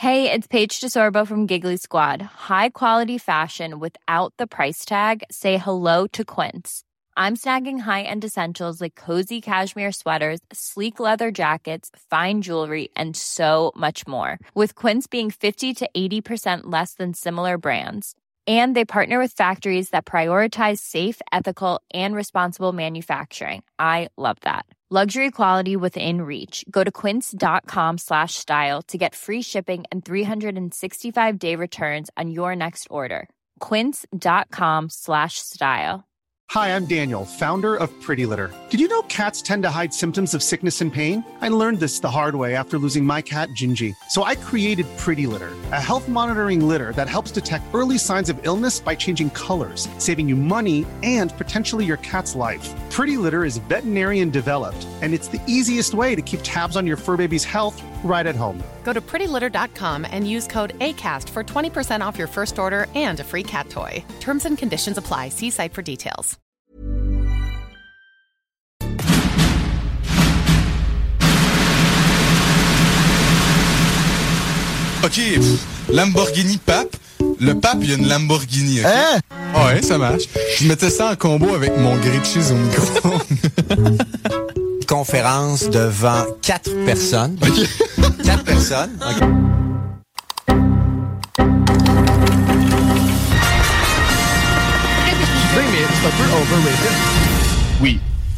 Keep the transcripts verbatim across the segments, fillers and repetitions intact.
Hey, it's Paige DeSorbo from Giggly Squad. High quality fashion without the price tag. Say hello to Quince. I'm snagging high-end essentials like cozy cashmere sweaters, sleek leather jackets, fine jewelry, and so much more. With Quince being fifty to eighty percent less than similar brands. And they partner with factories that prioritize safe, ethical, and responsible manufacturing. I love that. Luxury quality within reach. Go to quince.com slash style to get free shipping and three sixty-five day returns on your next order. Quince.com slash style. Hi, I'm Daniel, founder of Pretty Litter. Did you know cats tend to hide symptoms of sickness and pain? I learned this the hard way after losing my cat, Gingy. So I created Pretty Litter, a health monitoring litter that helps detect early signs of illness by changing colors, saving you money and potentially your cat's life. Pretty Litter is veterinarian developed, and it's the easiest way to keep tabs on your fur baby's health right at home. Go to pretty litter dot com and use code ACAST for twenty percent off your first order and a free cat toy. Terms and conditions apply. See site for details. OK, Lamborghini Pape. Le Pape, il y a une Lamborghini. Okay? Hein? Ouais, ça marche. Je mettais ça en combo avec mon grilled cheese au micro. Conférence devant quatre personnes. Okay. Quatre personnes. Okay. Mais c'est un peu overrated. Oui.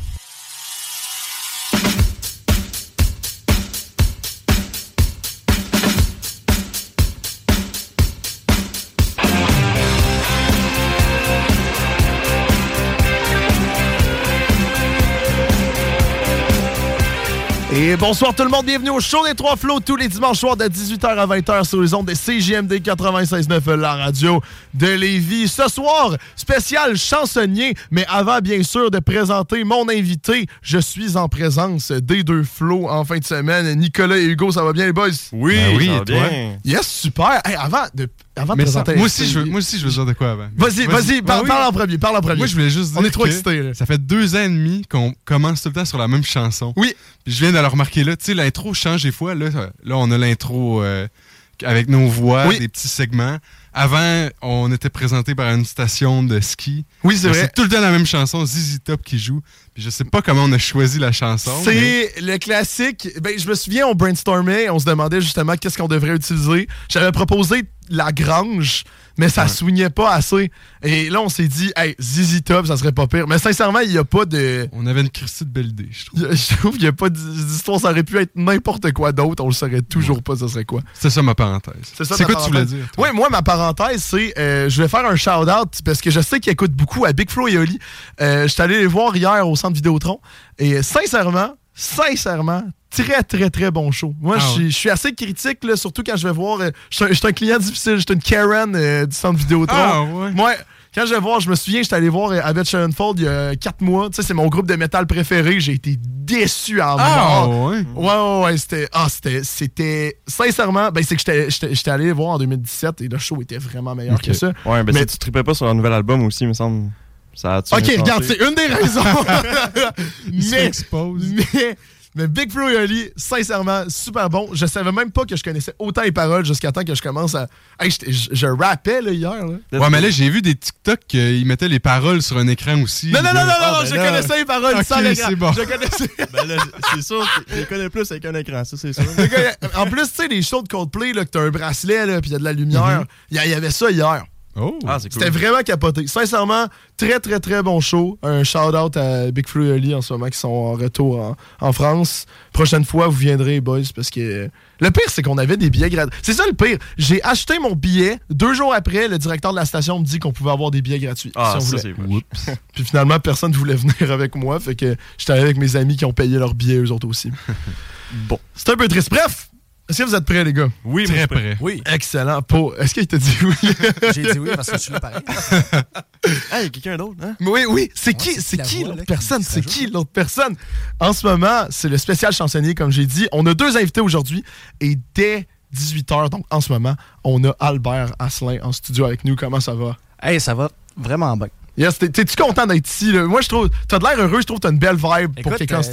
Et bonsoir tout le monde, bienvenue au show des Trois Flots tous les dimanches soirs de dix-huit heures à vingt heures sur les ondes de C J M D quatre-vingt-seize neuf, la radio de Lévis. Ce soir, spécial chansonnier, mais avant bien sûr de présenter mon invité, je suis en présence des deux Flots en fin de semaine. Nicolas et Hugo, ça va bien les boys? Oui, ben oui, ça va bien. Yes, super! Hey, avant de, avant de mais présenter... Ça, moi, aussi, je veux, moi aussi, je veux dire de quoi avant. Vas-y, vas-y, vas-y par, ben oui. parle en premier, parle en premier. Moi, je voulais juste dire On est trop que excités. Là. Ça fait deux ans et demi qu'on commence tout le temps sur la même chanson. Oui. Puis je viens de le remarquer là, tu sais, l'intro change des fois. Là, là on a l'intro euh, avec nos voix, oui. Des petits segments. Avant, on était présenté par une station de ski. Oui, c'est là, vrai. C'est tout le temps la même chanson, Z Z Top qui joue. Puis je sais pas comment on a choisi la chanson. C'est mais... le classique. Ben, je me souviens, on brainstormait, on se demandait justement qu'est-ce qu'on devrait utiliser. J'avais proposé La Grange, mais ça ouais. swingait pas assez. Et là, on s'est dit, hey, Z Z Top, ça serait pas pire. Mais sincèrement, il y a pas de... On avait une Christie de belle idée, je trouve. Je trouve qu'il y a pas d'histoire. Ça aurait pu être n'importe quoi d'autre. On le saurait toujours ouais. pas, ça serait quoi. C'est ça ma parenthèse. C'est, ça, c'est quoi parenthèse. Tu voulais dire? Oui, moi, ma parenthèse, c'est... Euh, je vais faire un shout-out parce que je sais qu'ils écoutent beaucoup à Big Flo et Oli. Euh, je suis allé les voir hier au centre Vidéotron. Et sincèrement, sincèrement, très, très, très bon show. Moi, ah je ouais. suis assez critique, là, surtout quand je vais voir... Euh, je suis un, un client difficile, je suis une Karen euh, du centre Vidéotron. Ah ouais? Moi, quand je vais voir, je me souviens, j'étais allé voir euh, Avett Sevenfold il y a quatre mois. Tu sais, c'est mon groupe de métal préféré. J'ai été déçu en ah, mort. Ouais, ouais, ouais, ouais. C'était... Ah, c'était... c'était sincèrement, ben, c'est que j'étais, j'étais, j'étais allé les voir en deux mille dix-sept et le show était vraiment meilleur okay. que ça. Ouais, ben mais si tu trippais pas sur un nouvel album aussi, il me semble... Ça a ok, regarde, c'est une des raisons. mais, mais, mais Big Flo et Oli, sincèrement, super bon. Je savais même pas que je connaissais autant les paroles jusqu'à temps que je commence à... Hey, je, je rappais là, hier. Là. Ouais, mais là, j'ai vu des TikTok qu'ils mettaient les paroles sur un écran aussi. Non, non, non, non, non, ah, non je là... connaissais les paroles okay, sans l'écran. C'est bon. Je connaissais... ben là, c'est sûr, je les connais plus avec un écran, ça, c'est sûr. En plus, tu sais, les shows de Coldplay, là, que t'as un bracelet, là, puis il y a de la lumière, il mm-hmm. y, y avait ça hier. Oh. Ah, c'est cool. C'était vraiment capoté. Sincèrement, très, très, très bon show. Un shout-out à Big Flo et Oli en ce moment qui sont en retour en, en France. Prochaine fois, vous viendrez, boys, parce que... Le pire, c'est qu'on avait des billets gratuits. C'est ça le pire. J'ai acheté mon billet. Deux jours après, le directeur de la station me dit qu'on pouvait avoir des billets gratuits. Ah, si on ça, c'est vrai. Puis finalement, personne ne voulait venir avec moi. Fait que j'étais allé avec mes amis qui ont payé leurs billets, eux autres aussi. Bon. C'est un peu triste. Bref! Est-ce que vous êtes prêts, les gars? Oui, très prêt. Oui. Excellent. Pour... Est-ce qu'il t'a dit oui? J'ai dit oui parce que je suis là pareil. Ah, il y a quelqu'un d'autre, hein? Oui, oui. C'est ouais, qui, c'est c'est qui voix, l'autre là, personne? qui C'est qui l'autre personne? En ce moment, c'est le spécial chansonnier, comme j'ai dit. On a deux invités aujourd'hui et dès dix-huit heures, donc en ce moment, on a Albert Asselin en studio avec nous. Comment ça va? Hey, ça va vraiment bien. Yes, t'es, t'es-tu content d'être ici? Là? Moi, je trouve... T'as de l'air heureux, je trouve que t'as une belle vibe. Écoute, pour quelqu'un euh, en studio.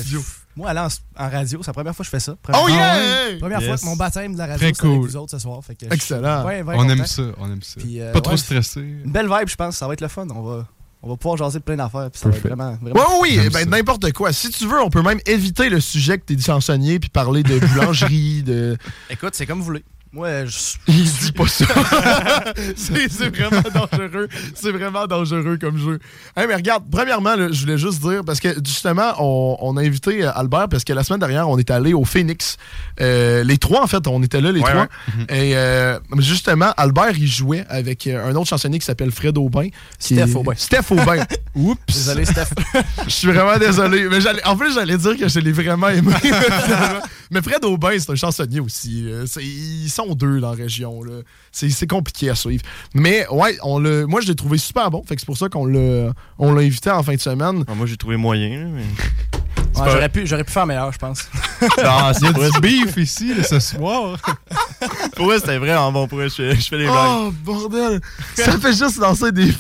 Moi, aller en, en radio, c'est la première fois que je fais ça. Oh yeah! Ah ouais. Première yes. fois que mon baptême de la radio, c'est cool. Avec vous autres ce soir. Fait que excellent. Ouais, on aime ça, on aime ça. Puis, euh, pas trop ouais, stressé. Une belle vibe, je pense. Ça va être le fun. On va, on va pouvoir jaser de plein d'affaires. Puis ça va être vraiment, vraiment ouais, oui, oui, ben, n'importe quoi. Si tu veux, on peut même éviter le sujet que t'es chansonnier puis parler de boulangerie, de... Écoute, c'est comme vous voulez. Moi, je... Il dit pas ça. c'est, c'est vraiment dangereux. C'est vraiment dangereux comme jeu. Hey, mais regarde, premièrement, là, je voulais juste dire, parce que justement, on, on a invité Albert, parce que la semaine dernière, on est allé au Phoenix. Euh, les trois, en fait, on était là, les ouais, trois. Ouais. Et euh, justement, Albert, il jouait avec un autre chansonnier qui s'appelle Fred Aubin. Steph est... Aubin. Steph Aubin. Oups. Désolé, Steph. Je suis vraiment désolé. Mais en plus, j'allais dire que je l'ai vraiment aimé. Mais Fred Aubin, c'est un chansonnier aussi. C'est, ils sont deux dans la région. Là. C'est, c'est compliqué à suivre. Mais ouais, on l'a, moi, je l'ai trouvé super bon. Fait que c'est pour ça qu'on l'a, on l'a invité en fin de semaine. Ah, moi, j'ai trouvé moyen. Mais... Ouais, j'aurais, pu, j'aurais pu faire meilleur, je pense. Non, c'est du beef ici, là, ce soir. Pour vrai, c'était vraiment bon. Pour vrai, je, je fais les blagues. Oh, bordel! Ça fait juste lancer des...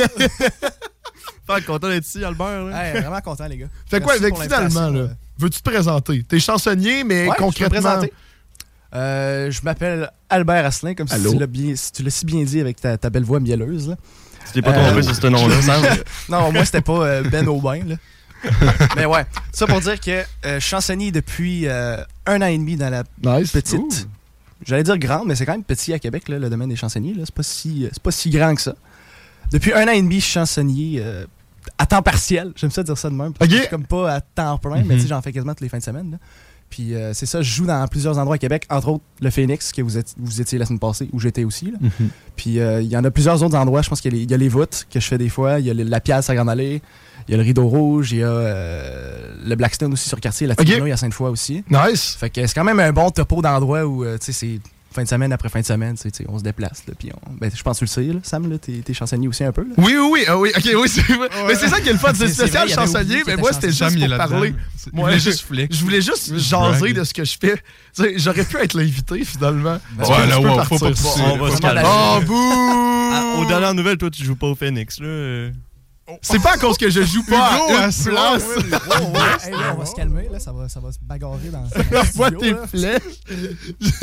Pas content d'être ici, Albert. Là. Ouais, vraiment content, les gars. Fait quoi, avec finalement, là? Veux-tu te présenter? T'es chansonnier, mais ouais, concrètement... Je, présenter. Euh, je m'appelle Albert Asselin, comme si tu, l'as bien, si tu l'as si bien dit avec ta, ta belle voix mielleuse. Là. Tu t'es pas trompé euh, sur ce nom-là, Sam? Non, moi, c'était pas euh, Ben Aubin, là. Mais ouais, ça pour dire que euh, je suis chansonnier depuis euh, un an et demi dans la nice. petite... Ooh. J'allais dire grande, mais c'est quand même petit à Québec, là, le domaine des chansonniers. Là. C'est, pas si, c'est pas si grand que ça. Depuis un an et demi, je suis chansonnier euh, à temps partiel. J'aime ça dire ça de même. Parce okay. que je suis comme pas à temps plein, mm-hmm. mais tu sais, j'en fais quasiment toutes les fins de semaine. Là. Puis euh, c'est ça, je joue dans plusieurs endroits à Québec, entre autres le Phoenix, que vous, êtes, vous étiez la semaine passée, où j'étais aussi. Là. Mm-hmm. Puis il euh, y en a plusieurs autres endroits. Je pense qu'il y a les, il y a les voûtes que je fais des fois. Il y a les, la Piazza Grande Allée. Il y a le Rideau Rouge. Il y a euh, le Blackstone aussi sur le quartier. La Tigano, il y a Sainte-Foy aussi. Nice. Fait que c'est quand même un bon topo d'endroits où, euh, tu sais, c'est fin de semaine après fin de semaine, tu sais, on se déplace. Là, puis on... ben, je pense que tu le sais, là, Sam, là, t'es, t'es chansonnier aussi un peu. Là. Oui, oui, oui. Ah, oui. OK, oui, c'est vrai. Ouais. Mais c'est ça qui est le fun. C'est, c'est spécial vrai, chansonnier, mais moi, c'était juste pour parler. Moi, je, juste je voulais juste jaser de ce que je fais. T'sais, j'aurais pu être l'invité, finalement. Ben, ouais, là, ouais, faut pas pousser. On va se calmer. Oh, bouh! Aux dernières nouvelles, toi, tu joues pas au Phoenix, là. C'est pas à cause que je joue pas Hugo, à une place. place. Ouais, ouais, ouais. Hey, là, on va se calmer, là, ça va, ça va se bagarrer dans le Vois tes flèches.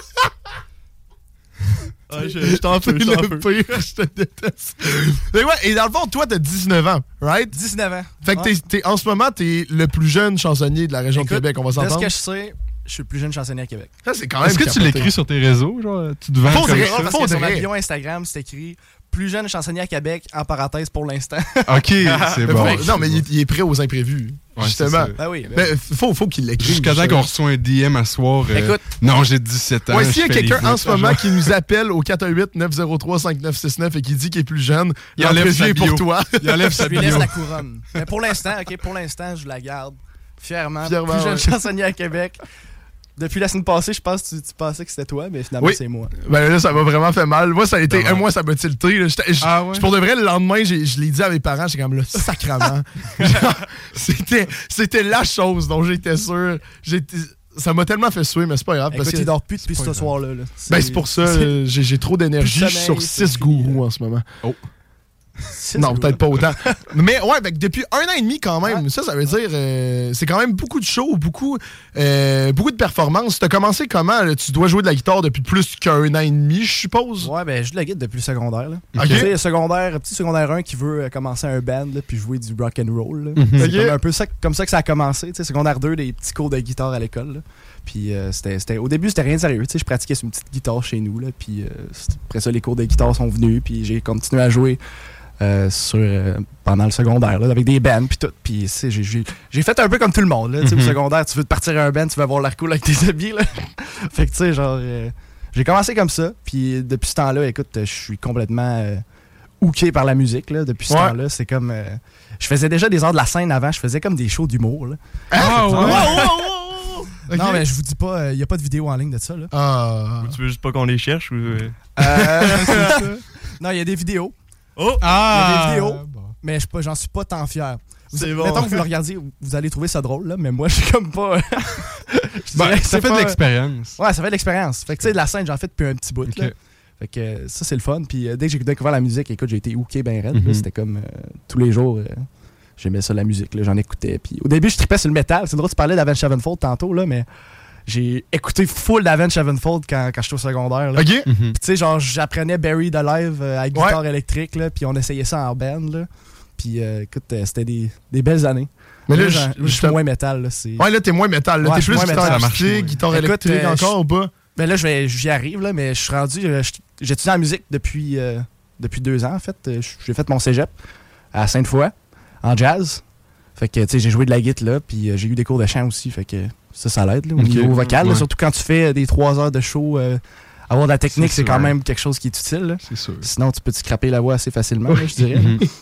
Ah, je, je t'en peux, je t'en peux. Pire, je te déteste. Mais ouais, et dans le fond, toi, t'as dix-neuf ans, right? dix-neuf ans. Fait que ouais. t'es, t'es, en ce moment, t'es le plus jeune chansonnier de la région Écoute, de Québec, on va s'entendre. De ce que je sais, je suis le plus jeune chansonnier à Québec. Ça, c'est quand même Est-ce que capoté. tu l'écris sur tes réseaux? Genre, tu te vends faut comme dire, ça? Parce faut que sur ma dire. bio Instagram, c'est écrit plus jeune chansonnier à Québec, en parenthèse pour l'instant. OK, c'est bon. Faut, non, mais il est, il est prêt aux imprévus. Ouais, justement. Ben oui, ben ben, faut, faut qu'il l'écrive. Jusqu'à temps qu'on reçoit un D M à soir. Euh, Écoute. Non, j'ai dix-sept ans. Ouais, s'il y a quelqu'un en ce moment qui nous appelle au quatre un huit neuf zéro trois cinq neuf six neuf et qui dit qu'il est plus jeune, il enlève sa bio pour toi. Il enlève sa bio. Je lui laisse la couronne. Mais pour l'instant, OK, pour l'instant, je la garde fièrement. Fièrement plus jeune ouais. chansonnier à Québec. Depuis la semaine passée, je pense que tu, tu pensais que c'était toi, mais finalement, oui. c'est moi. Ben là, ça m'a vraiment fait mal. Moi, ça a été. Un mois, ça m'a tilté. Là. J'étais, ah ouais? Pour de vrai, le lendemain, j'ai, je l'ai dit à mes parents, j'étais comme là, sacrement. Genre, c'était, c'était la chose dont j'étais sûr. J'étais, ça m'a tellement fait suer, mais c'est pas grave. Écoute, parce que il dort plus depuis ce soir-là. Là. C'est, ben, c'est pour ça, c'est, j'ai, j'ai trop d'énergie. Je suis sur six gourous en ce moment. Oh. Non, peut-être pas autant. Mais ouais, ben, depuis un an et demi quand même, ouais. ça, ça veut dire euh, c'est quand même beaucoup de shows, beaucoup, euh, beaucoup de performances. T'as commencé comment? Là? Tu dois jouer de la guitare depuis plus qu'un an et demi, je suppose? Ouais, ben je joue de la guitare depuis le secondaire. Là. Okay. Tu sais, secondaire, petit secondaire un qui veut euh, commencer un band là, puis jouer du rock and roll. Là. Mm-hmm. C'est okay. comme un peu ça, comme ça que ça a commencé. T'sais, secondaire deux, des petits cours de guitare à l'école. Là. Puis euh, c'était, c'était, au début, c'était rien de sérieux. Je pratiquais sur une petite guitare chez nous. Là, puis euh, après ça, les cours de guitare sont venus, puis j'ai continué à jouer. Euh, sur, euh, pendant le secondaire, là, avec des bands puis tout. Puis j'ai, j'ai, j'ai fait un peu comme tout le monde. Là, mm-hmm. Au secondaire, tu veux te partir à un band, tu veux avoir l'air cool avec tes habits. Là. Fait que tu sais, genre, euh, j'ai commencé comme ça. Puis depuis ce temps-là, écoute, je suis complètement euh, hooké par la musique. Là, depuis ce ouais. temps-là, c'est comme. Euh, je faisais déjà des heures de la scène avant, je faisais comme des shows d'humour. Là. Ah, ouais, ouais, ouais, ouais. Okay. Non, mais je vous dis pas, il euh, n'y a pas de vidéo en ligne de ça. Là. Ah. Ou tu veux juste pas qu'on les cherche? Ou... Euh, c'est ça. Non, il y a des vidéos. Oh! Ah! Il y a des vidéos, bon. Mais je, j'en suis pas tant fier. Vous, c'est bon. Mettons que vous le regardiez, vous allez trouver ça drôle, là, mais moi, je suis comme pas... ben, ça fait pas... de l'expérience. Ouais, ça fait de l'expérience. Fait que, tu sais, de la scène, j'en fais depuis un petit bout, okay. là. Fait que euh, ça, c'est le fun. Puis euh, dès que j'ai découvert la musique, écoute, j'ai été hooké ben raide. Mm-hmm. C'était comme euh, tous les jours... Euh, j'aimais ça, la musique, là, j'en écoutais. Puis au début, je tripais sur le métal. C'est drôle, tu parlais d'Avenged Sevenfold tantôt, là, mais j'ai écouté full d'Avenged Sevenfold quand, quand j'étais au secondaire. Là. OK. Mm-hmm. Puis tu sais, genre, j'apprenais Buried Alive euh, à guitare ouais. électrique, là, puis on essayait ça en band, là. Puis euh, écoute, euh, c'était des, des belles années. Mais là, là je suis moins métal. Là, c'est... Ouais, là, t'es moins métal. Là. Ouais, t'es plus guitare acoustique, guitare écoute, électrique euh, encore ou pas? Ben là, j'y arrive, là, mais je suis rendu... J'étudie en musique depuis, euh, depuis deux ans, en fait. J'ai fait mon cégep à Sainte-Foy, en jazz. Fait que, tu sais, j'ai joué de la guitare, là, puis euh, j'ai eu des cours de chant aussi. Fait que ça, ça l'aide, là, au okay. niveau vocal. Ouais. Là, surtout quand tu fais des trois heures de show... Euh, avoir de la technique, c'est, c'est quand même quelque chose qui est utile. Là. C'est sûr. Sinon, tu peux te scraper la voix assez facilement, là, je dirais.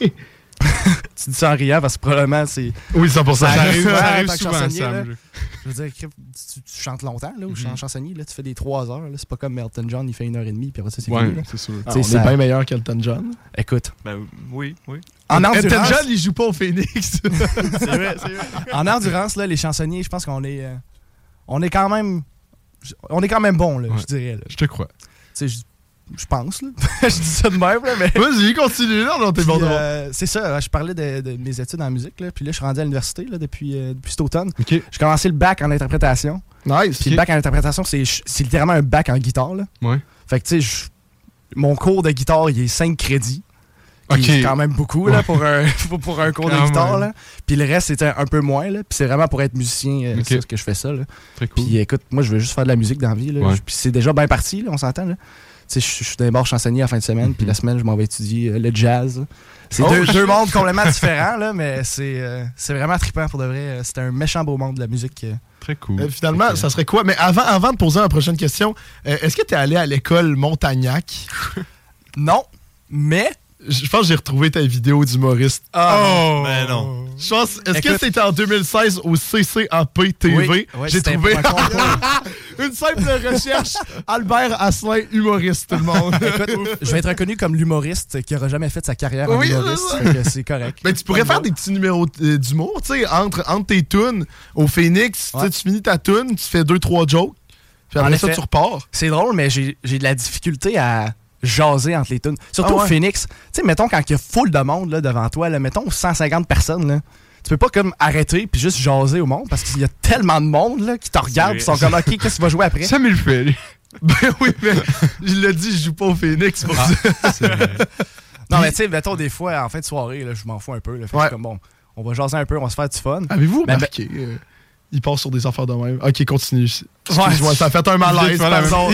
Tu dis ça en riant parce que probablement c'est. Oui, cent pour cent. Ça arrive, ça arrive souvent, Sam. Je veux dire, tu, tu chantes longtemps, là, ou mm-hmm. en chansonnier, là, tu fais des trois heures. Là, c'est pas comme Elton John, il fait une heure et demie, puis après ça, c'est ouais, fini. Là. C'est sûr. Ah, on ça... est bien meilleur qu'Elton John. Écoute. Ben oui, oui. En endurance. Elton John, il joue pas au Phoenix. C'est vrai, c'est vrai. En endurance, là, les chansonniers, je pense qu'on est. Euh, on est quand même. On est quand même bon, là, ouais. je dirais. Là. Je te crois. Tu sais, je pense, là. Je dis ça de même, là, mais... Vas-y, continue, là, non, t'es bon euh, c'est ça, je parlais de, de mes études en musique, là, puis là, je suis rendu à l'université, là, depuis, euh, depuis cet automne. Okay. J'ai commencé le bac en interprétation. Nice. Puis okay. le bac en interprétation, c'est, c'est littéralement un bac en guitare, là. Ouais. Fait que, tu sais, mon cours de guitare, il est cinq crédits. Okay. C'est quand même beaucoup, là, pour un, pour un cours quand de guitare, même. Là. Puis le reste, c'était un peu moins, là. Puis c'est vraiment pour être musicien, euh, okay. c'est que je fais ça, là. Très cool. Puis écoute, moi, je veux juste faire de la musique dans la vie, là. Ouais. Puis c'est déjà bien parti, là, on s'entend, là. Tu sais, je suis d'un bord chansonnier la fin de semaine, mm-hmm. puis la semaine, je m'en vais étudier euh, le jazz. C'est oh, deux, deux mondes complètement différents, là, mais c'est, euh, c'est vraiment trippant pour de vrai. C'est un méchant beau monde de la musique. Euh. Très cool. Euh, finalement, okay. ça serait quoi? Mais avant, avant de poser la prochaine question, euh, est-ce que tu es allé à l'école Montagnac? Non, mais... Je pense que j'ai retrouvé ta vidéo d'humoriste. Ah, oh, ben non. Je pense, est-ce Écoute, que c'était en deux mille seize au C C A P T V? Oui, oui, j'ai trouvé une simple recherche. Albert Asselin, humoriste, tout le monde. Écoute, je vais être reconnu comme l'humoriste qui n'aura jamais fait sa carrière en oui, humoriste. C'est, que c'est correct. Mais tu pourrais faire des petits numéros d'humour, tu sais, entre, entre tes tunes au Phoenix. Ouais. Tu finis ta tune, tu fais deux, trois jokes. Puis après ça, tu repars. C'est drôle, mais j'ai, j'ai de la difficulté à jaser entre les tunes. Surtout ah ouais. au Phoenix. Tu sais, mettons, quand il y a full de monde là, devant toi, là, mettons cent cinquante personnes, là, tu peux pas comme arrêter puis juste jaser au monde parce qu'il y a tellement de monde là, qui te regardent et sont comme, OK, qu'est-ce que tu vas jouer après? Ça me le fait, lui. Ben oui, mais je l'ai dit, je joue pas au Phoenix pour ah, ça. C'est vrai. Non, mais tu sais, mettons, des fois, en fin de soirée, là, je m'en fous un peu. Là, fait ouais. comme, bon, on va jaser un peu, on va se faire du fun. Avez-vous remarqué? Ben, euh, il passe sur des affaires de même. OK, continue. Excuse-moi, ça a fait un malaise, pardon.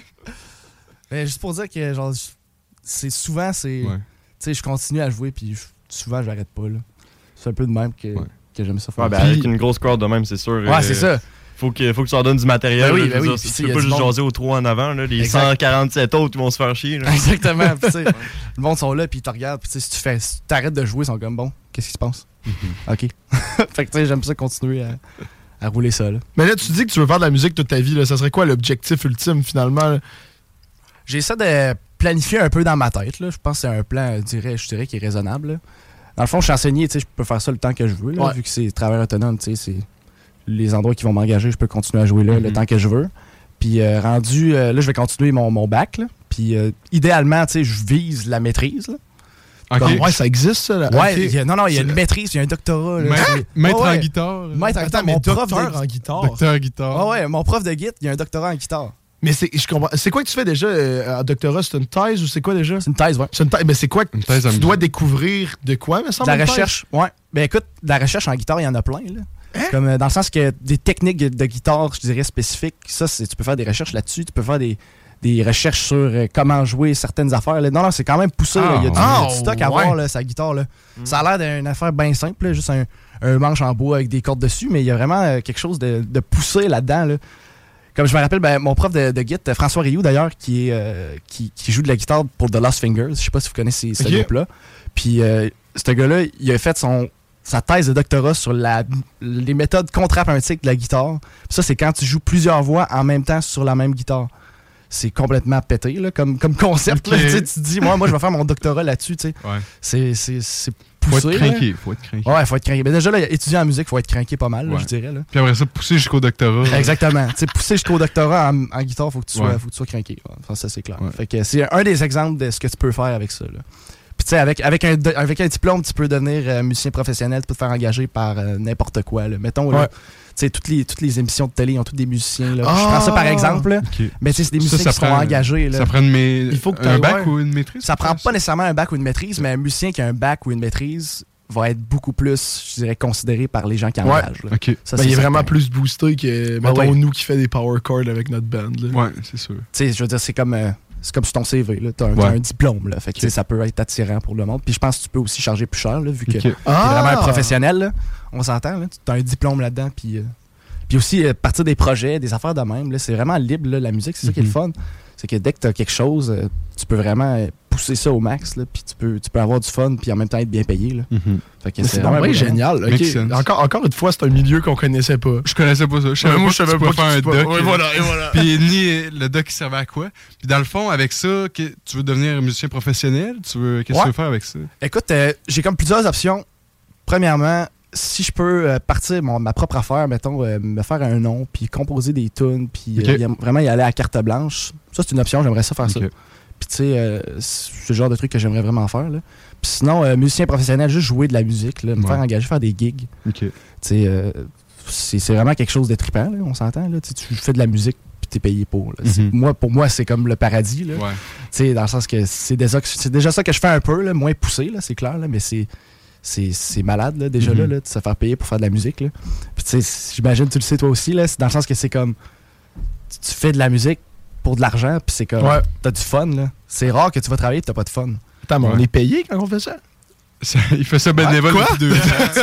Mais juste pour dire que, genre, c'est souvent, c'est... Ouais. Tu sais, je continue à jouer, puis souvent, j'arrête pas, là. C'est un peu de même que, ouais. que j'aime ça faire. Ouais, ben, avec une grosse crowd de même, c'est sûr. Ouais, euh, c'est ça. Faut que, faut que tu leur donnes du matériel. Ben oui, là, ben oui, dire, tu peux pas juste monde. jaser aux trois en avant. Là, les exact. cent quarante-sept autres, ils vont se faire chier. Là. Exactement. Pis, ouais. Le monde sont là, puis ils te regardent. Puis si tu fais, si tu arrêtes de jouer, ils sont comme, bon, qu'est-ce qui se passe? Mm-hmm. OK. Fait que tu sais, j'aime ça continuer à, à rouler ça. Là. Mais là, tu dis que tu veux faire de la musique toute ta vie. Là. Ça serait quoi l'objectif ultime, finalement? Là? J'essaie de planifier un peu dans ma tête. Là. Je pense que c'est un plan, je dirais, je dirais, qui est raisonnable. Là. Dans le fond, je suis enseigné, je peux faire ça le temps que je veux. Là, ouais. Vu que c'est travail autonome, c'est les endroits qui vont m'engager, je peux continuer à jouer là mm-hmm. le temps que je veux. Puis euh, rendu, euh, là, je vais continuer mon, mon bac. Là. Puis euh, idéalement, je vise la maîtrise. Là. Okay. Donc, ouais, ça existe, ça. Là. Ouais, okay. y a, non, non, il y a une maîtrise, il y a un doctorat. Là, maître maître oh, ouais. en guitare. Maître en guitare, mon prof docteur de... en guitare. Docteur en guitare. Ah ouais, mon prof de guitare, il y a un doctorat en guitare. Mais c'est, je comprends. C'est quoi que tu fais déjà euh, en doctorat? C'est une thèse ou c'est quoi déjà? C'est une thèse, ouais. C'est une thèse. Mais c'est quoi que tu, tu dois découvrir de quoi, me semble? De la recherche, ouais. Ben écoute, de la recherche en guitare, il y en a plein, là. Hein? Comme euh, dans le sens que des techniques de guitare, je dirais, spécifiques, ça, c'est, tu peux faire des recherches là-dessus, tu peux faire des, des recherches sur euh, comment jouer certaines affaires. Là. Non, non, c'est quand même poussé. Oh, là. Il y a du, oh, du stock à ouais. voir, là, sa guitare. Là. Mm. Ça a l'air d'une affaire bien simple, là, juste un, un manche en bois avec des cordes dessus, mais il y a vraiment euh, quelque chose de, de poussé là-dedans, là. Comme je me rappelle, ben, mon prof de, de guitare, François Rioux d'ailleurs, qui, est, euh, qui, qui joue de la guitare pour The Lost Fingers. Je sais pas si vous connaissez ce okay. groupe-là. Puis euh, ce gars-là, il a fait son, sa thèse de doctorat sur la, les méthodes contrapuntiques de la guitare. Puis ça, c'est quand tu joues plusieurs voix en même temps sur la même guitare. C'est complètement pété là, comme, comme concept. Okay. Là, tu te dis, moi, moi, je vais faire mon doctorat là-dessus. Ouais. C'est, c'est, c'est poussé. Faut être craqué. Faut être craqué. Ouais, faut être craqué. Mais déjà, là, étudier en musique, faut être craqué pas mal, là, ouais. je dirais. Là. Puis après ça, pousser jusqu'au doctorat. Exactement. Tu sais, pousser jusqu'au doctorat en, en guitare, faut que tu sois, ouais. faut que tu sois craqué. Enfin, ça, c'est clair. Ouais. Fait que c'est un des exemples de ce que tu peux faire avec ça. Là. Puis tu sais, avec, avec, un, avec un diplôme, tu peux devenir euh, musicien professionnel, tu peux te faire engager par euh, n'importe quoi. Là. Mettons, ouais. tu sais, toutes les, toutes les émissions de télé ont tous des musiciens. Là. Ah! Je prends ça par exemple. Là. Okay. Mais tu sais, c'est des musiciens ça, ça qui prend, sont engagés. Là. Ça prend une mé... Il faut que un bac ouais. ou une maîtrise? Ça prend pas nécessairement un bac ou une maîtrise, mais un musicien qui a un bac ou une maîtrise va être beaucoup plus, je dirais, considéré par les gens qui engagent. Ouais. Okay. Ça, ben, il est certain. vraiment plus boosté que, Ben mettons, ouais. nous qui fait des power chords avec notre band. Là. Ouais, c'est sûr. Tu sais, je veux dire, c'est comme, euh, c'est comme sur ton C V. Tu as, ouais. un diplôme. Là. Fait que, okay. Ça peut être attirant pour le monde. Puis je pense que tu peux aussi charger plus cher, là, vu que okay. tu es ah! vraiment un professionnel. Là. On s'entend. Tu as un diplôme là-dedans. Puis, euh, puis aussi, euh, partir des projets, des affaires de même. Là, c'est vraiment libre, là, la musique. C'est ça mm-hmm. qui est le fun. C'est que dès que tu as quelque chose, euh, tu peux vraiment pousser ça au max, là, puis tu peux, tu peux avoir du fun, puis en même temps être bien payé. Là. Mm-hmm. Fait que c'est, c'est vraiment génial. Okay. Encore, encore une fois, c'est un milieu qu'on connaissait pas. Je connaissais pas ça. Je savais ouais, pas moi, que je savais tu pouvais pas faire un doc. Ouais, voilà, et voilà. Puis ni le doc qui servait à quoi. Puis dans le fond, avec ça, que, tu veux devenir musicien professionnel? Tu veux, qu'est-ce ouais. que tu veux faire avec ça? Écoute, euh, j'ai comme plusieurs options. Premièrement, si je peux euh, partir mon, ma propre affaire, mettons, euh, me faire un nom, puis composer des tunes, puis okay. euh, vraiment y aller à carte blanche, ça c'est une option, j'aimerais ça faire okay. ça. Puis tu sais, euh, c'est le genre de truc que j'aimerais vraiment faire. Là. Puis sinon, euh, musicien professionnel, juste jouer de la musique, là, me ouais. faire engager, faire des gigs. Okay. Tu sais, euh, c'est, c'est vraiment quelque chose de trippant, là, on s'entend. Là, tu fais de la musique, puis t'es payé pour. Là. Mm-hmm. Moi, pour moi, c'est comme le paradis. Là. Ouais. Tu sais, dans le sens que c'est déjà, c'est déjà ça que je fais un peu, là, moins poussé, là, c'est clair, là, mais c'est... C'est, c'est malade, là, déjà, mm-hmm. là, là, de se faire payer pour faire de la musique. Là. Puis, tu sais, j'imagine, tu le sais toi aussi, là, c'est dans le sens que c'est comme. Tu fais de la musique pour de l'argent, puis c'est comme. Ouais. T'as du fun, là. C'est rare que tu vas travailler et t'as pas de fun. Attends, mais ouais. on est payé quand on fait ça? ça il fait ça bénévole ah, depuis deux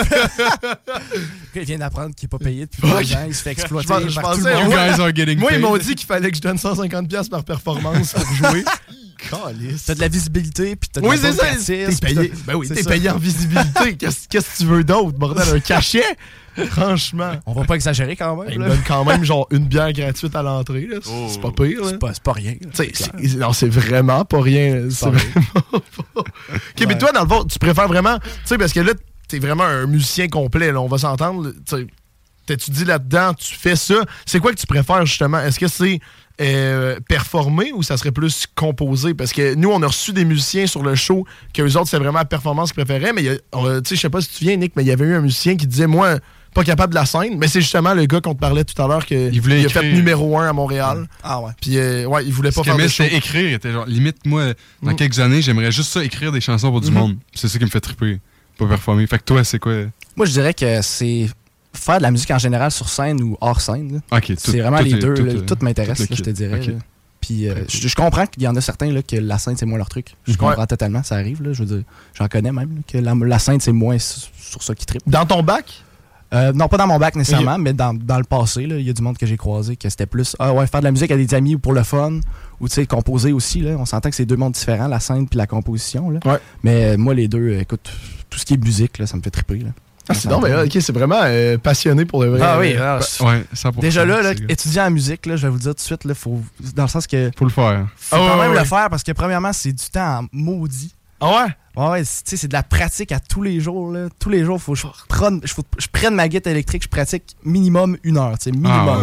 ans. Il vient d'apprendre qu'il n'est pas payé depuis deux ans, il se fait exploiter. Je, je par tout pensais, le monde. ouais. guys are getting Moi, paid. ils m'ont dit qu'il fallait que je donne cent cinquante dollars par performance pour jouer. Calice. T'as de la visibilité, puis t'as de oui, la c'est ça. T'es payé. Ben oui, t'es ça. payé en visibilité. Qu'est-ce, qu'est-ce que tu veux d'autre, bordel? Un cachet? Franchement. On va pas exagérer quand même. Ils me donnent quand même genre une bière gratuite à l'entrée. Là. C'est, oh. c'est pas pire. Là. C'est, pas, c'est pas rien. Là, c'est c'est, non, c'est vraiment pas rien. C'est, c'est vraiment pas. OK, ouais. Mais toi, dans le fond, tu préfères vraiment. Tu sais, parce que là, t'es vraiment un musicien complet. Là, on va s'entendre. T'étudies là-dedans, tu fais ça. C'est quoi que tu préfères, justement? Est-ce que c'est euh, performer ou ça serait plus composer? Parce que nous, on a reçu des musiciens sur le show qu'eux autres, c'est vraiment la performance qu'ils préféraient. Mais tu sais, je sais pas si tu viens, Nick, mais il y avait eu un musicien qui disait, moi, pas capable de la scène. Mais c'est justement le gars qu'on te parlait tout à l'heure qui il a fait numéro un à Montréal. Ah ouais. Puis euh, ouais, il voulait pas faire de show. C'était écrire. Était genre, limite, moi, dans mm. quelques années, j'aimerais juste ça, écrire des chansons pour du mm-hmm. monde. C'est ça qui me fait triper. Pas performer. Fait que toi, c'est quoi? Moi, je dirais que c'est faire de la musique en général sur scène ou hors scène. Okay, c'est tout, vraiment tout les est, deux. Tout, là, tout, tout m'intéresse, tout là, je te dirais. Okay. Puis euh, je, je comprends qu'il y en a certains là, que la scène, c'est moins leur truc. Je mm-hmm. comprends totalement, ça arrive. Là, je veux dire, j'en connais même, là, que la, la scène, c'est moins sur, sur ça qui trippe. Dans ton bac? Euh, non, pas dans mon bac nécessairement, okay. mais dans, dans le passé, il y a du monde que j'ai croisé que c'était plus ah ouais, faire de la musique à des amis ou pour le fun, ou tu sais, composer aussi. Là, on s'entend que c'est deux mondes différents, la scène puis la composition. Là. Ouais. Mais euh, moi, les deux, euh, écoute, tout ce qui est musique, là, ça me fait triper. Là. Ah, c'est donc, mais là, ok, c'est vraiment euh, passionné pour le vrai. Ah oui, alors, ouais, cent pour cent. Déjà là, là étudier en musique, là, je vais vous le dire tout de suite, là, faut, dans le sens que. Faut le faire. Faut oh, quand ouais, même ouais. le faire parce que, premièrement, c'est du temps en maudit. Ah ouais? Ouais, ouais, c'est, c'est de la pratique à tous les jours. Là. Tous les jours, il faut que je prenne, faut, je prenne ma guitare électrique, je pratique minimum une heure. Minimum. Ah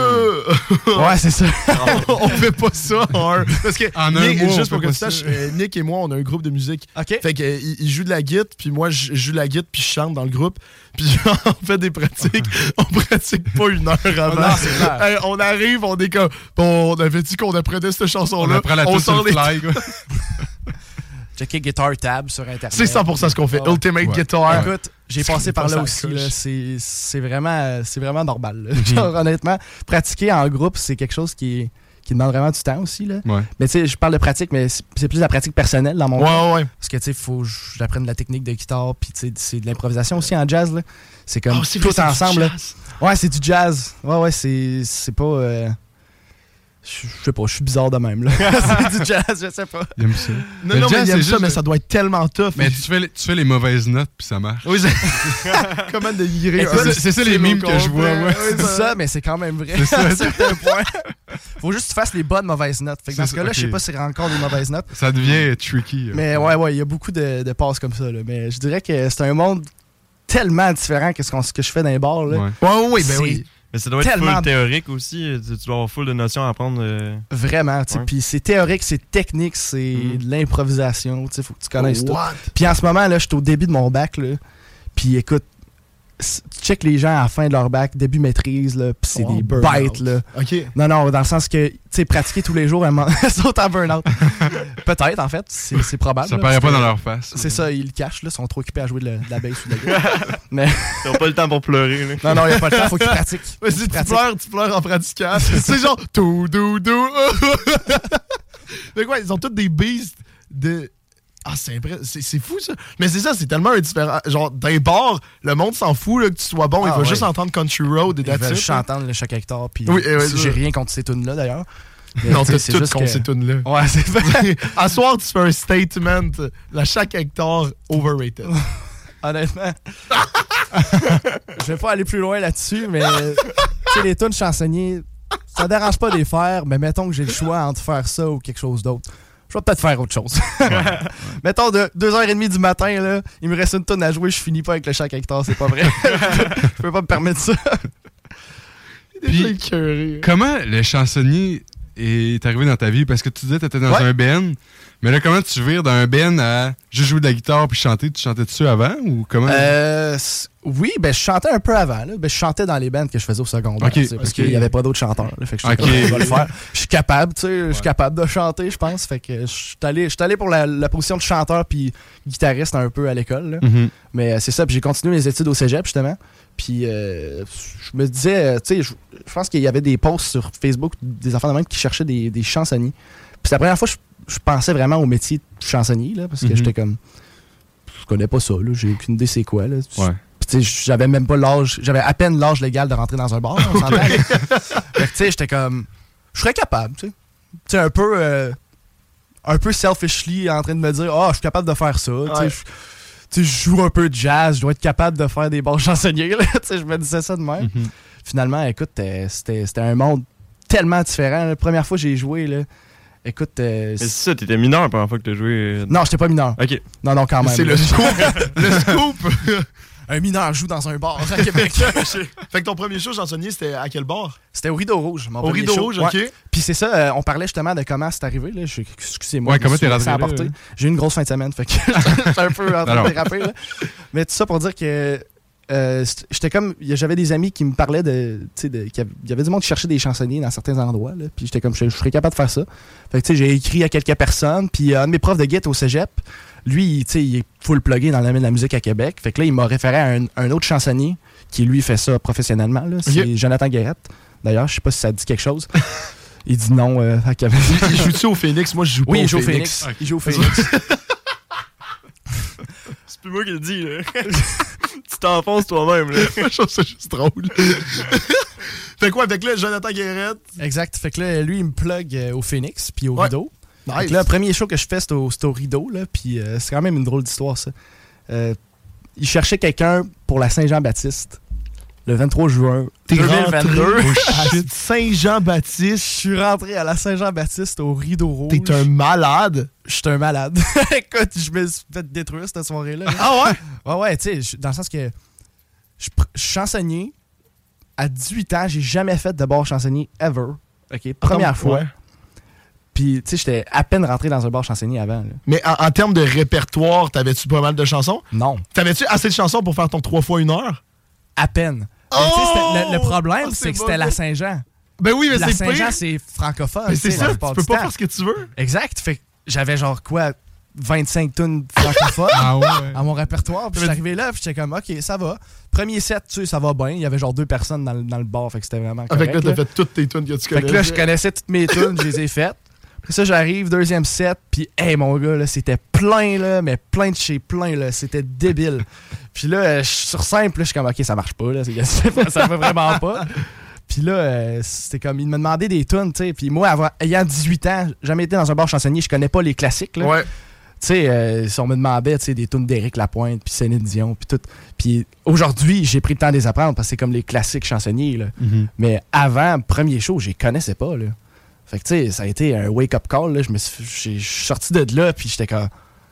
ouais. ouais, c'est ça. On fait pas ça en un. Parce que, en Nick, un mois, juste pour que tu saches, euh, Nick et moi, on a un groupe de musique. OK. Fait qu'il euh, il joue de la guitare, puis moi, je joue de la guitare, puis je chante dans le groupe. Puis on fait des pratiques. On pratique pas une heure avant. Non, c'est clair. Hey, on arrive, on est comme. Bon, on avait dit qu'on apprenait cette chanson-là. On apprend la touche sur le fly, quoi. Checker Guitar Tab sur Internet. C'est cent pour cent ce qu'on fait. Oh, Ultimate ouais. Guitar. Écoute, j'ai c'est passé par là aussi. Là. C'est, c'est, vraiment, c'est vraiment normal. Mm-hmm. Genre, honnêtement, pratiquer en groupe, c'est quelque chose qui, est, qui demande vraiment du temps aussi. Là. Ouais. Mais tu sais, je parle de pratique, mais c'est, c'est plus de la pratique personnelle dans mon ouais, cas. Ouais. Parce que tu sais, il faut que j'apprenne de la technique de guitare, puis tu sais, c'est de l'improvisation aussi en jazz. Là. C'est comme oh, c'est tout vrai, ensemble. Ouais, c'est du jazz. Ouais, ouais, c'est, c'est pas. Euh... Je sais pas, je suis bizarre de même. Là. C'est du jazz, je sais pas. Il aime ça. Non, mais non, jazz, mais il aime ça, le... mais ça doit être tellement tough. Mais tu fais, les, tu fais les mauvaises notes, puis ça marche. Oui, c'est... Comment délivrer un... C'est, c'est ça les mimes que je vois. Ouais. C'est ça, mais c'est quand même vrai. C'est ça. À un certain point. Faut juste que tu fasses les bonnes mauvaises notes. Fait que dans ce cas-là, okay. je sais pas si c'est encore des mauvaises notes. Ça devient tricky. Mais ouais, ouais, il y a beaucoup de, de passes comme ça. Là. Mais je dirais que c'est un monde tellement différent que ce, qu'on, ce que je fais dans les bars. Là. Ouais, ouais, ouais, ben oui. Mais ça doit être tellement full théorique aussi. Tu, tu dois avoir full de notions à apprendre. Euh... Vraiment, tu sais. Ouais. Puis c'est théorique, c'est technique, c'est Mm. de l'improvisation. Tu sais, faut que tu connaisses tout. What? Puis en ce moment, là, je suis au début de mon bac, là. Puis écoute, c- tu check les gens à la fin de leur bac, début maîtrise, là. Puis c'est Oh, des burn-out. bêtes, là. OK. Non, non, dans le sens que, tu sais, pratiquer tous les jours, elles sont en burn-out. Peut-être, en fait, c'est c'est probable. Ça là, paraît parce pas que dans leur face. C'est ça, ils le cachent, là. Ils sont trop occupés à jouer de la, de la bass ou de la guitare. Mais Ils n'ont pas le temps pour pleurer. Là. non, non, il n'y a pas le temps, faut qu'ils pratiquent. Mais si tu Pratique. pleures, tu pleures en pratiquant. C'est genre tout, dou, dou. Mais quoi, ils ont tous des beasts de. Ah, c'est impressionnant. C'est c'est fou, ça. Mais c'est ça, c'est tellement indifférent. Genre, d'un bord, le monde s'en fout là, que tu sois bon. Ah, il va ouais. juste entendre Country Road et Ils veulent that's it, juste là. entendre le chaque hectare. Puis Oui, eh ouais, j'ai ça. rien contre ces tunes-là, d'ailleurs. Mais, Non, tu sais, t'as c'est tout juste contre que- ces tunes-là. Ouais, c'est vrai. À soir, tu fais un statement. La chaque hectare, overrated. Honnêtement. Je vais pas aller plus loin là-dessus, mais tu sais, les tunes chansonniers, ça dérange pas de les faire, mais mettons que j'ai le choix entre faire ça ou quelque chose d'autre. Je vais peut-être faire autre chose. Mettons, de deux heures trente du matin, là, il me reste une tune à jouer, je finis pas avec le chaque hectare, c'est pas vrai. Je peux pas me permettre ça. Puis, écœuré. comment le chansonnier est arrivé dans ta vie? Parce que tu disais que tu étais dans Ouais. un band. Mais là, comment tu vires d'un band à juste jouer de la guitare puis chanter? Tu chantais dessus avant ou comment? Euh, c- oui, ben je chantais un peu avant. Là. Ben, je chantais dans les bands que je faisais au secondaire. Ok, tu sais, parce ok. qu'il n'y avait pas d'autres chanteurs. Là, fait que je Ok. je vais le faire. Je suis capable, tu sais. Je suis capable de chanter, je pense. Fait que je suis allé, je suis allé pour la, la position de chanteur puis guitariste un peu à l'école. là. Mhm. Mais euh, c'est ça. Puis j'ai continué mes études au cégep, justement. Puis euh, je me disais, euh, tu sais, je je pense qu'il y avait des posts sur Facebook des enfants de même qui cherchaient des, des chansonniers. Puis c'est la première fois que je, je pensais vraiment au métier de chansonnier, là, parce que Mhm. j'étais comme, je connais pas ça, là, j'ai aucune idée c'est quoi. Là. Ouais. Puis tu sais, j'avais même pas l'âge, j'avais à peine l'âge légal de rentrer dans un bar, on s'entend. Fait que tu sais, j'étais comme, je serais capable, tu sais. Tu sais, un peu, euh, un peu selfishly en train de me dire, ah, oh, je suis capable de faire ça, tu sais, Ouais. je- tu sais, je joue un peu de jazz, je dois être capable de faire des bons chansonniers, là. Tu sais, je me disais ça de même. Mhm. Finalement, écoute, euh, c'était c'était un monde tellement différent. La première fois que j'ai joué, là, écoute... euh, Mais c'est ça, t'étais mineur la première fois que t'as joué. euh, non, j'étais pas mineur. Ok. Non, non, quand même. C'est là. le scoop. Le scoop. Un mineur joue dans un bar à Québec. Fait que ton premier show chansonnier, c'était à quel bar? C'était au Rideau Rouge. Mon Au premier Rideau show. Rouge, Ouais. OK. Puis c'est ça, euh, on parlait justement de comment c'est arrivé. Là. Je- Excusez-moi. Ouais, je me comment suis t'es laissé rentré là, emporter. là? J'ai eu une grosse fin de semaine, fait que j'étais un peu en train Alors. de déraper. Là. Mais tout ça pour dire que euh, c't- j'étais comme... J'avais des amis qui me parlaient de... Tu sais, de- qu'il y avait- il y avait du monde qui cherchait des chansonniers dans certains endroits. Là, puis j'étais comme, je, je serais capable de faire ça. Fait que tu sais, j'ai écrit à quelques personnes. Puis un de mes profs de guitare au cégep, lui, tu sais, il est full plugué dans le domaine de la musique à Québec. Fait que là, il m'a référé à un, un autre chansonnier qui, lui, fait ça professionnellement. Là. C'est Ok. Jonathan Guérette. D'ailleurs, je sais pas si ça dit quelque chose. Il dit non euh, à Québec. Il joue-tu au Phoenix? Moi, je joue pas Oui, au il joue au Phoenix. Phoenix. Il joue au Phoenix. C'est plus moi qui le dis, là. Tu t'enfonces toi-même, là. Je trouve ça juste drôle. Fait quoi avec là, Jonathan Guérette? Exact. Fait que là, lui, il me plug euh, au Phoenix puis au Ouais. Rideau. Fait Nice. que là, le premier show que je fais, c'est au, c'est au Rideau. Là, puis euh, c'est quand même une drôle d'histoire, ça. Euh, il cherchait quelqu'un pour la Saint-Jean-Baptiste le vingt-trois juin T'es deux mille vingt-deux. rentré Ah, à Saint-Jean-Baptiste. Je suis rentré à la Saint-Jean-Baptiste au Rideau Rouge. T'es un malade. Je suis un malade. Écoute, je me suis fait détruire cette soirée-là. Ah ouais? Ouais, ouais, tu sais, je- dans le sens que je pr- je suis chansonnier. À dix-huit ans, j'ai jamais fait de bar chansonnier ever. OK, première Attends, fois. ouais. Puis, tu sais, j'étais à peine rentré dans un bar chansonnier avant. là. Mais en, en termes de répertoire, t'avais-tu pas mal de chansons? Non, T'avais-tu assez de chansons pour faire ton trois fois une heure? à peine. Mais Oh! tu sais, c'était- le, le problème, Oh, c'est c'est que bon, c'était la ça. Saint-Jean. Ben oui, mais La c'est Saint-Jean, pire. c'est francophone. Mais c'est tu sais, la ça, plupart tu peux du pas temps. faire ce que tu veux. Exact. Fait que j'avais genre quoi, vingt-cinq tonnes francophones Ah ouais? à mon répertoire. Puis je suis arrivé là, puis j'étais comme, OK, ça va. Premier set, tu sais, ça va bien. Il y avait genre deux personnes dans le, dans le bar, fait que c'était vraiment correct. Avec là, t'as là. fait toutes tes tunes que tu connais. Fait que là, je connaissais toutes mes tunes, je les ai faites. Après ça, j'arrive, deuxième set, puis hey, mon gars, là, c'était plein, là, mais plein de chez plein, là. C'était débile. Puis là, euh, je suis sur scène, puis là, je suis comme, OK, ça marche pas, là. C'est- Ça va vraiment pas. Puis là, euh, c'était comme, il me demandait des tunes, tu sais. Puis moi, avoir, ayant dix-huit ans, jamais été dans un bar chansonnier, je connais pas les classiques, là. Ouais. Tu sais, euh, si on me demandait, tu sais, des tunes d'Éric Lapointe, puis Céline Dion, puis tout. Puis aujourd'hui, j'ai pris le temps de les apprendre parce que c'est comme les classiques chansonniers, là. Mhm. Mais avant, premier show, je les connaissais pas, là. Fait que, tu sais, ça a été un wake-up call, là. Je me suis, j'ai- je suis sorti de là, puis j'étais comme...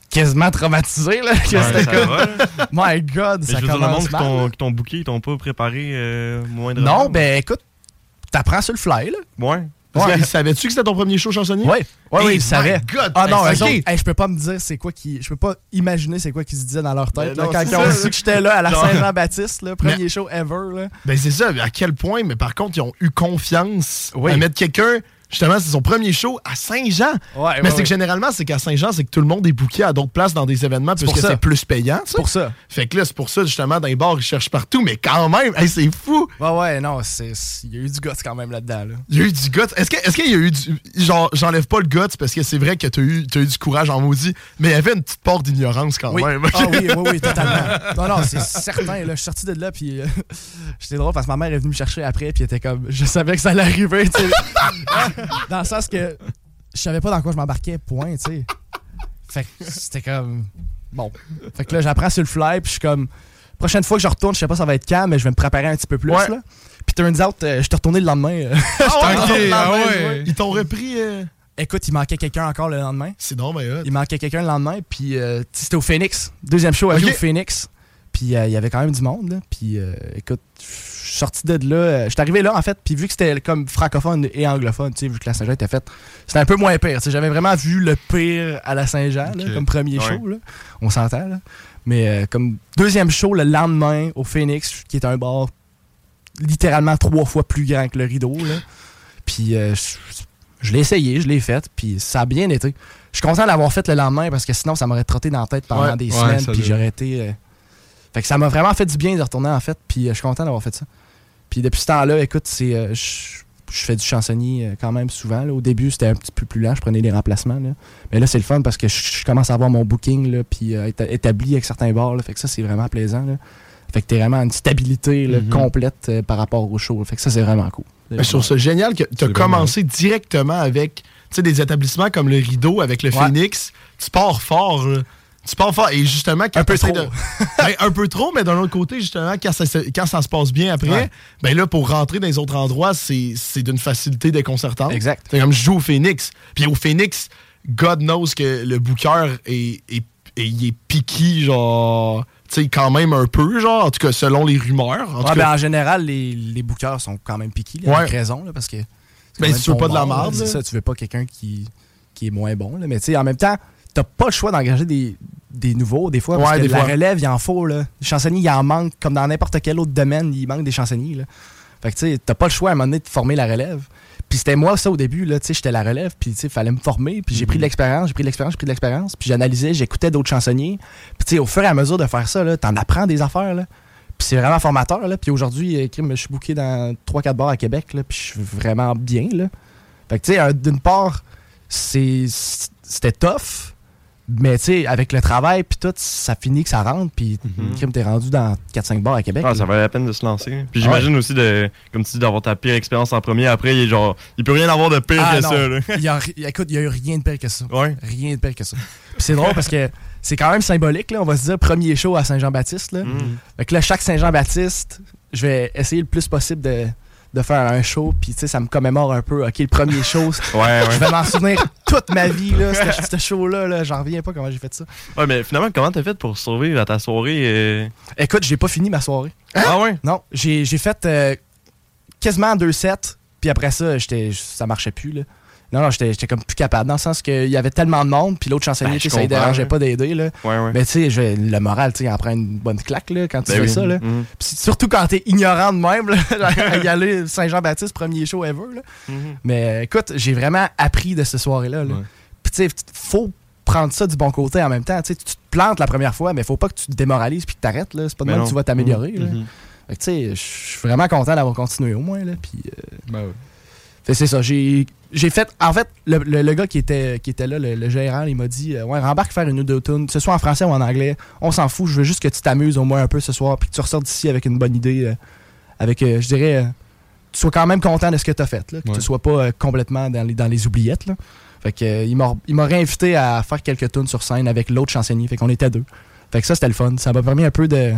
quasiment traumatisé, là. Que Ouais, c'était ça comme... va. My God, Mais ça je veux dire, le monde commence qui mal. t'ont, là. qui t'ont booké, ils t'ont pas préparé euh, moindrement. Non, ben écoute, t'apprends sur le fly, là. Ouais. Ouais. Savais-tu que c'était ton premier show chansonnier? Oui, ouais, Hey, oui, ils my savaient. God! Ah non, Hey, eux ok. autres, hey, je peux pas me dire c'est quoi qui. Je peux pas imaginer c'est quoi qu'ils se disaient dans leur tête. Ben là, non, quand c'est ils ont ça, su là. que j'étais là à la Genre- Saint-Jean-Baptiste, là, premier Mais- show ever. Là. Ben c'est ça, à quel point, mais par contre, ils ont eu confiance Oui. à mettre quelqu'un, justement, c'est son premier show à Saint-Jean. Ouais, mais ouais, c'est ouais. que généralement, c'est qu'à Saint-Jean, c'est que tout le monde est booké à d'autres places dans des événements C'est puisque pour ça. c'est plus payant, tu sais. C'est pour ça. Fait que là, c'est pour ça, justement, dans les bars, ils cherchent partout, mais quand même, hey, c'est fou! Ouais, ouais, non, c'est, c'est- il y a eu du guts quand même là-dedans. Là. Il y a eu du guts. Est-ce, que, est-ce qu'il y a eu du. Genre, j'enlève pas le guts parce que c'est vrai que t'as eu, t'as eu du courage en maudit, mais il y avait une petite part d'ignorance quand Oui. même. Ah oui, oui, oui, totalement. Non, non, c'est certain. Là, je suis sorti de là, puis euh, j'étais drôle parce que ma mère est venue me chercher après, puis elle était comme. Je savais que ça allait arriver, tu sais. Dans le sens que je savais pas dans quoi je m'embarquais, point, tu sais. Fait que c'était comme. Bon. Fait que là, j'apprends sur le fly, puis je suis comme. Prochaine fois que je retourne, je sais pas ça va être quand, mais je vais me préparer un petit peu plus, Ouais. là. Puis turns out, euh, je suis retourné le lendemain. euh, Ah j'étais ouais, encore le ah lendemain, ouais. jouer. Ils t'ont repris. euh, Écoute, il manquait quelqu'un encore le lendemain. C'est non, mais hot. Il manquait quelqu'un le lendemain, puis euh, c'était au Phoenix. Deuxième show à Ok. au Phoenix. Puis euh, il y avait quand même du monde, là. Puis euh, écoute, je suis sorti de là. euh, Je suis arrivé là, en fait, puis vu que c'était comme francophone et anglophone, tu sais, vu que la Saint-Jean était faite, c'était un peu moins pire. Tu sais, j'avais vraiment vu le pire à la Saint-Jean, là, Ok. comme premier Ouais. show, là. On s'entend, là. Mais euh, comme deuxième show le lendemain au Phoenix, qui est un bar littéralement trois fois plus grand que le Rideau, là. Puis euh, je, je l'ai essayé, je l'ai fait, puis ça a bien été. Je suis content de l'avoir fait le lendemain parce que sinon, ça m'aurait trotté dans la tête pendant Ouais. des Ouais, semaines, ça puis doit. j'aurais été. euh, Fait que ça m'a vraiment fait du bien de retourner, en fait, puis euh, je suis content d'avoir fait ça. Puis depuis ce temps-là, écoute, c'est. euh, je je fais du chansonnier euh, quand même souvent. Là. Au début, c'était un petit peu plus lent, je prenais des remplacements. Là. Mais là, c'est le fun parce que je, je commence à avoir mon booking, là, puis euh, éta- établi avec certains bars. Là. Fait que ça, c'est vraiment plaisant. Là. Fait que t'es vraiment une stabilité là, Mhm. complète euh, par rapport au show. Fait que ça, c'est vraiment cool. C'est Mais je trouve ça génial que tu as C'est commencé directement avec tu sais, des établissements comme le Rideau, avec le Ouais. Phoenix. Tu pars fort. là. Tu pars fort. Et justement, quand Un peu t'essaies trop. de- Ben, un peu trop, mais d'un autre côté, justement, quand ça, se- quand ça se passe bien après, Ouais. ben là, pour rentrer dans les autres endroits, c'est c'est d'une facilité déconcertante. Exact. C'est comme je joue au Phoenix. Puis au Phoenix, God knows que le booker est, est, est, il est piqué, genre, tu sais, quand même un peu, genre, en tout cas, selon les rumeurs. En Ouais, tout ben, cas, en général, les, les bookers sont quand même piqués, là, Ouais. avec raison, là, parce que. c'est quand Ben, même tu veux ton pas de la bar, là, marde, C'est là. ça, tu veux pas quelqu'un qui, qui est moins bon. Là. Mais tu sais, en même temps, t'as pas le choix d'engager des, des nouveaux, des fois, parce Ouais, que des la fois. relève, il en faut. Là. Les chansonniers, il en manque, comme dans n'importe quel autre domaine, il manque des chansonniers. Là. Fait que tu sais, t'as pas le choix à un moment donné de former la relève. Puis c'était moi, ça, au début, là, tu sais, j'étais la relève, puis tu sais, fallait me former, puis j'ai pris de l'expérience, j'ai pris de l'expérience, j'ai pris de l'expérience, puis j'analysais, j'écoutais d'autres chansonniers. Puis tu sais, au fur et à mesure de faire ça, là, t'en apprends des affaires, là. Puis c'est vraiment formateur, là. Puis aujourd'hui, euh, crime, je suis booké dans trois quatre bars à Québec, là, puis je suis vraiment bien, là. Fait que tu sais, euh, d'une part, c'est c'était tough, mais tu sais, avec le travail, puis tout, ça finit que ça rentre, puis Mhm. crime, t'es rendu dans quatre cinq bars à Québec. Ah, là. ça valait la peine de se lancer. Puis j'imagine aussi, de, comme tu dis, d'avoir ta pire expérience en premier. Après, il est genre, il peut rien avoir de pire Ah, que non. ça. Là. Il y a, ri- écoute, il y a eu rien de pire que ça. Ouais. Rien de pire que ça. Puis c'est drôle parce que c'est quand même symbolique, là, on va se dire, premier show à Saint-Jean-Baptiste. Là. Mm. Fait que là, chaque Saint-Jean-Baptiste, je vais essayer le plus possible de, de faire un show, puis tu sais, ça me commémore un peu, ok, le premier show, Ouais, je ouais. vais m'en souvenir toute ma vie, là, ce ce show-là, là, j'en reviens pas comment j'ai fait ça. Ouais, mais finalement, comment t'as fait pour survivre à ta soirée? euh? Écoute, j'ai pas fini ma soirée. Ah ouais? Non, j'ai j'ai fait euh, quasiment deux sets, puis après ça, j'étais ça marchait plus, là. Non, non, j'étais j'étais comme plus capable, dans le sens qu'il y avait tellement de monde, puis l'autre chansonnier, Ben, tu sais, je ça ne comprends, dérangeait hein. pas d'aider, là. Ouais, ouais. Mais tu sais, je- le moral, tu sais, il en prend une bonne claque, là, quand tu Ben fais oui. ça, là. Mhm. Puis surtout quand t'es ignorant de même, là, à y aller Saint-Jean-Baptiste, premier show ever, là. Mhm. Mais euh, écoute, j'ai vraiment appris de cette soirée-là, là. Ouais. Puis tu sais, faut prendre ça du bon côté en même temps. Tu sais, tu te plantes la première fois, mais faut pas que tu te démoralises puis que t'arrêtes, là. C'est pas de Mais même non. que tu vas t'améliorer, là. Mhm. Fait que tu sais, je suis vraiment content d'avoir continué au moins, là. Puis euh, Ben ouais. fait, c'est ça, j'ai j'ai fait en fait le, le- le gars qui était qui était là, le, le gérant, il m'a dit euh, ouais, rembarque faire une ou deux tunes, que ce soit en français ou en anglais, on s'en fout, je veux juste que tu t'amuses au moins un peu ce soir puis que tu ressortes d'ici avec une bonne idée euh, avec euh, je dirais euh, tu sois quand même content de ce que tu as fait là, que Ouais. tu sois pas euh, complètement dans les dans les oubliettes là. Fait que euh, il m'a il m'a réinvité à faire quelques tunes sur scène avec l'autre chansonnier, fait qu'on était deux. Fait que ça c'était le fun, ça m'a permis un peu de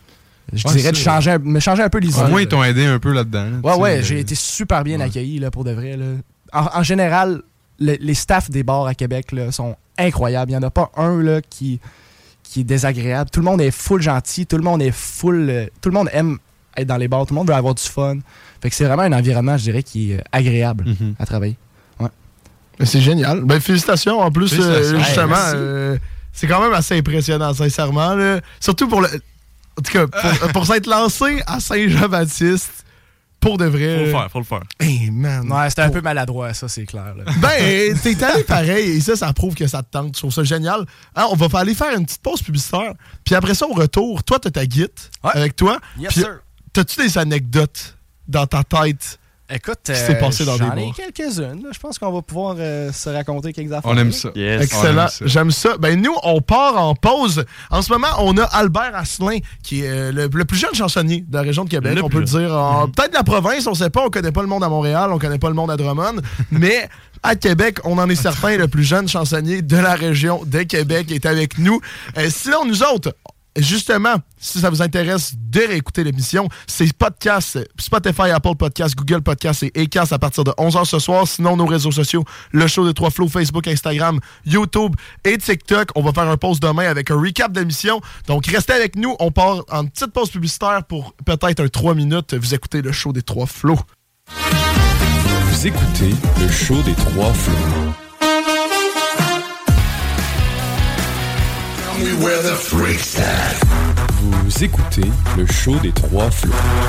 je Ouais, dirais de c'est- changer un- me changer un peu les Au idées. moins, ils t'ont aidé un peu là-dedans. là, Ouais, tu sais, ouais, euh, j'ai été super bien ouais. accueilli là, pour de vrai. Là. En, en général, le- les staffs des bars à Québec là, sont incroyables. Il n'y en a pas un là, qui, qui est désagréable. Tout le monde est full gentil, tout le monde est full... Euh, tout le monde aime être dans les bars, tout le monde veut avoir du fun. Fait que c'est vraiment un environnement, je dirais, qui est euh, agréable mm-hmm. à travailler. Ouais. C'est génial. Ben, félicitations. En plus, félicitations. Euh, justement, hey, euh, c'est quand même assez impressionnant, sincèrement. Là. Surtout pour le... En tout cas, pour, pour s'être lancé à Saint-Jean-Baptiste, pour de vrai. Faut le faire, faut le faire. Hey man. Ouais, c'était pour... un peu maladroit, ça, c'est clair. Là. Ben, t'es allé pareil, et ça, ça prouve que ça te tente. Je trouve ça génial. Hein, on va aller faire une petite pause publicitaire, puis après ça, au retour, toi, t'as ta guide ouais. avec toi. Yes, sir. T'as-tu des anecdotes dans ta tête? Écoute, euh, passé dans j'en ai quelques-unes. Là. Je pense qu'on va pouvoir euh, se raconter quelques affaires. On aime ça. Yes. Excellent. Ça. J'aime ça. Ben nous, on part en pause. En ce moment, on a Albert Asselin, qui est euh, le, le plus jeune chansonnier de la région de Québec. Le on peut le dire. En, mm-hmm. Peut-être de la province, on sait pas. On connaît pas le monde à Montréal, on connaît pas le monde à Drummond. Mais à Québec, on en est certain, le plus jeune chansonnier de la région de Québec est avec nous. Euh, sinon, nous autres... Justement, si ça vous intéresse de réécouter l'émission, c'est podcast, Spotify, Apple Podcast, Google Podcast et Acast à partir de onze heures ce soir. Sinon, nos réseaux sociaux, le show des Trois Flots, Facebook, Instagram, YouTube et TikTok. On va faire un pause demain avec un recap d'émission. Donc, restez avec nous. On part en petite pause publicitaire pour peut-être un trois minutes. Vous écoutez le show des Trois Flots. Vous écoutez le show des Trois Flots. Vous écoutez le show des Trois Flots.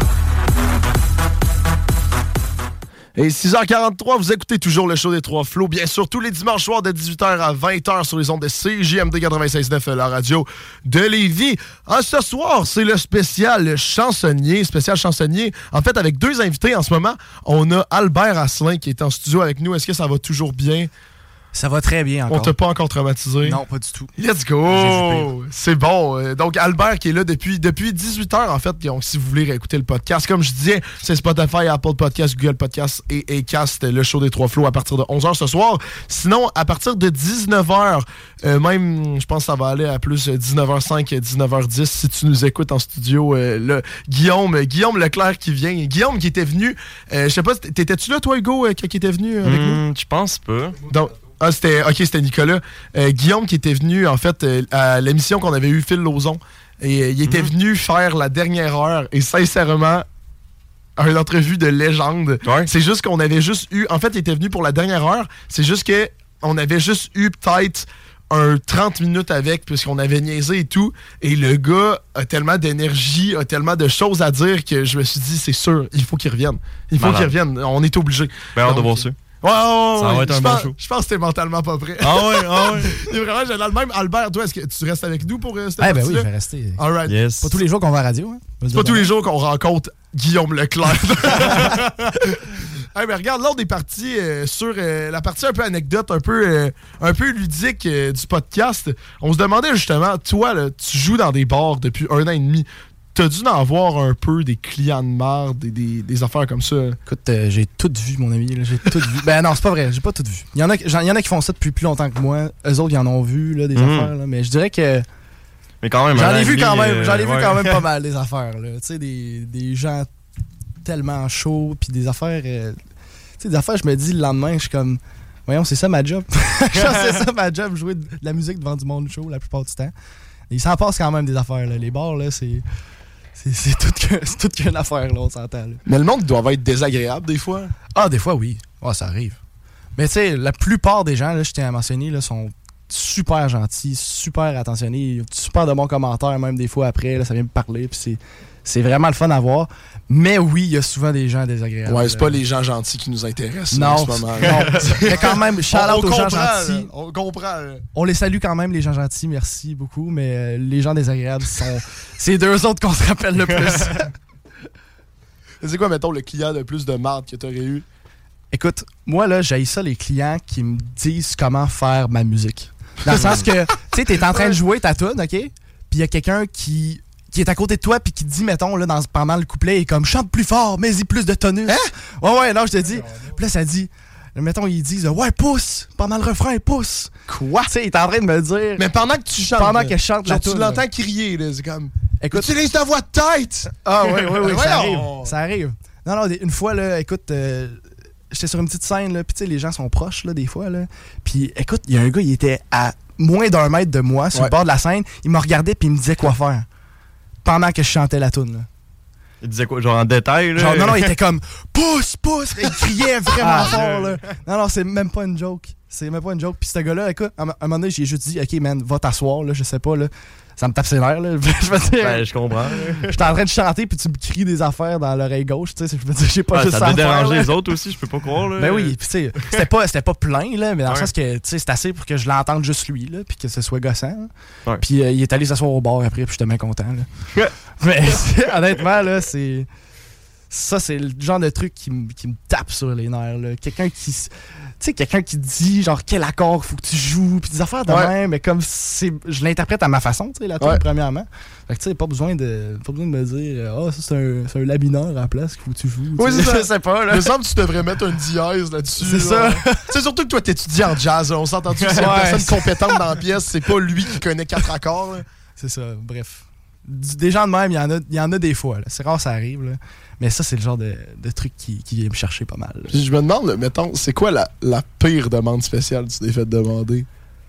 Et six heures quarante-trois, vous écoutez toujours le show des Trois Flots. Bien sûr, tous les dimanches soirs de dix-huit heures à vingt heures sur les ondes de C J M D quatre-vingt-seize neuf, la radio de Lévis. Ah, ce soir, c'est le spécial chansonnier. Spécial chansonnier. En fait, avec deux invités en ce moment, on a Albert Asselin qui est en studio avec nous. Est-ce que ça va toujours bien? Ça va très bien encore. On t'a pas encore traumatisé? Non, pas du tout. Let's go! C'est bon. Donc, Albert qui est là depuis, depuis dix-huit heures, en fait. Donc, si vous voulez réécouter le podcast, comme je disais, c'est Spotify, Apple Podcast, Google Podcast et Acast, le show des Trois Flots à partir de onze heures ce soir. Sinon, à partir de dix-neuf heures, euh, même, je pense que ça va aller à plus dix-neuf heures cinq, dix-neuf heures dix, si tu nous écoutes en studio. Euh, là, Guillaume, Guillaume Leclerc qui vient. Guillaume qui était venu, euh, je sais pas, t'étais-tu là, toi, Hugo, quand il était venu avec mmh, nous? Je pense pas. Donc, Ah, c'était, ok, c'était Nicolas. Euh, Guillaume qui était venu, en fait, euh, à l'émission qu'on avait eu, Phil Lauzon. Et euh, il était mm-hmm. venu faire la dernière heure. Et sincèrement, une entrevue de légende. Ouais. C'est juste qu'on avait juste eu... En fait, il était venu pour la dernière heure. C'est juste qu'on avait juste eu peut-être un trente minutes avec, puisqu'on avait niaisé et tout. Et le gars a tellement d'énergie, a tellement de choses à dire que je me suis dit, c'est sûr, il faut qu'il revienne. Il faut Malade. qu'il revienne. On est obligé. Ben, on doit voir ça. Ouais, ouais, ouais. Ça va être un bon pense, show. Je pense que t'es mentalement pas prêt. Ah ouais, ah ouais. Il est vraiment génial. Même Albert, toi, est-ce que tu restes avec nous pour euh, cette Ah, ben partie-là? oui, je vais rester. All right. Yes. Pas tous les jours qu'on va à la radio. Hein. C'est pas tous les jours qu'on rencontre Guillaume Leclerc. Hey, mais regarde, là, on est parti euh, sur euh, la partie un peu anecdote, un peu, euh, un peu ludique euh, du podcast. On se demandait justement, toi, là, tu joues dans des bars depuis un an et demi. T'as dû en voir un peu des clients de marde, des, des, des affaires comme ça. Écoute, euh, j'ai tout vu, mon ami. Là, j'ai tout vu. Ben non, c'est pas vrai, j'ai pas tout vu. Il y en a, il y en a qui font ça depuis plus longtemps que moi. Eux autres, ils en ont vu, là, des mmh. affaires. Là, mais je dirais que... Mais quand même, j'en ai vu quand même, euh, j'en ai ouais. vu quand même pas mal, des affaires. Tu sais, des, des gens tellement chauds, puis des affaires... Euh, tu sais, des affaires, je me dis le lendemain, je suis comme... Voyons, c'est ça ma job. C'est ça ma job, jouer de la musique devant du monde chaud la plupart du temps. Il s'en passe quand même des affaires, là. Les bars, là, c'est... C'est, c'est toute que, toute qu'une affaire, là, on s'entend. Là. Mais le monde doit être désagréable, des fois. Ah, des fois, oui. Ah, ça arrive. Mais tu sais, la plupart des gens, là, je tiens à mentionner, là, sont super gentils, super attentionnés, super de bons commentaires, même des fois après, là, ça vient me parler, puis c'est, c'est vraiment le fun à voir. Mais oui, il y a souvent des gens désagréables. Ouais, c'est pas les gens gentils qui nous intéressent non, en ce moment. Non, mais quand même, shout-out aux gens gentils. Là, on comprend. Là. On les salue quand même, les gens gentils, merci beaucoup, mais euh, les gens désagréables sont... c'est deux autres qu'on se rappelle le plus. C'est quoi, mettons, le client de plus de marde que t'aurais eu? Écoute, moi, là, j'haïs ça, les clients qui me disent comment faire ma musique. Dans le sens que, tu sais, t'es en train de jouer ta tune, OK? Puis il y a quelqu'un qui... qui est à côté de toi puis qui te dit, mettons, là, dans, pendant le couplet, il est comme, chante plus fort, mets-y plus de tonus. Hein? Ouais, ouais, non, je te dis. Puis là, ça dit, mettons, ils disent, ouais, pousse, pendant le refrain, pousse. Quoi? Tu sais, il est en train de me dire. Mais pendant que tu chantes. Pendant que je chante genre, la tu toune, l'entends crier, là, c'est comme. Écoute. Utilise ta voix de tête! Ah, ouais, ouais, ouais, ça arrive. Ça arrive. Non, non, une fois, là, écoute, euh, j'étais sur une petite scène, là, puis tu sais, les gens sont proches, là, des fois, là. Puis écoute, il y a un gars, il était à moins d'un mètre de moi, sur ouais. le bord de la scène. Il me regardait, puis il me disait quoi faire. Pendant que je chantais la toune, là. Il disait quoi, genre en détail, là? Genre, non, non, il était comme pousse, pousse! Il criait vraiment ah, fort, là. Non, non, c'est même pas une joke. C'est même pas une joke. Puis ce gars-là, écoute, à un moment donné, j'ai juste dit, OK, man, va t'asseoir, là, je sais pas, là. Ça me tape ses nerfs, là. Je veux dire, ben, je comprends. J'étais en train de chanter, puis tu me cries des affaires dans l'oreille gauche, tu sais. Je veux dire, j'ai pas ouais, juste ça. Ça devait déranger les autres aussi, je peux pas croire, là. Ben oui, puis tu sais, c'était pas, c'était pas plein, là, mais dans ouais. le sens que, tu sais, c'est assez pour que je l'entende juste lui, là, puis que ce soit gossant. Ouais. Puis euh, il est allé s'asseoir au bar après, puis j'étais bien content, là. Mais honnêtement, là, c'est. Ça, c'est le genre de truc qui, m- qui me tape sur les nerfs, là. Quelqu'un qui. Tu sais, quelqu'un qui dit, genre, quel accord faut que tu joues, puis des affaires de ouais. même, mais comme c'est. Je l'interprète à ma façon, tu sais, la tune, ouais. premièrement. Fait que, tu sais, pas besoin de. Pas besoin de me dire, ah, oh, ça, c'est un, c'est un la mineur à la place qu'il faut que tu joues. Oui, c'est ça. Je sais pas, là. Il me semble que tu devrais mettre un dièse là-dessus. C'est là. ça. C'est surtout que toi, t'étudies en jazz, là. On s'entend-tu que c'est une ouais, personne c'est... compétente dans la pièce, c'est pas lui qui connaît quatre accords, là. C'est ça, bref. Des gens de même, il y en a, il y en a des fois, là. C'est rare, ça arrive, là. Mais ça, c'est le genre de, de truc qui, qui vient me chercher pas mal. Là. Puis je me demande, mettons, c'est quoi la, la pire demande spéciale que tu t'es fait demander?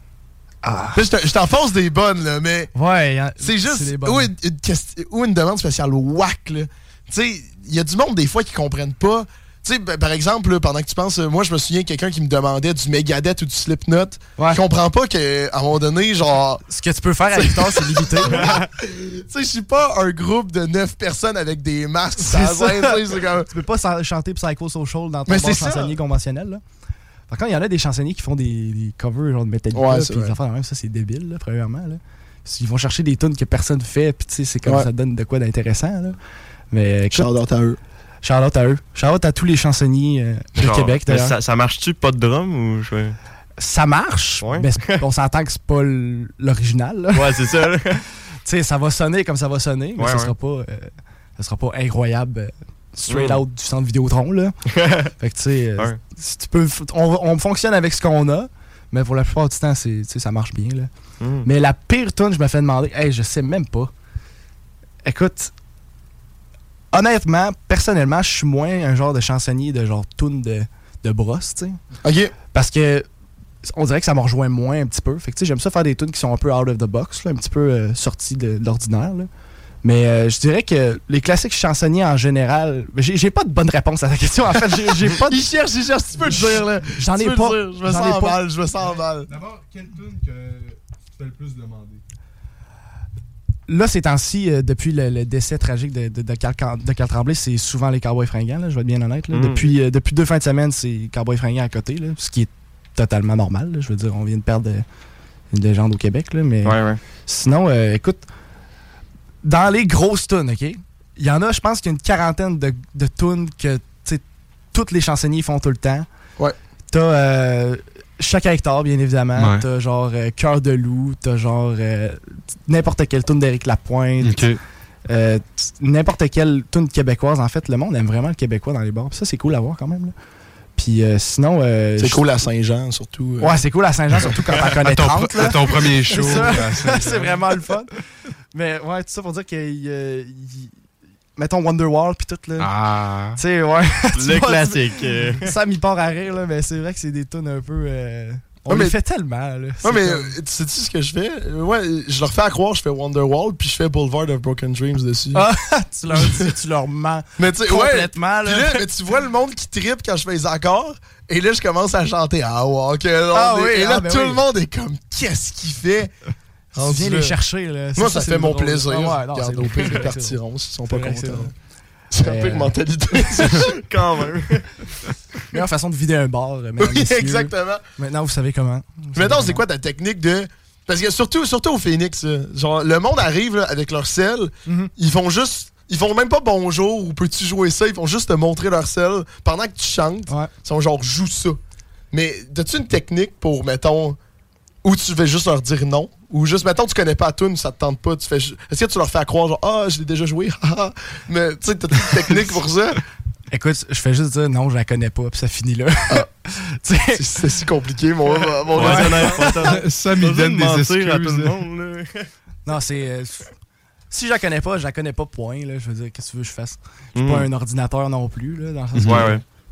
Ah. Là, je t'enfonce des bonnes, là, mais. Ouais, a, c'est juste. C'est ou, une, une question, ou une demande spéciale whack, là. Tu sais, il y a du monde, des fois, qui comprennent pas. Tu sais, ben, par exemple, là, pendant que tu penses, moi, je me souviens de quelqu'un qui me demandait du Megadeth ou du Slipknot. Ouais. Je comprends pas qu'à un moment donné, genre. Ce que tu peux faire à l'histoire, c'est limité. Tu sais, je suis pas un groupe de neuf personnes avec des masques. C'est ça. C'est comme... Tu peux pas chanter Psychosocial dans ton bar chansonnier conventionnel, là. Par contre, il y en a des chansonniers qui font des, des covers genre de Metallica, ouais, puis des affaires de même, ça, c'est débile, là, premièrement, là. Ils vont chercher des tunes que personne fait, puis tu sais, c'est comme ouais. ça donne de quoi d'intéressant, là. Mais. Shout-out à eux. Shout-out à eux. Shout-out à tous les chansonniers euh, de Québec, d'ailleurs. Ça, ça marche-tu, pas de drum ou je... Ça marche, ouais. mais on s'entend que c'est pas l'original. Là. Ouais, c'est ça. Tu sais, ça va sonner comme ça va sonner, mais ouais, ça, ouais. Sera pas, euh, ça sera pas incroyable euh, straight mm. out du centre Vidéotron, là. Fait que tu sais, euh, ouais. si tu peux, on, on fonctionne avec ce qu'on a, mais pour la plupart du temps, c'est, ça marche bien, là. Mm. Mais la pire tune, je me fais demander, hey, je sais même pas. Écoute... Honnêtement, personnellement, je suis moins un genre de chansonnier de genre tune de, de brosse, tu sais. OK. Parce que on dirait que ça me rejoint moins un petit peu. Fait que tu sais, j'aime ça faire des tunes qui sont un peu out of the box, là, un petit peu euh, sortis de, de l'ordinaire, là. Mais euh, je dirais que les classiques chansonniers en général, j'ai, j'ai pas de bonne réponse à ta question. En fait, j'ai, j'ai pas de... Il cherche, il cherche, tu peux le dire, là. J'en ai pas. Je me sens mal, je me sens mal. D'abord, quelle tune que tu fais le plus demander? Là, ces temps-ci, euh, depuis le, le décès tragique de, de, de, Carl, de Carl Tremblay, c'est souvent les Cowboys Fringants, là, je vais être bien honnête. Là. Mm. Depuis, euh, depuis deux fins de semaine, c'est Cowboys Fringants à côté, là, ce qui est totalement normal. Là. Je veux dire, on vient de perdre euh, une légende au Québec. Là, mais ouais, ouais. Sinon, euh, écoute, dans les grosses tunes, OK? Il y en a, je pense qu'il y a une quarantaine de, de tunes que tous les chansonniers font tout le temps. Ouais. T'as... Euh, Chaque Hectare, bien évidemment. Ouais. T'as genre euh, Cœur de loup, t'as genre euh, n'importe quelle tune d'Éric Lapointe. Okay. Euh, n'importe quelle tune québécoise. En fait, le monde aime vraiment le québécois dans les bars. Puis ça, c'est cool à voir quand même. Là. Puis euh, sinon... Euh, c'est cool à Saint-Jean, surtout. Euh... Ouais, c'est cool à Saint-Jean, surtout quand t'en connais trente. Ton, ton premier show. C'est, c'est vraiment le fun. Mais ouais, tout ça pour dire qu'il... Euh, il... Mettons Wonderwall puis tout là. Ah. Tu sais, ouais. Le classique. Ça m'y part à rire là, mais c'est vrai que c'est des tunes un peu. Euh... On ouais, les mais... fait tellement là. Ouais, mais comme... tu sais-tu ce que je fais? Ouais, je leur fais à croire, je fais Wonderwall puis je fais Boulevard of Broken Dreams dessus. Ah, tu leur dis, tu leur mens. Mais tu complètement ouais, là. là mais tu vois le monde qui trippe quand je fais les accords. Et là, je commence à chanter. Ah, ouais, ok. Ah, oui, et là, ah, ben tout oui. le monde est comme, qu'est-ce qu'il fait? Tu viens les chercher là. Moi, ça, ça fait mon drôle. Plaisir. Ah, ouais, non, regarde, au pire, ils partiront s'ils sont pas contents. C'est un peu de mentalité. Quand même. Meilleure façon de vider un bar, mesdames, oui, messieurs. exactement. Maintenant, vous savez comment. Vous Maintenant, c'est quoi ta technique de... Parce que surtout, surtout au Phoenix, genre, le monde arrive là, avec leur sel, mm-hmm. ils font juste... Ils font même pas bonjour ou peux-tu jouer ça, ils font juste te montrer leur sel pendant que tu chantes. Ouais. Ils sont genre, joue ça. Mais as-tu une technique pour, mettons, où tu veux juste leur dire non? Ou juste, mettons, tu connais pas la tune, ça te tente pas. Tu fais, est-ce que tu leur fais croire, genre, ah, je l'ai déjà joué? Mais tu sais, t'as une technique pour ça? Écoute, je fais juste dire non, je la connais pas, puis ça finit là. Ah. c'est, c'est si compliqué, mon, mon ouais. Ça m'y donne des excuses. À tout le monde, là. Non, c'est. Euh, si je la connais pas, je la connais pas, point. Là. Je veux dire, qu'est-ce que tu veux que je fasse? Je suis mm. pas un ordinateur non plus, là, dans le sens ouais, ouais.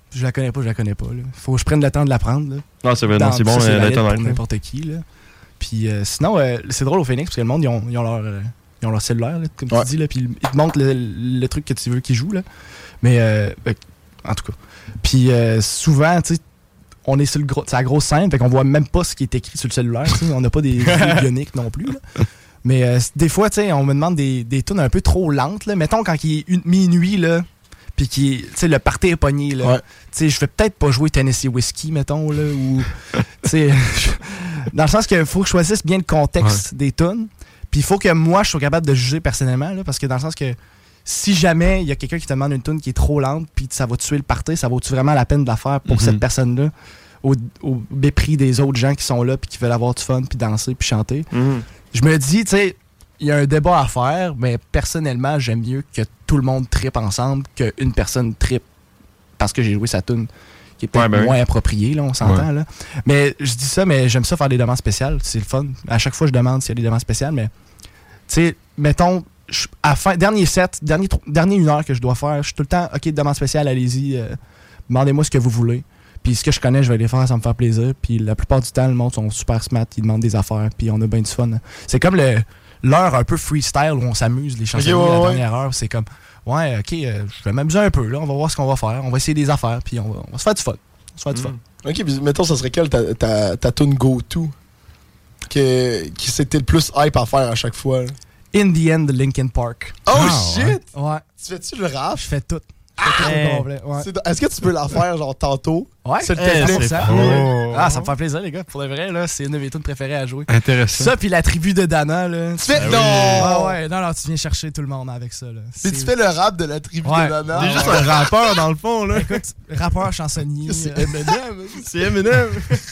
Je la connais pas, je la connais pas. Là. Faut que je prenne le temps de l'apprendre. Là. Non, c'est vrai, non, c'est bon, ça, c'est euh, pour là. n'importe qui. Là. Puis euh, sinon, euh, c'est drôle au Phoenix parce que le monde, ils ont, ils ont leur, euh, ils ont leur cellulaire, là, comme ouais. tu dis, là, puis ils te montrent le, le truc que tu veux qu'ils jouent. Là. Mais, euh, en tout cas. Puis euh, souvent, tu sais, on est sur le gros, la grosse scène, fait qu'on voit même pas ce qui est écrit sur le cellulaire. On n'a pas des yeux bioniques non plus. Là. Mais euh, des fois, tu sais, on me demande des, des tunes un peu trop lentes. Là. Mettons, quand il est une, minuit, là, puis qui, tu sais, le party est pogné, là. Ouais. Tu sais, je vais peut-être pas jouer Tennessee Whiskey, mettons, là, ou, tu sais, dans le sens qu'il faut que je choisisse bien le contexte ouais. des tunes. Puis il faut que moi, je sois capable de juger personnellement, là, parce que dans le sens que si jamais il y a quelqu'un qui te demande une tune qui est trop lente, puis ça va tuer le party, ça vaut-tu vraiment la peine de la faire pour mm-hmm. cette personne-là, au, au mépris des autres gens qui sont là, puis qui veulent avoir du fun, puis danser, puis chanter. Mm-hmm. Je me dis, tu sais, il y a un débat à faire, mais personnellement, j'aime mieux que tout le monde trippe ensemble qu'une personne trippe parce que j'ai joué sa tune qui est peut-être ouais, ben moins oui. appropriée, là, on s'entend. Ouais. Là. Mais je dis ça, mais j'aime ça faire des demandes spéciales. C'est le fun. À chaque fois, je demande s'il y a des demandes spéciales, mais tu sais, mettons, je, à fin, dernier set, dernier, dernier une heure que je dois faire, je suis tout le temps, OK, demande spéciale, allez-y, euh, demandez-moi ce que vous voulez. Puis ce que je connais, je vais les faire, ça me fait plaisir. Puis la plupart du temps, le monde sont super smart, ils demandent des affaires, puis on a bien du fun. C'est comme le l'heure un peu freestyle où on s'amuse, les chansons okay, ouais, la ouais. dernière heure, c'est comme ouais, ok, euh, je vais m'amuser un peu, là, on va voir ce qu'on va faire, on va essayer des affaires, puis on va, on va se faire du fun. On va se faire du fun. Mm. Ok, puis mettons, ça serait quelle ta, ta, ta tune go-to que, qui c'était le plus hype à faire à chaque fois? Là? In the End de Linkin Park. Oh ah, shit! Ouais. Tu fais-tu le rap? Je fais tout. Ah, complet, ouais. Est-ce que tu peux la faire genre tantôt? Ouais, c'est le hey, c'est ça. Oh. Ah, ça me fait plaisir, les gars. Pour de vrai, là, c'est une de mes tunes préférées à jouer. Intéressant. Ça, puis la tribu de Dana, là. Tu fais ah, non! Oui. Ah ouais, non, non, tu viens chercher tout le monde avec ça, là. Mais tu fais le rap de la tribu ouais. de Dana. T'es juste un rappeur, dans le fond, là. Écoute, rappeur, chansonnier. C'est Eminem. C'est Eminem.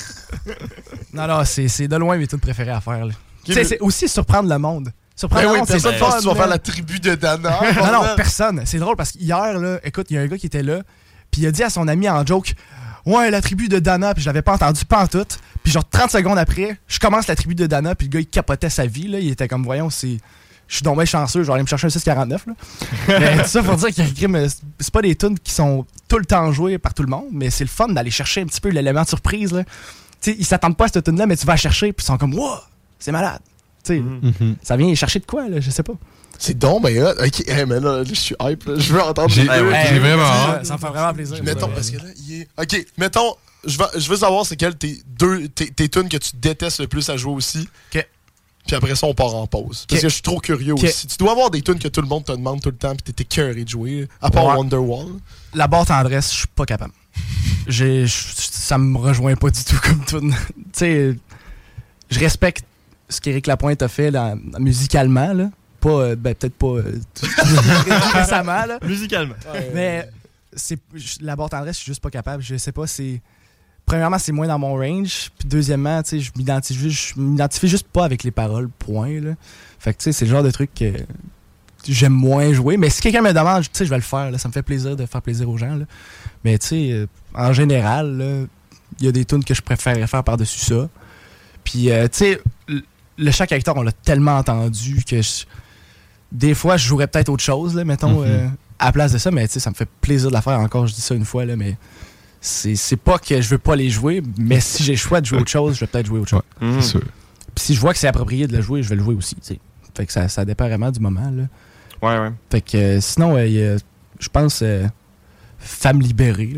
Non, non, c'est, c'est de loin mes tunes préférées à faire, là. Tu sais, c'est aussi surprendre le monde. Ben oui, personne pense que tu vas faire la tribu de Dana. Non, non, personne. C'est drôle parce qu'hier, là, écoute, il y a un gars qui était là, puis il a dit à son ami en joke, ouais, la tribu de Dana, puis je l'avais pas entendu pantoute. Puis genre trente secondes après, je commence la tribu de Dana, puis le gars, il capotait sa vie, là. Il était comme, voyons, c'est. Je suis donc bien chanceux, je vais aller me chercher un six quarante-neuf, là. Mais tout ça pour dire que c'est pas des tunes qui sont tout le temps jouées par tout le monde, mais c'est le fun d'aller chercher un petit peu l'élément de surprise, là. Tu sais, ils s'attendent pas à cette tune-là, mais tu vas la chercher, puis ils sont comme, wow, c'est malade. Mm-hmm. Ça vient chercher de quoi, là, je sais pas. C'est donc, mais là, ok, hey, mais là, je suis hype, là. Je veux entendre. J'ai, hey, ouais, j'ai vraiment hâte. Ça me fait vraiment plaisir. Mettons, parce que là, il est. Ok, mettons, je veux, je veux savoir c'est quelles tes deux, tes, tes tunes que tu détestes le plus à jouer aussi. Ok. Puis après ça, on part en pause. Parce que je suis trop curieux Kay. aussi. Tu dois avoir des tunes que tout le monde te demande tout le temps, puis t'es écœuré de jouer, à part ouais. Wonderwall. La barre tendresse, je suis pas capable. J'ai, ça me rejoint pas du tout comme tune. Tu sais, je respecte ce qu'Éric Lapointe a fait là, musicalement, là. Pas, euh, ben, peut-être pas euh, récemment, là. Musicalement. Ouais, mais c'est, la barre tendresse, je suis juste pas capable. Je sais pas, c'est. Premièrement, c'est moins dans mon range. Puis deuxièmement, tu sais, je m'identifie, je m'identifie juste pas avec les paroles, point, là. Fait que, tu sais, c'est le genre de truc que j'aime moins jouer. Mais si quelqu'un me demande, tu sais, je vais le faire, là. Ça me fait plaisir de faire plaisir aux gens, là. Mais, tu sais, euh, en général, il y a des tunes que je préférerais faire par-dessus ça. Puis, euh, tu sais, le Chaque Hectare, on l'a tellement entendu que je, des fois, je jouerais peut-être autre chose, là, mettons, mm-hmm. euh, à la place de ça. Mais, tu sais, ça me fait plaisir de la faire encore. Je dis ça une fois, là, mais c'est, c'est pas que je veux pas les jouer, mais si j'ai le choix de jouer autre chose, je vais peut-être jouer autre chose. Ouais, mm-hmm. C'est sûr. Puis si je vois que c'est approprié de le jouer, je vais le jouer aussi, tu sais. Fait que ça, ça dépend vraiment du moment, là. Ouais, ouais. Fait que euh, sinon, euh, je pense euh, Femme libérée,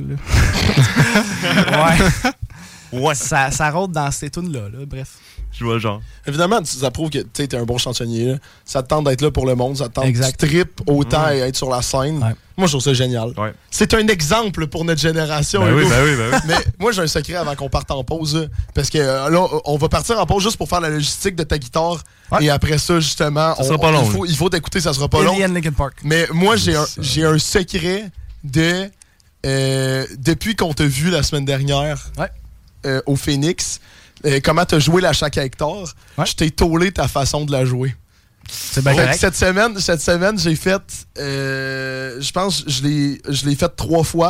là. Ouais. Ouais. Ça, ça rôde dans ces tunes-là, là, bref. Je vois le genre. Évidemment, ça prouve que tu es un bon chansonnier. Là. Ça te tente d'être là pour le monde. Ça te tente exact. Tu tripes autant mmh. et être sur la scène. Ouais. Moi, je trouve ça génial. Ouais. C'est un exemple pour notre génération. Ben oui, ben oui, ben oui. Mais moi, j'ai un secret avant qu'on parte en pause. Là, parce que euh, là, on va partir en pause juste pour faire la logistique de ta guitare. Ouais. Et après ça, justement, ça on, sera pas long, il, faut, il faut t'écouter, ça sera pas long. Linkin Park. Mais moi, j'ai un, j'ai un secret de... Euh, depuis qu'on t'a vu la semaine dernière ouais. euh, au Phoenix... Euh, comment t'as joué la Chaque Hectare, ouais. je t'ai tôlé ta façon de la jouer. C'est bien correct. Cette semaine, cette semaine, j'ai fait, euh, je pense, je l'ai, je l'ai fait trois fois.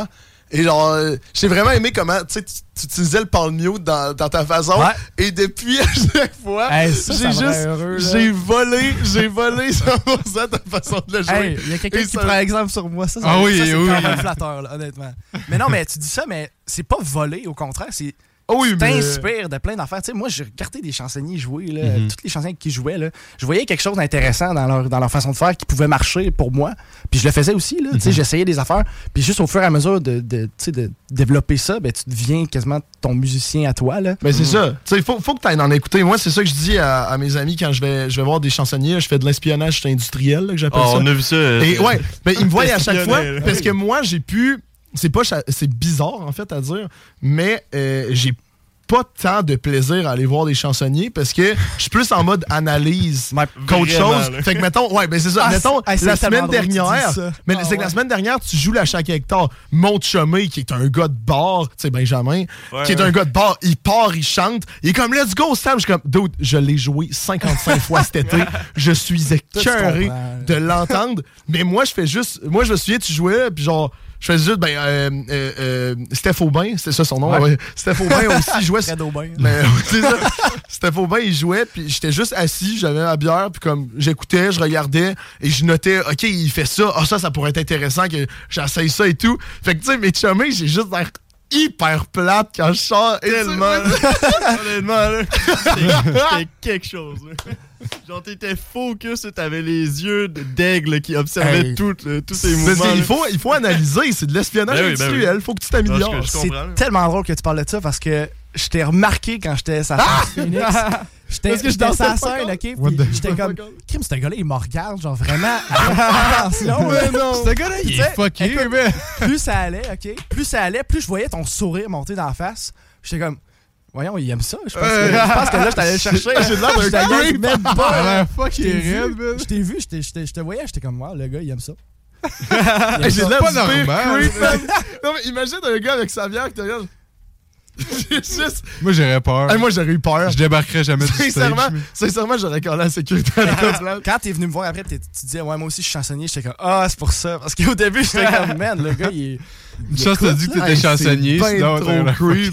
Et genre, euh, j'ai vraiment aimé comment tu tu utilisais le palm mute dans, dans ta façon. Ouais. Et depuis, à chaque fois, hey, ça, j'ai ça juste, heureux, j'ai volé, j'ai volé cent pour cent ta façon de le jouer. Il hey, y a quelqu'un qui ça... prend exemple sur moi. Ça, ça, ah oui, ça c'est oui, quand oui. même flatteur, là, honnêtement. Mais non, mais tu dis ça, mais c'est pas voler, au contraire, c'est... Oh oui, tu mais... t'inspires de plein d'affaires. Tu sais, moi, j'ai regardé des chansonniers jouer, là, mm-hmm. toutes les chansonniers qui jouaient. Là, je voyais quelque chose d'intéressant dans leur, dans leur façon de faire qui pouvait marcher pour moi. Puis je le faisais aussi. Là, mm-hmm. tu sais, j'essayais des affaires. Puis juste au fur et à mesure de, de, tu sais, de développer ça, ben, tu deviens quasiment ton musicien à toi. Là. Ben, c'est mm-hmm. ça. Il faut, faut que tu ailles en écouter. Moi, c'est ça que je dis à, à mes amis quand je vais, je vais voir des chansonniers. Là, je fais de l'espionnage industriel, là, que j'appelle oh, ça. On a vu ça. Euh, et ouais, ben, ils me voient à chaque fois. Parce que moi, j'ai pu... C'est pas c'est bizarre, en fait, à dire, mais euh, j'ai pas tant de plaisir à aller voir des chansonniers parce que je suis plus en mode analyse qu'autre chose. Fait que mettons, ouais, ben c'est ça. Ah, mettons, ah, la semaine dernière, mais ah, c'est ouais. que la semaine dernière, tu joues la Chaque Hectare. Mon chumé, qui est un gars de bar, tu sais, Benjamin, ouais, qui est ouais. un gars de bar, il part, il chante, il est comme let's go, Sam. Je suis comme, dude, je l'ai joué cinquante-cinq fois cet été. Je suis écœuré de l'entendre. Mais moi, je fais juste, moi, je me souviens, tu jouais, puis genre, je faisais juste, ben, euh, euh, euh, Steph Aubin, c'est ça son nom. Ouais. Ouais. Steph Aubin aussi jouait. Fred Aubin. Mais, c'est ça. Steph Aubin, il jouait, puis j'étais juste assis, j'avais ma bière, puis comme j'écoutais, je regardais, et je notais, OK, il fait ça, ah, ça, ça pourrait être intéressant que j'essaye ça et tout. Fait que, tu sais, mes chumés, j'ai juste l'air hyper plate quand je sors. Tellement. Honnêtement, là. C'était quelque chose, là. Genre, t'étais focus, t'avais les yeux d'aigle qui observaient hey, tout, euh, tous ces mouvements. Il faut, il faut analyser, c'est de l'espionnage ben oui, industriel, ben oui. Faut que tu t'améliores. Non, c'est tellement drôle que tu parles de ça parce que je t'ai remarqué quand j'étais sa ah! Phoenix. J'étais sur sa scène, ok? Puis j'étais comme, Kim, ce gars-là, il me regarde, genre vraiment. Attention, mais non. Ce gars-là, il est fucké, mais. Plus ça allait, ok? Plus ça allait, plus je voyais ton sourire monter dans la face. J'étais comme, voyons, il aime ça. Je pense, euh, que, je pense que là, je t'allais le chercher. J'ai l'air d'un creep. Même pas. Fuck, il est raide, Je t'ai vu, je te voyais, j'étais comme, wow, le gars, il aime ça. J'ai l'air pas normal. Non, mais imagine un gars avec sa bière qui te regarde. Juste... Moi, j'aurais peur. Hey, moi, j'aurais eu peur. Je débarquerais jamais du sincèrement, stage. Sincèrement, j'aurais collé la sécurité à la Quand t'es venu me voir après, tu disais, ouais, moi aussi, je suis chansonnier. J'étais comme, ah, c'est pour ça. Parce qu'au début, j'étais comme, man, le gars, il est. Une chance, t'as dit que t'étais hey, chansonnier. C'est bien trop creep.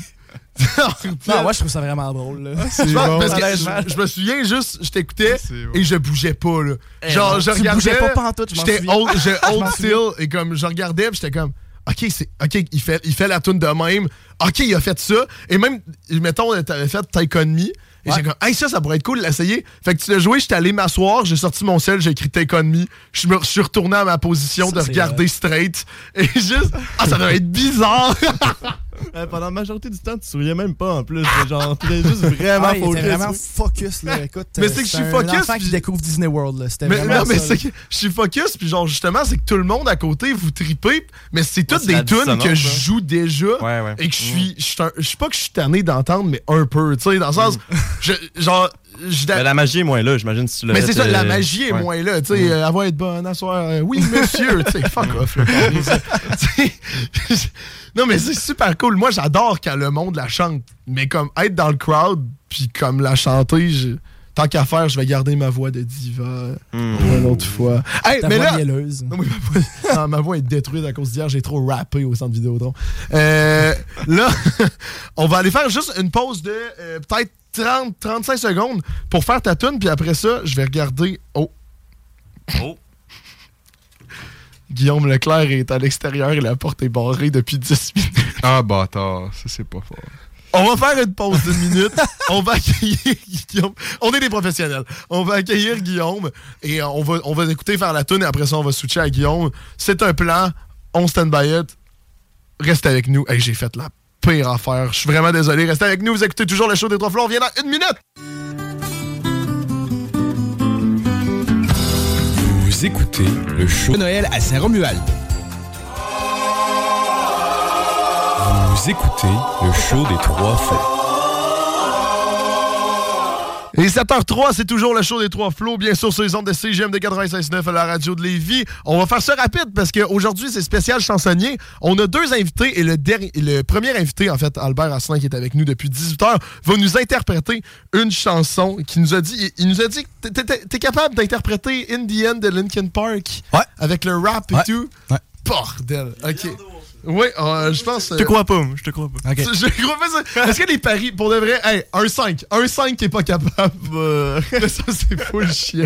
Non, moi je trouve ça vraiment drôle. Là. C'est bon, parce que je, je me souviens juste, je t'écoutais et je bougeais pas. Là. Hey, genre, non, je tu regardais. Bougeais pas pantoute, je J'étais old, old still et comme je regardais, j'étais comme, ok, c'est, ok, il fait, il fait la tune de même. Ok, il a fait ça. Et même, mettons, t'avais fait Take On Me. Et ouais. j'ai comme, hey, ça, ça pourrait être cool de l'essayer. Fait que tu l'as joué, j'étais allé m'asseoir, j'ai sorti mon sel, j'ai écrit Take On Me. Je me suis retourné à ma position ça, de regarder vrai. Straight. Et juste, ah, ça doit être bizarre. Euh, pendant la majorité du temps, tu souriais même pas en plus. Genre, tu étais juste vraiment ah, focus. Il était vraiment focus, là. Écoute, mais c'est que je suis focus. C'est un enfant puis... qui découvre Disney World, là. C'était mais, vraiment non, mais ça, c'est que je suis focus, puis genre, justement, c'est que tout le monde à côté, vous tripez, mais c'est toutes ouais, des tunes que je joue déjà. Ouais, ouais. Et que je suis. Je suis pas que je suis tanné d'entendre, mais un peu, tu sais, dans le sens. je, genre. Je mais la magie est moins là, j'imagine si tu l'as. Mais c'est ça, la magie est ouais. moins là. Tu sais, mmh. elle va être bonne à soir. Euh, oui, monsieur. Tu sais, fuck off. Là, non, mais c'est super cool. Moi, j'adore quand le monde la chante. Mais comme être dans le crowd, puis comme la chanter, je... tant qu'à faire, je vais garder ma voix de diva mmh. une autre fois. Hey, Ta mais voix là, mielleuse. Non, mais ma, voix... non, ma voix est détruite à cause d'hier. J'ai trop rappé au centre Vidéotron. Euh, là, on va aller faire juste une pause de euh, peut-être trente à trente-cinq secondes pour faire ta tune, puis après ça, je vais regarder. Oh! Oh! Guillaume Leclerc est à l'extérieur et la porte est barrée depuis dix minutes. Ah, bâtard, ça c'est pas fort. On va faire une pause d'une minute. On va accueillir Guillaume. On est des professionnels. On va accueillir Guillaume et on va, on va écouter faire la tune et après ça, on va switcher à Guillaume. C'est un plan. On stand by it. Reste avec nous. Hey, j'ai fait la pire affaire. Je suis vraiment désolé. Restez avec nous. Vous écoutez toujours le show des Trois Flots. On vient dans une minute. Vous écoutez le show de Noël à Saint-Romuald. Vous écoutez le show des Trois Flots. Et sept heures trois, c'est toujours le show des Trois Flots, bien sûr sur les ondes de C G M D quatre-vingt-seize neuf à la radio de Lévis. On va faire ça rapide parce qu'aujourd'hui, c'est spécial chansonnier. On a deux invités et le, dernier, le premier invité, en fait, Albert Asselin, qui est avec nous depuis dix-huit heures, va nous interpréter une chanson qui nous a dit, il nous a dit que t'es, t'es, t'es capable d'interpréter In the End de Linkin Park ouais. avec le rap et ouais. tout. Ouais. Bordel, ok. Oui, euh, je pense. Je te crois pas, je te crois pas. Okay. Je crois pas ça. Est-ce que les paris, pour de vrai, hey, un cinq. un cinq qui est pas capable. Euh, ça, c'est full chien.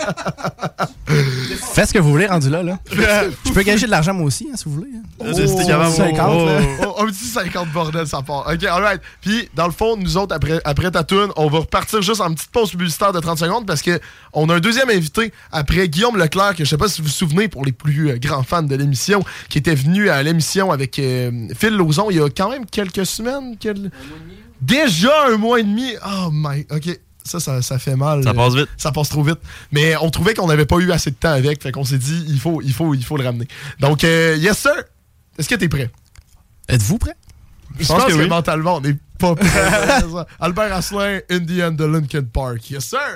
Faites ce que vous voulez, rendu là. là. Je peux gager de l'argent moi aussi, hein, si vous voulez. Oh, oh, capable, cinquante. Oh, oh, oh, un petit cinquante, bordel, ça part. OK, alright. Puis, dans le fond, nous autres, après, après ta toune, on va repartir juste en petite pause publicitaire de trente secondes parce qu'on a un deuxième invité après Guillaume Leclerc, que je sais pas si vous vous souvenez, pour les plus euh, grands fans de l'émission, qui était venu à l'émission avec euh, Phil Lauzon il y a quand même quelques semaines. Quel... Déjà un mois et demi. Oh my... OK. Ça, ça, ça fait mal. Ça passe vite. Ça passe trop vite. Mais on trouvait qu'on n'avait pas eu assez de temps avec. Fait qu'on s'est dit, il faut, il faut, il faut le ramener. Donc, euh, yes sir. Est-ce que t'es prêt? Êtes-vous prêt? Je pense, pense que, que oui. Mentalement, on n'est pas prêt. Albert Asselin, Indian de Linkin Park. Yes sir.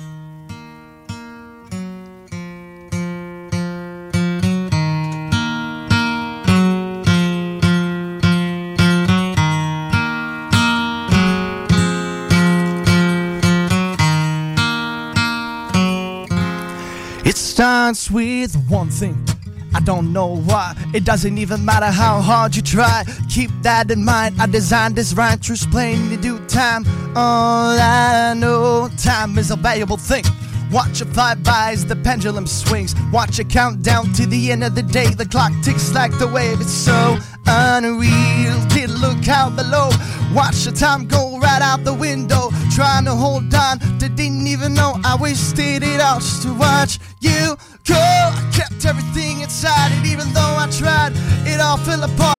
It starts with one thing. I don't know why. It doesn't even matter how hard you try. Keep that in mind. I designed this rhyme to explain in due time. All I know, time is a valuable thing. Watch it fly by as the pendulum swings. Watch it count down to the end of the day. The clock ticks like the wave. It's so unreal. Kid, look out below. Watch the time go right out the window. Trying to hold on, they didn't even know I wasted it all just to watch you go. I kept everything inside, and even though I tried, it all fell apart.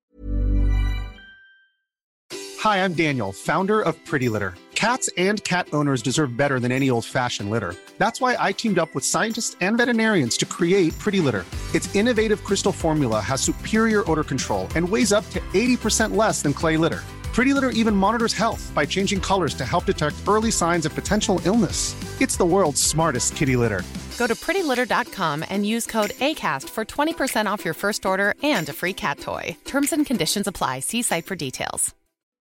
Hi, I'm Daniel, founder of Pretty Litter. Cats and cat owners deserve better than any old-fashioned litter. That's why I teamed up with scientists and veterinarians to create Pretty Litter. Its innovative crystal formula has superior odor control and weighs up to eighty percent less than clay litter. Pretty Litter even monitors health by changing colors to help detect early signs of potential illness. It's the world's smartest kitty litter. Go to pretty litter dot com and use code ACAST for twenty percent off your first order and a free cat toy. Terms and conditions apply. See site for details.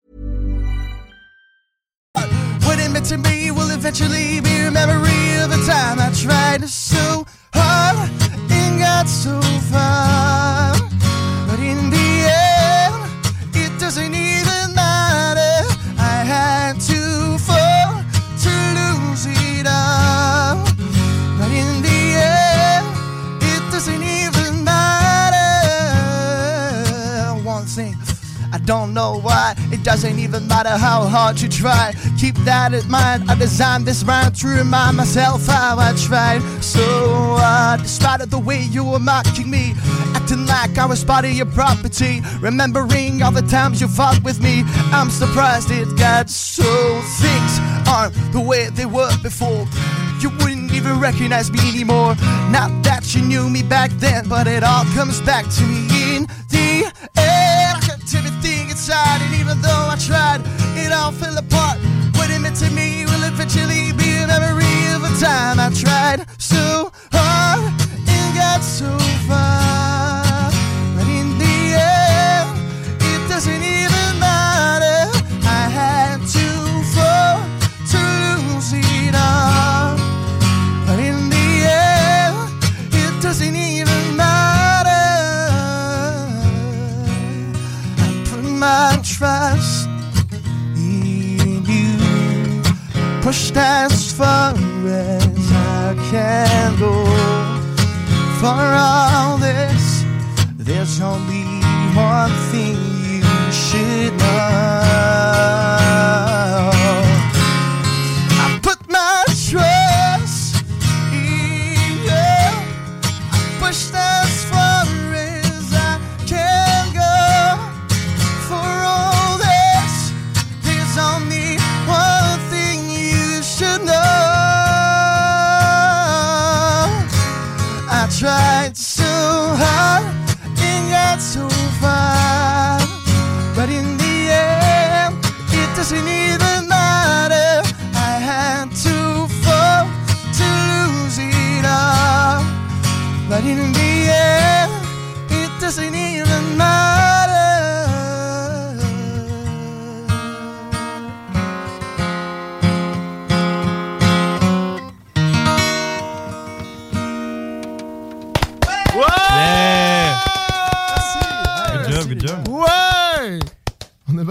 What it meant to me will eventually be a memory of a time I tried so hard and got so far. But in the end, it doesn't even matter. I had to fall to lose it all. But in the end, it doesn't even matter. One thing, I don't know why. It doesn't even matter how hard you try. Keep that in mind. I designed this rhyme to remind myself how I tried so hard. Despite of the way you were mocking me, acting like I was part of your property, remembering all the times you fought with me. I'm surprised it got so. Things aren't the way they were before. You wouldn't even recognize me anymore. Not that you knew me back then, but it all comes back to me in the end. I kept everything inside, and even though I tried, it all fell apart. What it meant to me will eventually be a memory of a time I tried so hard and got so far. But in the end, it doesn't even matter. I had to fall to lose it all. But in the end, it doesn't even matter. I put my trust in you, pushed as far as I can go. For all this, there's only one thing you should know. I put my trust in you, I pushed as far as I can go. For all this, there's only one thing you should know. I tried so hard and got so far, but in the end, it doesn't even matter. I had to fall to lose it all, but in the end, it doesn't even matter. Good job, good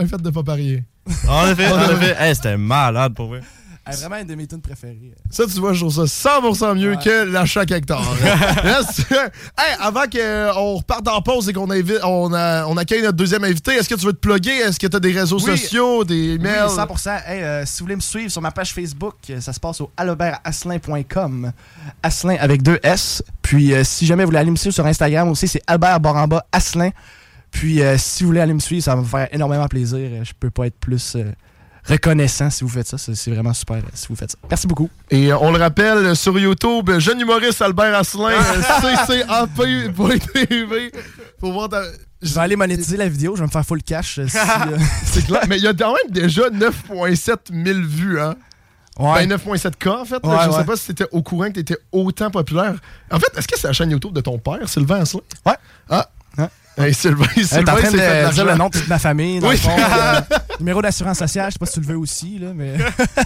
fait de pas parier. En effet, en effet. Hey, c'était malade pour vrai. Hey, vraiment une de mes tunes préférées. Ça, tu vois, je trouve ça cent pour cent mieux ouais. que l'achat hectare. Hey, avant qu'on reparte en pause et qu'on invite, on, a, on accueille notre deuxième invité, est-ce que tu veux te plugger? Est-ce que tu as des réseaux oui. sociaux, des emails? Oui, cent pour cent. Hey, euh, si vous voulez me suivre sur ma page Facebook, ça se passe au albert asselin point com. Asselin avec deux S. Puis, euh, si jamais vous voulez aller me suivre sur Instagram aussi, c'est Albert Baramba Asselin. Puis, euh, si vous voulez aller me suivre, ça va me faire énormément plaisir. Je peux pas être plus... Euh, reconnaissant si vous faites ça. C'est, c'est vraiment super euh, si vous faites ça. Merci beaucoup. Et euh, on le rappelle, sur YouTube, jeune humoriste Albert Asselin, C C A P point T V. Faut voir ta... Je vais aller monétiser la vidéo, je vais me faire full cash. Si, euh... c'est clair. Mais il y a quand même déjà neuf virgule sept mille vues, hein? Ouais. Ben neuf virgule sept K, en fait. Ouais, là, je ouais. sais pas si t'étais au courant que t'étais autant populaire. En fait, est-ce que c'est la chaîne YouTube de ton père, Sylvain Asselin? Ouais. Ah. Hein? Hey, Sylvain, Sylvain, hey, t'es en train c'est de fait de dire le nom de toute ma famille. Dans oui. le fond, euh, numéro d'assurance sociale, je sais pas si tu le veux aussi, là, mais...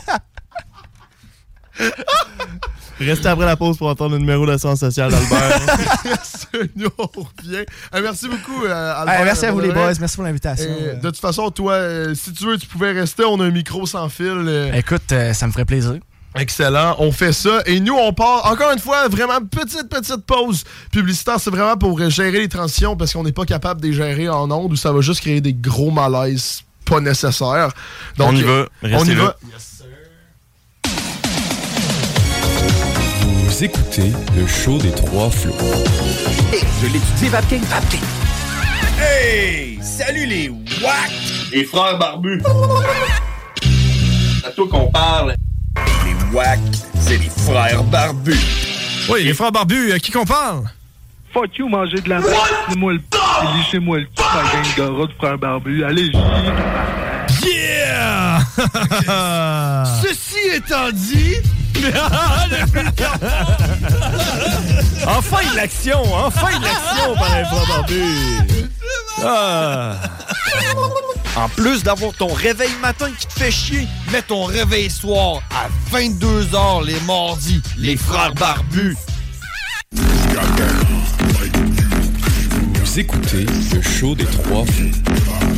Restez après la pause pour entendre le numéro d'assurance sociale d'Albert. Nous, on revient. Hey, merci beaucoup, euh, Albert. Hey, merci à vous, les boys. Merci pour l'invitation. Et, de toute façon, toi, euh, si tu veux, tu pouvais rester. On a un micro sans fil. Euh... Écoute, euh, ça me ferait plaisir. Excellent, on fait ça. Et nous, on part, encore une fois, vraiment petite, petite pause publicitaire. C'est vraiment pour gérer les transitions parce qu'on n'est pas capable de les gérer en ondes ou ça va juste créer des gros malaises pas nécessaires. Donc, on y va. On y va. Yes, sir. Vous écoutez le show des trois flots. Hey, je l'étudie, Vapking. Vapking. Hey, salut les wack! Les frères barbus. C'est à toi qu'on parle. Les wack, c'est les frères barbus. Oui, les frères barbus, à qui qu'on parle? Fuck you, manger de la merde. Lissez-moi le p***, lissez-moi le p***, ma gang de rats de frères barbus. Allez-y. Yeah! Ceci étant dit... Enfin de l'action! Enfin de l'action par les frères barbus! Ah. En plus d'avoir ton réveil matin qui te fait chier, mets ton réveil soir à vingt-deux heures les mardis, les frères barbus. Vous écoutez le show des trois flots.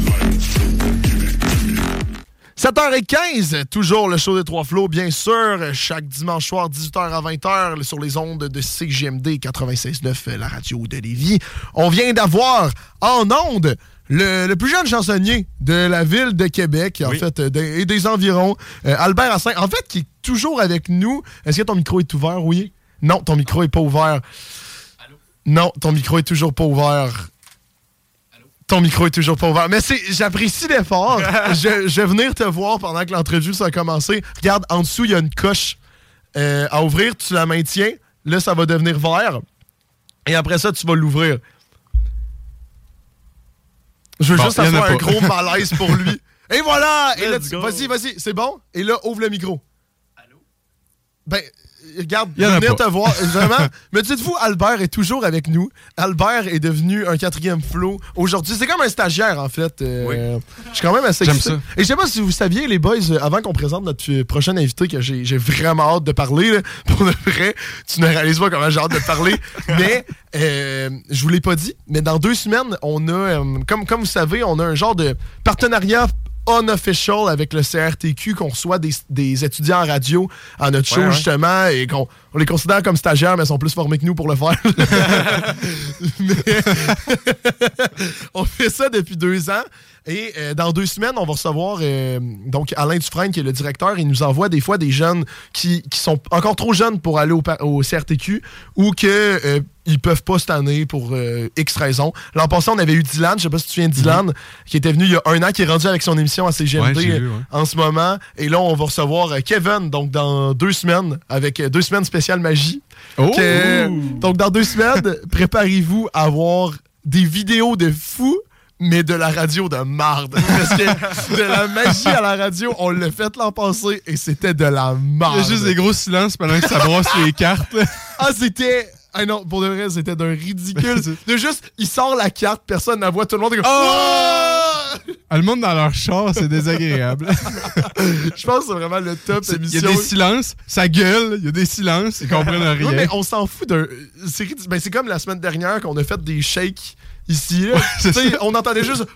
sept heures quinze, toujours le show des Trois Flots, bien sûr, chaque dimanche soir, dix-huit heures à vingt heures, sur les ondes de C J M D quatre-vingt-seize neuf, la radio de Lévis. On vient d'avoir en ondes le, le plus jeune chansonnier de la ville de Québec, en oui. fait, de, et des environs, euh, Albert Asselin, en fait, qui est toujours avec nous. Est-ce que ton micro est ouvert, oui? Non, ton micro est pas ouvert. Allô? Non, ton micro est toujours pas ouvert. Ton micro est toujours pas ouvert. Mais c'est, j'apprécie l'effort. je, je vais venir te voir pendant que l'entrevue ça a commencé. Regarde, en dessous, il y a une coche euh, à ouvrir. Tu la maintiens. Là, ça va devenir vert. Et après ça, tu vas l'ouvrir. Je veux bon, juste avoir un gros malaise pour lui. Et voilà! Et là, tu, vas-y, vas-y. C'est bon? Et là, ouvre le micro. Allô? Ben... Regarde, venir te voir, vraiment. Mais dites-vous, Albert est toujours avec nous. Albert est devenu un quatrième flow aujourd'hui. C'est comme un stagiaire, en fait. Euh, oui. Je suis quand même assez excité. Et je sais pas si vous saviez, les boys, avant qu'on présente notre prochain invité, que j'ai, j'ai vraiment hâte de parler, là, pour de vrai, tu ne réalises pas comment j'ai hâte de parler. Mais, euh, je vous l'ai pas dit, mais dans deux semaines, on a, euh, comme, comme vous savez, on a un genre de partenariat unofficial avec le C R T Q, qu'on reçoit des, des étudiants en radio à notre show, ouais, ouais. justement, et qu'on on les considère comme stagiaires, mais ils sont plus formés que nous pour le faire. mais, on fait ça depuis deux ans. Et euh, dans deux semaines, on va recevoir euh, donc Alain Dufresne, qui est le directeur. Il nous envoie des fois des jeunes qui, qui sont encore trop jeunes pour aller au, au C R T Q ou que euh, ils peuvent pas cette année pour euh, X raisons. L'an passé, on avait eu Dylan, je sais pas si tu te souviens de Dylan, mm-hmm. qui était venu il y a un an, qui est rendu avec son émission à C G M D ouais, vu, ouais. en ce moment. Et là, on va recevoir euh, Kevin, donc dans deux semaines, avec euh, deux semaines spéciales magie. Oh! Que, donc dans deux semaines, préparez-vous à voir des vidéos de fous, mais de la radio de marde. Parce que de la magie à la radio, on l'a fait l'an passé et c'était de la marde. Il y a juste des gros silences pendant que ça brosse les cartes. Ah, c'était... Ah non, pour de vrai, c'était d'un ridicule. De juste, il sort la carte, personne ne la voit, tout le monde est comme... Oh! Ah, le monde dans leur char, c'est désagréable. Je pense que c'est vraiment le top émission. Il y a des silences, ça gueule, il y a des silences, ils comprennent rien. Oui, mais on s'en fout d'un... C'est, ben, c'est comme la semaine dernière qu'on a fait des shakes ici. Là. Ouais, c'est on entendait juste...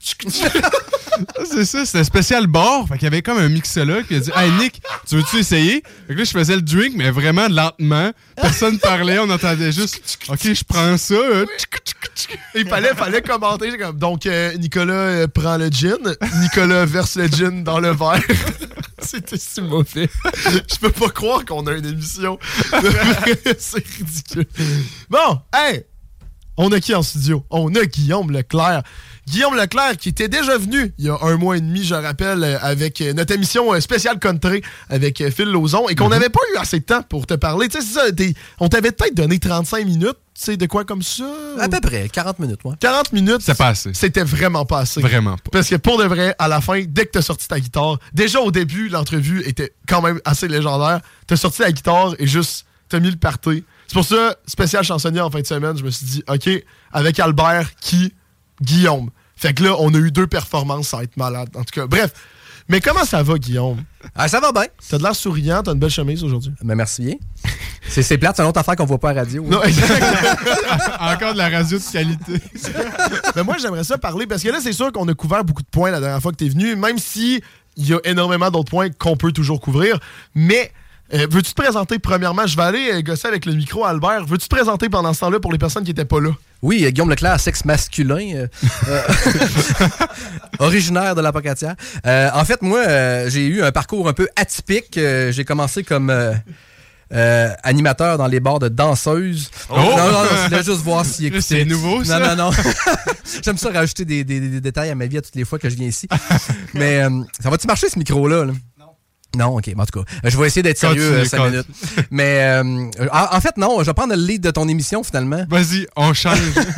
C'est ça, c'était spécial bar. Fait qu'il y avait comme un mixologue qui a dit « Hey Nick, tu veux-tu essayer? » Fait que là, je faisais le drink, mais vraiment lentement. Personne parlait, on entendait juste « Ok, je prends ça. Hein. » Il fallait, fallait commenter. Comme, donc, euh, Nicolas euh, prend le gin. Nicolas verse le gin dans le verre. C'était si mauvais. Je peux pas croire qu'on a une émission. C'est ridicule. Bon, hey! On a qui en studio? On a Guillaume Leclerc. Guillaume Leclerc qui était déjà venu il y a un mois et demi, je rappelle, avec notre émission spéciale country avec Phil Lauzon et qu'on n'avait mm-hmm. pas eu assez de temps pour te parler. Tu sais, c'est ça, on t'avait peut-être donné trente-cinq minutes, tu sais, de quoi comme ça? À peu près, quarante minutes, moi. quarante minutes, c'est pas assez. C'était vraiment pas assez. Vraiment pas. Parce que pour de vrai, à la fin, dès que t'as sorti ta guitare, déjà au début, l'entrevue était quand même assez légendaire. T'as sorti la guitare et juste, t'as mis le party. C'est pour ça, spécial chansonnier en fin de semaine, je me suis dit, OK, avec Albert, qui? Guillaume. Fait que là, on a eu deux performances, ça va être malade. En tout cas, bref. Mais comment ça va, Guillaume? Ah, ça va bien. T'as de l'air souriant, t'as une belle chemise aujourd'hui. Ben, merci bien. C'est, c'est plate, c'est une autre affaire qu'on voit pas à la radio. Non, Encore de la radio de qualité. Mais moi, j'aimerais ça parler, parce que là, c'est sûr qu'on a couvert beaucoup de points la dernière fois que t'es venu, même si il y a énormément d'autres points qu'on peut toujours couvrir. Mais... Euh, veux-tu te présenter premièrement? Je vais aller euh, gosser avec le micro, Albert. Veux-tu te présenter pendant ce temps-là pour les personnes qui n'étaient pas là? Oui, euh, Guillaume Leclerc, sexe masculin, euh, euh, originaire de la Pocatière. Euh, en fait, moi, euh, j'ai eu un parcours un peu atypique. Euh, j'ai commencé comme euh, euh, animateur dans les bars de danseuses. Oh! Non, non, non, je voulais juste voir s'il écoutait. C'est nouveau, ça? Non, non, non. J'aime ça rajouter des, des, des détails à ma vie à toutes les fois que je viens ici. Mais euh, ça va-tu marcher, ce micro-là, là? Non, OK, en tout cas, je vais essayer d'être sérieux euh, cinq minutes. Mais euh, en, en fait, non, je vais prendre le lead de ton émission, finalement. Vas-y, on change.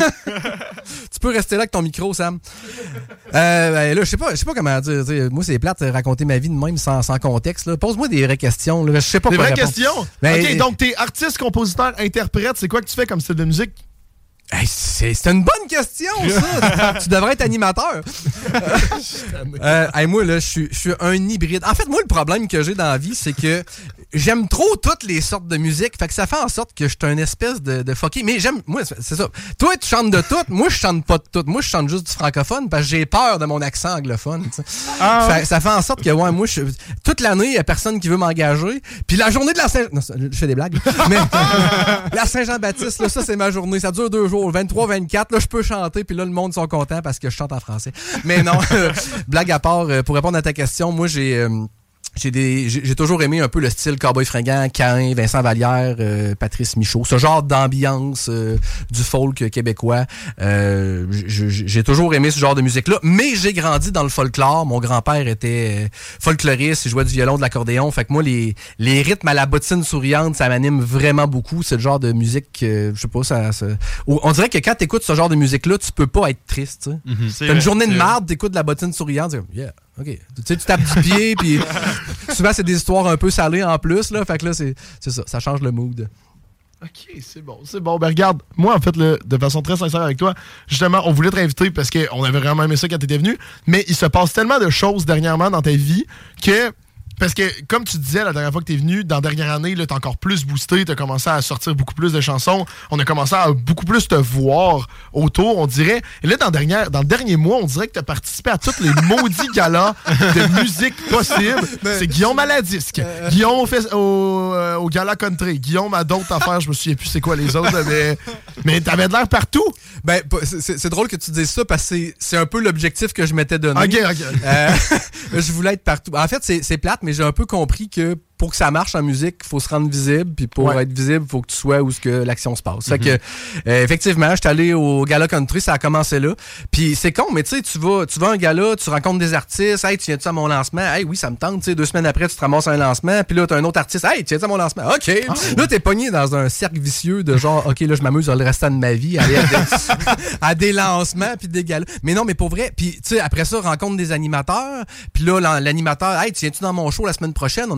Tu peux rester là avec ton micro, Sam. Euh, ben, là, je sais pas, je sais pas comment dire. T'sais, moi, c'est plate de raconter ma vie de même sans, sans contexte. Là. Pose-moi des vraies questions. Là. Je sais pas des quoi vraies répondre. questions? Ben, OK, donc t'es artiste, compositeur, interprète. C'est quoi que tu fais comme style de musique? Hey, c'est, c'est une bonne question, ça! Tu devrais être animateur. euh, hey, moi, là, je suis, je suis un hybride. En fait, moi, le problème que j'ai dans la vie, c'est que j'aime trop toutes les sortes de musique. Fait que ça fait en sorte que je suis un espèce de, de fucké. Mais j'aime... Moi, c'est ça. Toi, tu chantes de tout. Moi, je chante pas de tout. Moi, je chante juste du francophone parce que j'ai peur de mon accent anglophone. Ah, fait, ça fait en sorte que, ouais, moi, je, toute l'année, il y a personne qui veut m'engager. Puis la journée de la Saint... Non, je fais des blagues. Mais la Saint-Jean-Baptiste, là, ça, c'est ma journée. Ça dure deux jours. vingt-trois vingt-quatre, là, je peux chanter, puis là, le monde sont contents parce que je chante en français. Mais non, euh, blague à part, euh, pour répondre à ta question, moi, j'ai... Euh, J'ai, des, j'ai, j'ai toujours aimé un peu le style Cowboy Fringant, Cain, Vincent Vallière, euh, Patrice Michaud, ce genre d'ambiance euh, du folk québécois. Euh, j'ai, j'ai toujours aimé ce genre de musique-là, mais j'ai grandi dans le folklore. Mon grand-père était folkloriste, il jouait du violon, de l'accordéon. Fait que moi, les, les rythmes à la bottine souriante, ça m'anime vraiment beaucoup. C'est le genre de musique, euh, je sais pas, ça, ça... On dirait que quand t'écoutes ce genre de musique-là, tu peux pas être triste. Tu sais. Mm-hmm. T'as une journée de marde, t'écoutes de la bottine souriante, c'est comme, yeah. OK. Tu sais, tu tapes du pied, puis souvent, c'est des histoires un peu salées en plus, là. Fait que là, c'est, c'est ça. Ça change le mood. OK, c'est bon, c'est bon. Ben regarde, moi, en fait, le, de façon très sincère avec toi, justement, on voulait te réinviter parce qu'on avait vraiment aimé ça quand t'étais venu, mais il se passe tellement de choses dernièrement dans ta vie que... Parce que, comme tu disais la dernière fois que t'es venu, dans la dernière année, là, t'as encore plus boosté, t'as commencé à sortir beaucoup plus de chansons, on a commencé à beaucoup plus te voir autour, on dirait. Et là, dans, dernière, dans le dernier mois, on dirait que t'as participé à tous les maudits galas de musique possible. Ben, c'est Guillaume à la disque, euh... Guillaume au, fes- au, euh, au gala country, Guillaume à d'autres affaires, je me souviens plus c'est quoi les autres, mais, mais t'avais de l'air partout. Ben, c'est, c'est drôle que tu dises ça parce que c'est, c'est un peu l'objectif que je m'étais donné. OK, OK. Euh, je voulais être partout. En fait, c'est, c'est plate, mais j'ai un peu compris que pour que ça marche en musique, il faut se rendre visible, puis pour ouais. être visible, il faut que tu sois où ce que l'action se passe. Mm-hmm. Fait que, euh, effectivement, je suis allé au gala country, ça a commencé là. Puis c'est con, mais tu sais, tu vas, tu vas à un gala, tu rencontres des artistes, hey, tu viens-tu à mon lancement? Hey, oui, ça me tente, tu sais, deux semaines après, tu te ramasses à un lancement, puis là, t'as un autre artiste, hey, tu viens-tu à mon lancement? OK. Ah, là, ouais. T'es pogné dans un cercle vicieux de genre, OK, là, je m'amuse le restant de ma vie à aller à des, à des lancements, puis des galas. Mais non, mais pour vrai, puis tu sais, après ça, rencontre des animateurs, puis là, l'animateur, hey, tu viens-tu dans mon show la semaine prochaine? On aurait une place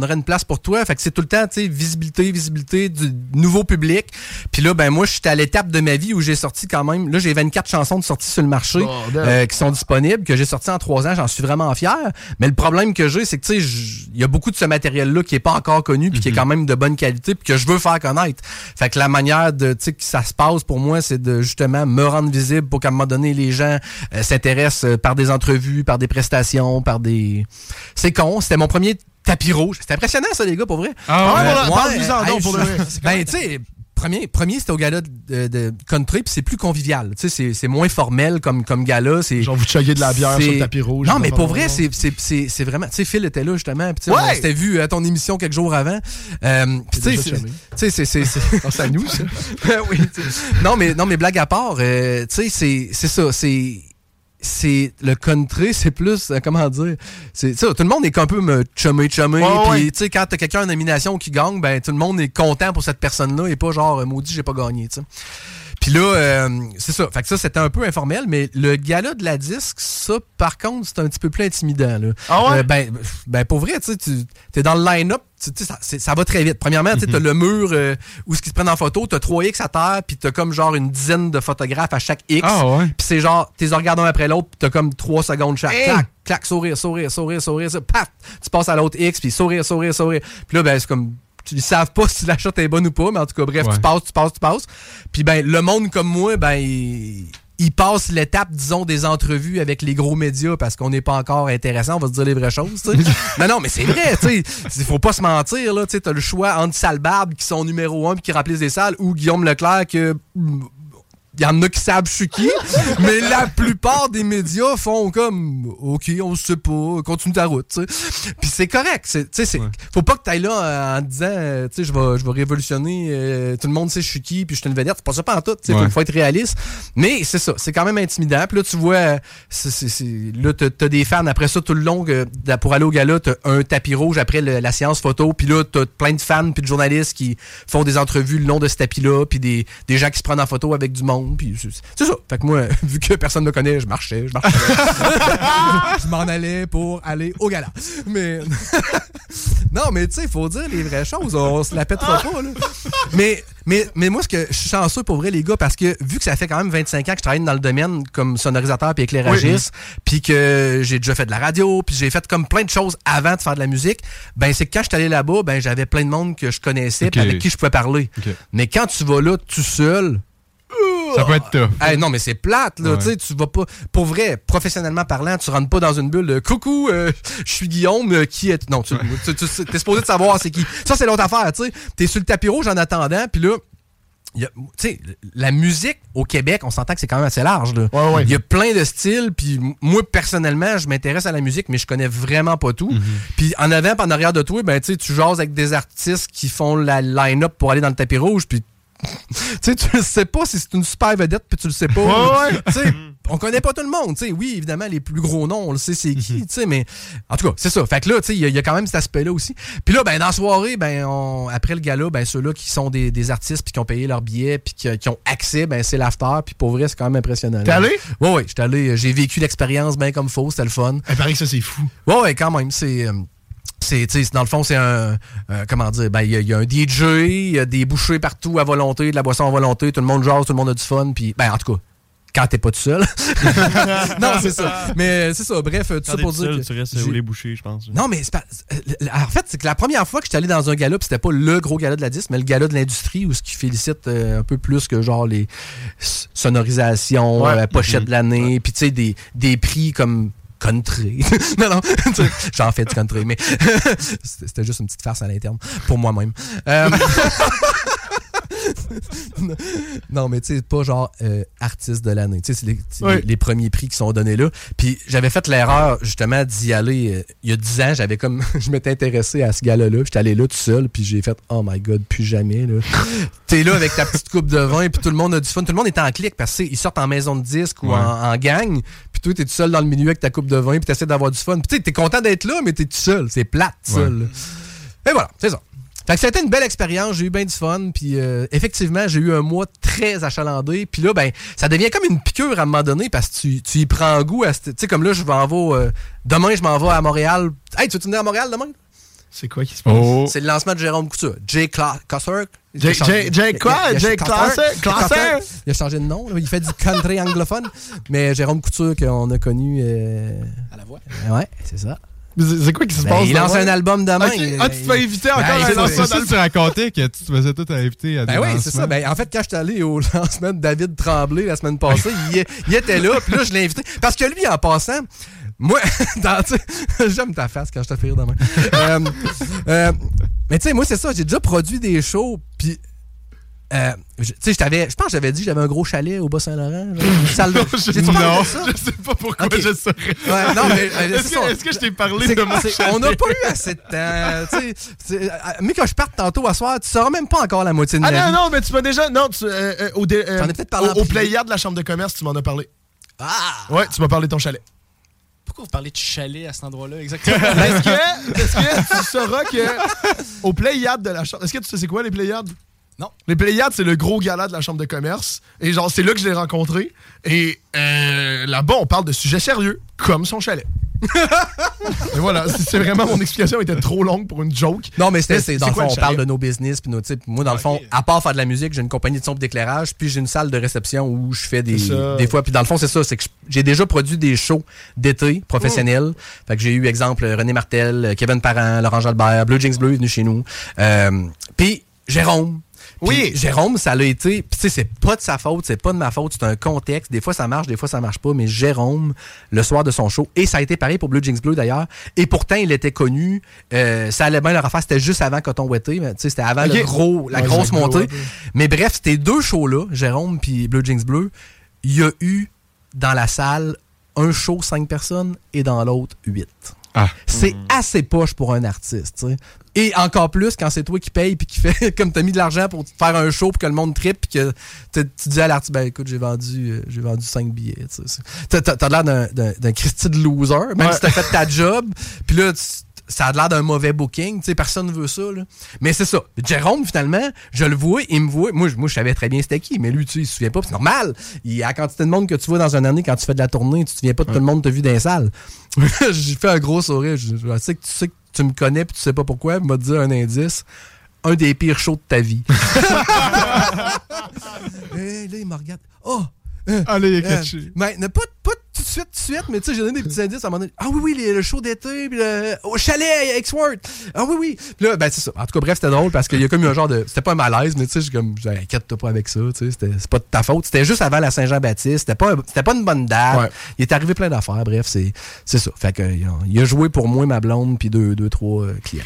pour toi. Fait que c'est tout le temps, tu sais, visibilité, visibilité du nouveau public. Puis là, ben moi, je suis à l'étape de ma vie où j'ai sorti quand même, là, j'ai vingt-quatre chansons de sorties sur le marché oh, euh, qui sont disponibles, que j'ai sorti en trois ans. J'en suis vraiment fier. Mais le problème que j'ai, c'est que, tu sais, il y a beaucoup de ce matériel-là qui est pas encore connu puis mm-hmm. qui est quand même de bonne qualité puis que je veux faire connaître. Fait que la manière de, tu sais, que ça se passe pour moi, c'est de justement me rendre visible pour qu'à un moment donné, les gens euh, s'intéressent euh, par des entrevues, par des prestations, par des... C'est con, c'était mon premier tapis rouge. C'était impressionnant, ça, les gars, pour vrai. Ah ouais, euh, ouais, parle-nous en donc, pour le vrai. Ben, tu sais... Premier, premier c'était au gala de, de country, puis c'est plus convivial. Tu sais, c'est, c'est moins formel comme, comme gala. C'est, genre, vous chuguez de la bière c'est... sur le tapis rouge. Non, mais pour vrai, c'est, c'est, c'est, c'est vraiment... Tu sais, Phil était là, justement. Puis, ouais! On s'était vu à ton émission quelques jours avant. Euh, tu sais, c'est... Tu sais, c'est... c'est, c'est... c'est à nous, ça. Oui, non, mais, non, mais blague à part, euh, tu sais, c'est, c'est ça, c'est... c'est le country, c'est plus euh, comment dire, c'est tout le monde est un peu me chumé chumé oh, puis ouais. tu sais quand t'as quelqu'un en nomination qui gagne, ben tout le monde est content pour cette personne-là et pas genre maudit j'ai pas gagné, tu sais. Puis là, euh, c'est ça. Fait que ça, c'était un peu informel, mais le gala de la disque, ça, par contre, c'est un petit peu plus intimidant. Là. Ah ouais? Euh, ben, ben, pour vrai, tu sais, t'es dans le line-up, tu sais, ça, ça va très vite. Premièrement, tu sais, t'as le mur euh, où ce qui se prennent en photo, t'as trois X à terre, puis t'as comme genre une dizaine de photographes à chaque X. Ah ouais? Puis c'est genre, t'es regardant un après l'autre, puis t'as comme trois secondes chaque. Hey! Clac, clac, sourire, sourire, sourire, sourire, ça, paf! Tu passes à l'autre X, puis sourire, sourire, sourire. Puis là, ben, c'est comme... Ils savent pas si la shot est bonne ou pas, mais en tout cas, bref, ouais. tu passes, tu passes, tu passes. Puis ben, le monde comme moi, ben, il, il passe l'étape, disons, des entrevues avec les gros médias parce qu'on n'est pas encore intéressant, on va se dire les vraies choses, tu sais. Non, non, mais c'est vrai, tu sais. Faut pas se mentir, là, tu sais. T'as le choix entre Sal Barbe, qui sont numéro un puis qui remplissent des salles, ou Guillaume Leclerc, que... Il y en a qui savent je suis qui, mais la plupart des médias font comme « OK, on sait pas, continue ta route. » Puis c'est correct. C'est, c'est, ouais. Faut pas que tu ailles là en, en disant euh, « Je vais je vais révolutionner, euh, tout le monde sait je suis qui, puis je suis une vedette. » C'est pas ça pas en tout. Il ouais. faut, faut être réaliste. Mais c'est ça, c'est quand même intimidant. Puis là, tu vois, c'est, c'est, c'est, là, t'as, t'as des fans. Après ça, tout le long, euh, pour aller au gala, t'as un tapis rouge après le, la séance photo. Puis là, t'as plein de fans puis de journalistes qui font des entrevues le long de ce tapis-là, puis des, des gens qui se prennent en photo avec du monde. Puis c'est, c'est ça. Fait que moi, vu que personne ne me connaît, je marchais, je marchais. Je m'en allais pour aller au gala. Mais non, mais tu sais, il faut dire les vraies choses. On se la pètera pas, là. Mais, mais, mais moi, ce que je suis chanceux pour vrai, les gars, parce que vu que ça fait quand même vingt-cinq ans que je travaille dans le domaine comme sonorisateur puis éclairagiste, oui. puis que j'ai déjà fait de la radio, puis j'ai fait comme plein de choses avant de faire de la musique, ben c'est que quand je suis allé là-bas, ben j'avais plein de monde que je connaissais okay. avec qui je pouvais parler. Okay. Mais quand tu vas là tout seul, ça peut être tough. Hey, non, mais c'est plate, là. Ouais. Tu sais, tu vas pas. Pour vrai, professionnellement parlant, tu rentres pas dans une bulle de coucou, euh, je suis Guillaume, euh, qui est. Non, tu, ouais. tu, tu, tu t'es supposé de savoir c'est qui. Ça, c'est l'autre affaire, tu sais. T'es sur le tapis rouge en attendant, puis là. Tu sais, la musique au Québec, on s'entend que c'est quand même assez large. Là. Ouais, ouais. Il y a plein de styles, puis moi, personnellement, je m'intéresse à la musique, mais je connais vraiment pas tout. Mm-hmm. Puis en avant, puis en arrière de toi, ben, tu sais, tu jases avec des artistes qui font la line-up pour aller dans le tapis rouge, puis tu sais, tu le sais pas si c'est une super vedette, puis tu le sais pas. Ouais, ouais. Tu sais, on connaît pas tout le monde. Tu sais, oui, évidemment, les plus gros noms, on le sait c'est qui, tu sais, mais en tout cas, c'est ça. Fait que là, tu sais, il y, y a quand même cet aspect-là aussi. Puis là, ben, dans la soirée, ben, on, après le gala, ben, ceux-là qui sont des, des artistes, puis qui ont payé leur billet, puis qui, qui ont accès, ben, c'est l'after, puis pour vrai, c'est quand même impressionnant. T'es allé? Ouais, ouais, j'étais allé, j'ai vécu l'expérience bien comme faux, c'était le fun. Il paraît que ça, c'est fou. Ouais, ouais, quand même, c'est. Euh, C'est, dans le fond, c'est un... Euh, comment dire? Ben, il y, y a un D J, il y a des bouchées partout à volonté, de la boisson à volonté, tout le monde jase, tout le monde a du fun, puis ben, en tout cas, quand t'es pas tout seul. Non, c'est ça. Mais c'est ça, bref, tout quand ça pour dire seul, que... tu restes où les bouchées, je pense. Non, mais c'est pas... En fait, c'est que la première fois que j'étais allé dans un gala, puis c'était pas le gros gala de la disque, mais le gala de l'industrie, où ce qui félicite euh, un peu plus que genre les sonorisations, ouais. euh, pochettes mm-hmm. de l'année, ouais. puis tu sais, des, des prix comme... country. non, non, j'en fais du country, mais c'était juste une petite farce à l'interne, pour moi-même. Euh... non, mais tu sais, pas genre euh, artiste de l'année. Tu sais, c'est, les, c'est oui. les, les premiers prix qui sont donnés là. Puis j'avais fait l'erreur, justement, d'y aller euh, il y a dix ans. J'avais comme, je m'étais intéressé à ce gars-là. J'étais allé là tout seul, puis j'ai fait, oh my god, plus jamais. Là. T'es là avec ta petite coupe de vin, puis tout le monde a du fun. Tout le monde est en clic parce qu'ils sortent en maison de disque ou ouais. en, en gang. Puis toi, t'es tout seul dans le milieu avec ta coupe de vin, puis t'essaies d'avoir du fun. Puis tu sais, t'es content d'être là, mais t'es tout seul. C'est plate, seul. Ouais. Et voilà, c'est ça. Fait que ça a été une belle expérience, j'ai eu bien du fun, puis euh, effectivement, j'ai eu un mois très achalandé, puis là, ben, ça devient comme une piqûre à un moment donné, parce que tu, tu y prends goût à... Tu sais, comme là, je m'en vais... Euh, demain, je m'en vais à Montréal. Hey, tu veux-tu venir à Montréal demain? C'est quoi qui se passe? Oh. C'est le lancement de Jérôme Couture. Jay Classer. Jay, Jay, Jay quoi? Jay Classer? Classer? Il a changé de nom. Là. Il fait du country anglophone. Mais Jérôme Couture, qu'on a connu... Euh... À la voix. Ouais, c'est ça. C'est quoi qui se ben, passe? Il lance un album demain. Okay. Ah, tu te fais inviter encore ben, à un lancement d'album. Tu racontais que tu te faisais tout inviter à des ben oui, lancements. c'est ça. Ben, en fait, quand je suis allé au lancement de David Tremblay la semaine passée, il, il était là, puis là, je l'ai invité. Parce que lui, en passant, moi, dans, j'aime ta face quand je te fais rire demain. euh, euh, mais tu sais, moi, c'est ça, j'ai déjà produit des shows, puis... Euh, tu sais, je t'avais, je pense que j'avais dit que j'avais un gros chalet au Bas-Saint-Laurent. Une salle de... non, je, J'ai-tu non, ça? je sais pas pourquoi okay. je saurais. Ouais, non, mais, euh, est-ce, que, est-ce que je t'ai parlé c'est, de mon chalet? On n'a pas eu assez de temps. T'sais, mais quand je parte tantôt à soir, tu sauras même pas encore la moitié de ah ma non, vie. non, mais tu m'as déjà... Non, tu, euh, euh, au, dé, euh, J'en ai peut-être parlé au, au Pléiade de la Chambre de commerce, tu m'en as parlé. Ah! Ouais, tu m'as parlé de ton chalet. Pourquoi vous parlez de chalet à cet endroit-là, exactement? est-ce, que, est-ce que tu sauras que au Pléiade de la Chambre... Est-ce que tu sais c'est quoi, les Pléiades? Non. Les Pléiades, c'est le gros gala de la Chambre de commerce. Et genre, c'est là que je l'ai rencontré. Et euh, là-bas, on parle de sujets sérieux, comme son chalet. Et voilà, c'est vraiment mon explication était trop longue pour une joke. Non, mais c'était, mais c'est, c'est dans le fond, le on parle de nos business. Puis nos types. Moi, dans le fond, à part faire de la musique, j'ai une compagnie de son d'éclairage, puis j'ai une salle de réception où je fais des, des fois. Puis dans le fond, c'est ça, c'est que j'ai déjà produit des shows d'été professionnels. Mmh. Fait que j'ai eu, exemple, René Martel, Kevin Parent, Laurent Jalbert, Bleu Jinx Bleu est venu chez nous. Euh, puis Jérôme. Pis oui, Jérôme, ça l'a été. Puis tu sais, c'est pas de sa faute, c'est pas de ma faute, c'est un contexte. Des fois ça marche, des fois ça marche pas. Mais Jérôme, le soir de son show, et ça a été pareil pour Bleu Jinx Bleu d'ailleurs. Et pourtant, il était connu. Euh, ça allait bien leur affaire. C'était juste avant Coton Ouetté, mais tu sais, c'était avant okay. le gros, la ouais, grosse montée. Ouais. Mais bref, c'était deux shows là, Jérôme puis Bleu Jinx Bleu. Il y a eu dans la salle un show cinq personnes et dans l'autre huit. Ah. C'est mmh. assez poche pour un artiste, tu sais. Et encore plus quand c'est toi qui paye puis qui fait comme t'as mis de l'argent pour faire un show pour que le monde trippe puis que tu dis à l'artiste ben écoute j'ai vendu euh, j'ai vendu cinq billets, tu sais. T'as, t'as, t'as l'air d'un, d'un, d'un Christy de loser même ouais. si t'as fait ta job puis là tu, ça a l'air d'un mauvais booking, tu sais, personne ne veut ça, là. Mais c'est ça. Jérôme, finalement, je le vois, il me voit. Moi, je, moi, je savais très bien c'était qui, mais lui, tu sais, il se souvient pas. C'est normal. Il y a la quantité de monde que tu vois dans une année quand tu fais de la tournée, tu te souviens pas de tout le monde t'a vu dans les salles. J'ai fait un gros sourire. Je, je sais que tu sais que tu me connais puis tu sais pas pourquoi. Il m'a dit un indice. Un des pires shows de ta vie. Et là, il me regarde. Oh! Euh, Allez, il est catché. Euh, mais pas, pas tout de suite, tout de suite, mais tu sais, j'ai donné des petits indices à un moment donné. Ah oui, oui, les, le show d'été, puis le, au chalet à Exworth. Ah oui, oui. Puis là, ben c'est ça. En tout cas, bref, c'était drôle parce qu'il y a comme eu un genre de. C'était pas un malaise, mais tu sais, j'ai comme. Inquiète-toi pas avec ça, tu sais. C'était, c'est pas de ta faute. C'était juste avant la Saint-Jean-Baptiste. C'était pas, c'était pas une bonne date. Ouais. Il est arrivé plein d'affaires. Bref, c'est, c'est ça. Fait que, il a joué pour moi, ma blonde, puis deux, deux, trois euh, clients.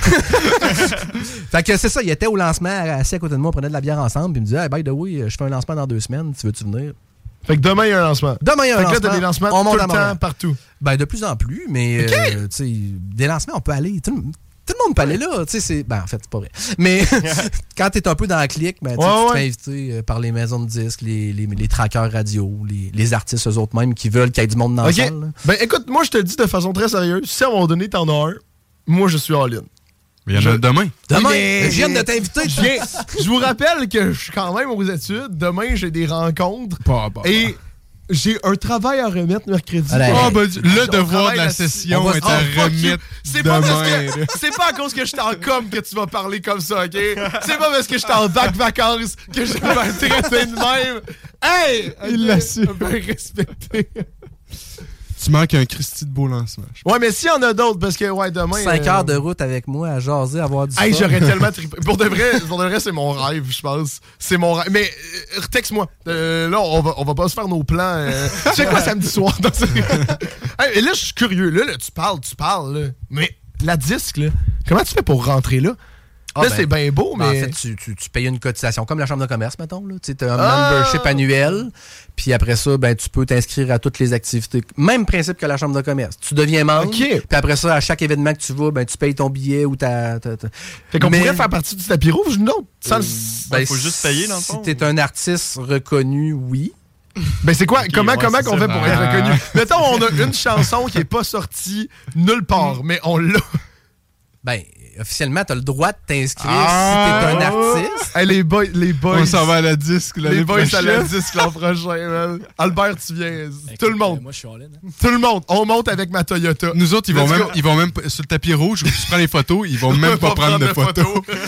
Fait que c'est ça. Il était au lancement, assis à côté de moi, on prenait de la bière ensemble, puis il me disait, hey, by the way, je fais un lancement dans deux semaines. Tu veux-tu venir? Fait que demain, il y a un lancement. Demain, il y a un fait lancement. Fait que là, t'as des lancements on tout le le temps, partout. Ben, de plus en plus, mais okay. euh, tu sais, des lancements, on peut aller. Tout, tout le monde peut aller là. Tu sais, c'est. Ben, en fait, c'est pas vrai. Mais quand t'es un peu dans la clique, ben, ouais, tu ouais. te fais inviter par les maisons de disques, les, les, les trackers radio, les, les artistes eux-autres même qui veulent qu'il y ait du monde dans okay. la salle. Là. Ben, écoute, moi, je te le dis de façon très sérieuse. Si à un moment donné, t'en as un, moi, je suis all-in. Mais il y en a je... demain. Demain, mais... je viens de t'inviter. Je, viens... je vous rappelle que je suis quand même aux études. Demain, j'ai des rencontres. Bah, bah, et bah. j'ai un travail à remettre mercredi. Oh, ben, le devoir de la session est à oh, remettre c'est demain. Pas que... C'est pas à cause que je suis en com que tu vas parler comme ça, OK? C'est pas parce que je suis en vac vacances que je vais m'intéresser de même. Hey! Il l'a su. Ben respecté. Tu manques un Christy de beau lancement. Ouais, mais s'il y en a d'autres, parce que, ouais, demain... Cinq euh... heures de route avec moi à jaser, à avoir du Hey, fun. j'aurais tellement trippé. Pour de vrai, pour de vrai, c'est mon rêve, je pense. C'est mon rêve. Mais, euh, texte-moi. Euh, là, on va, on va pas se faire nos plans. Euh... Tu sais quoi, samedi soir? Dans ce... hey, et là, je suis curieux. Là, là, tu parles, tu parles, là. Mais la disque, là, comment tu fais pour rentrer là? Ah là, ben, c'est bien beau, mais... En fait, tu, tu, tu payes une cotisation, comme la chambre de commerce, mettons. Tu as un ah! membership annuel, puis après ça, ben, tu peux t'inscrire à toutes les activités. Même principe que la chambre de commerce. Tu deviens membre, okay. puis après ça, à chaque événement que tu vas, ben, tu payes ton billet ou ta... ta, ta... Fait qu'on mais... pourrait faire partie du tapis rouge, non? Il euh, ben, faut juste payer, dans le fond. Si t'es un artiste reconnu, oui. Ben c'est quoi? Okay, comment ouais, comment qu'on fait pour ah. être reconnu? Mettons, on a une chanson qui est pas sortie nulle part, mais on l'a. Ben... officiellement, t'as le droit de t'inscrire ah, si t'es un artiste. Hey, les boys, les boys. On s'en va à la disque l'année Les boys prochaine. à la disque l'an prochain, man. Albert, tu viens. Écoute, tout le monde. Euh, moi, je suis all in. Hein? Tout le monde. On monte avec ma Toyota. Nous autres, ils vont, Let's même, go. ils vont même, sur le tapis rouge où tu prends les photos, ils vont même pas prendre de photos.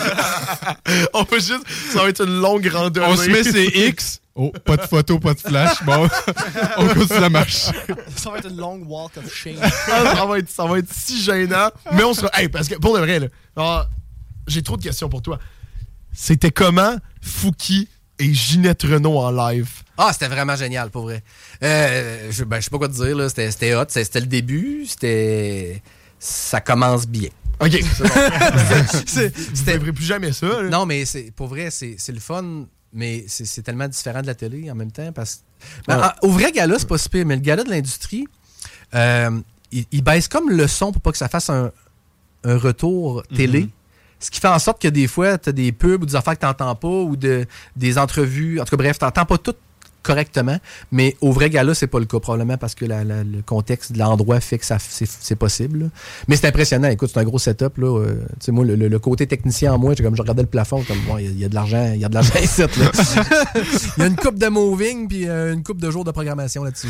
On peut juste, ça va être une longue randonnée. On se met ses X. Oh, pas de photo, pas de flash. Bon, on continue à marcher. Ça va être une long walk of shame. Ah, ça, va être, ça va être si gênant. Mais on sera. Hey, parce que pour de vrai, là, alors, j'ai trop de questions pour toi. C'était comment Fouki et Ginette Renault en live? Ah, c'était vraiment génial, pour vrai. Euh, je, ben, je sais pas quoi te dire, là. C'était, c'était hot. C'était, c'était le début. C'était. Ça commence bien. OK, c'est bon. c'est, c'était plus jamais ça. Là. Non, mais c'est, pour vrai, c'est, c'est le fun. Mais c'est, c'est tellement différent de la télé en même temps. Parce ben, ouais. en, au vrai gala, c'est pas si pire, mais le gala de l'industrie, euh, il, il baisse comme le son pour pas que ça fasse un, un retour télé. Mm-hmm. Ce qui fait en sorte que des fois, tu as des pubs ou des affaires que tu n'entends pas ou de, des entrevues. En tout cas, bref, tu n'entends pas tout correctement. Mais au vrai gala, c'est pas le cas, probablement parce que la, la, le contexte de l'endroit fait que ça, c'est, c'est possible. Là. Mais c'est impressionnant. Écoute, c'est un gros setup. Là. Euh, tu sais, moi, le, le côté technicien en moi, comme je regardais le plafond, comme bon, il y, y a de l'argent, il y a de l'argent ici. Il y a une coupe de moving puis euh, une coupe de jours de programmation là-dessus.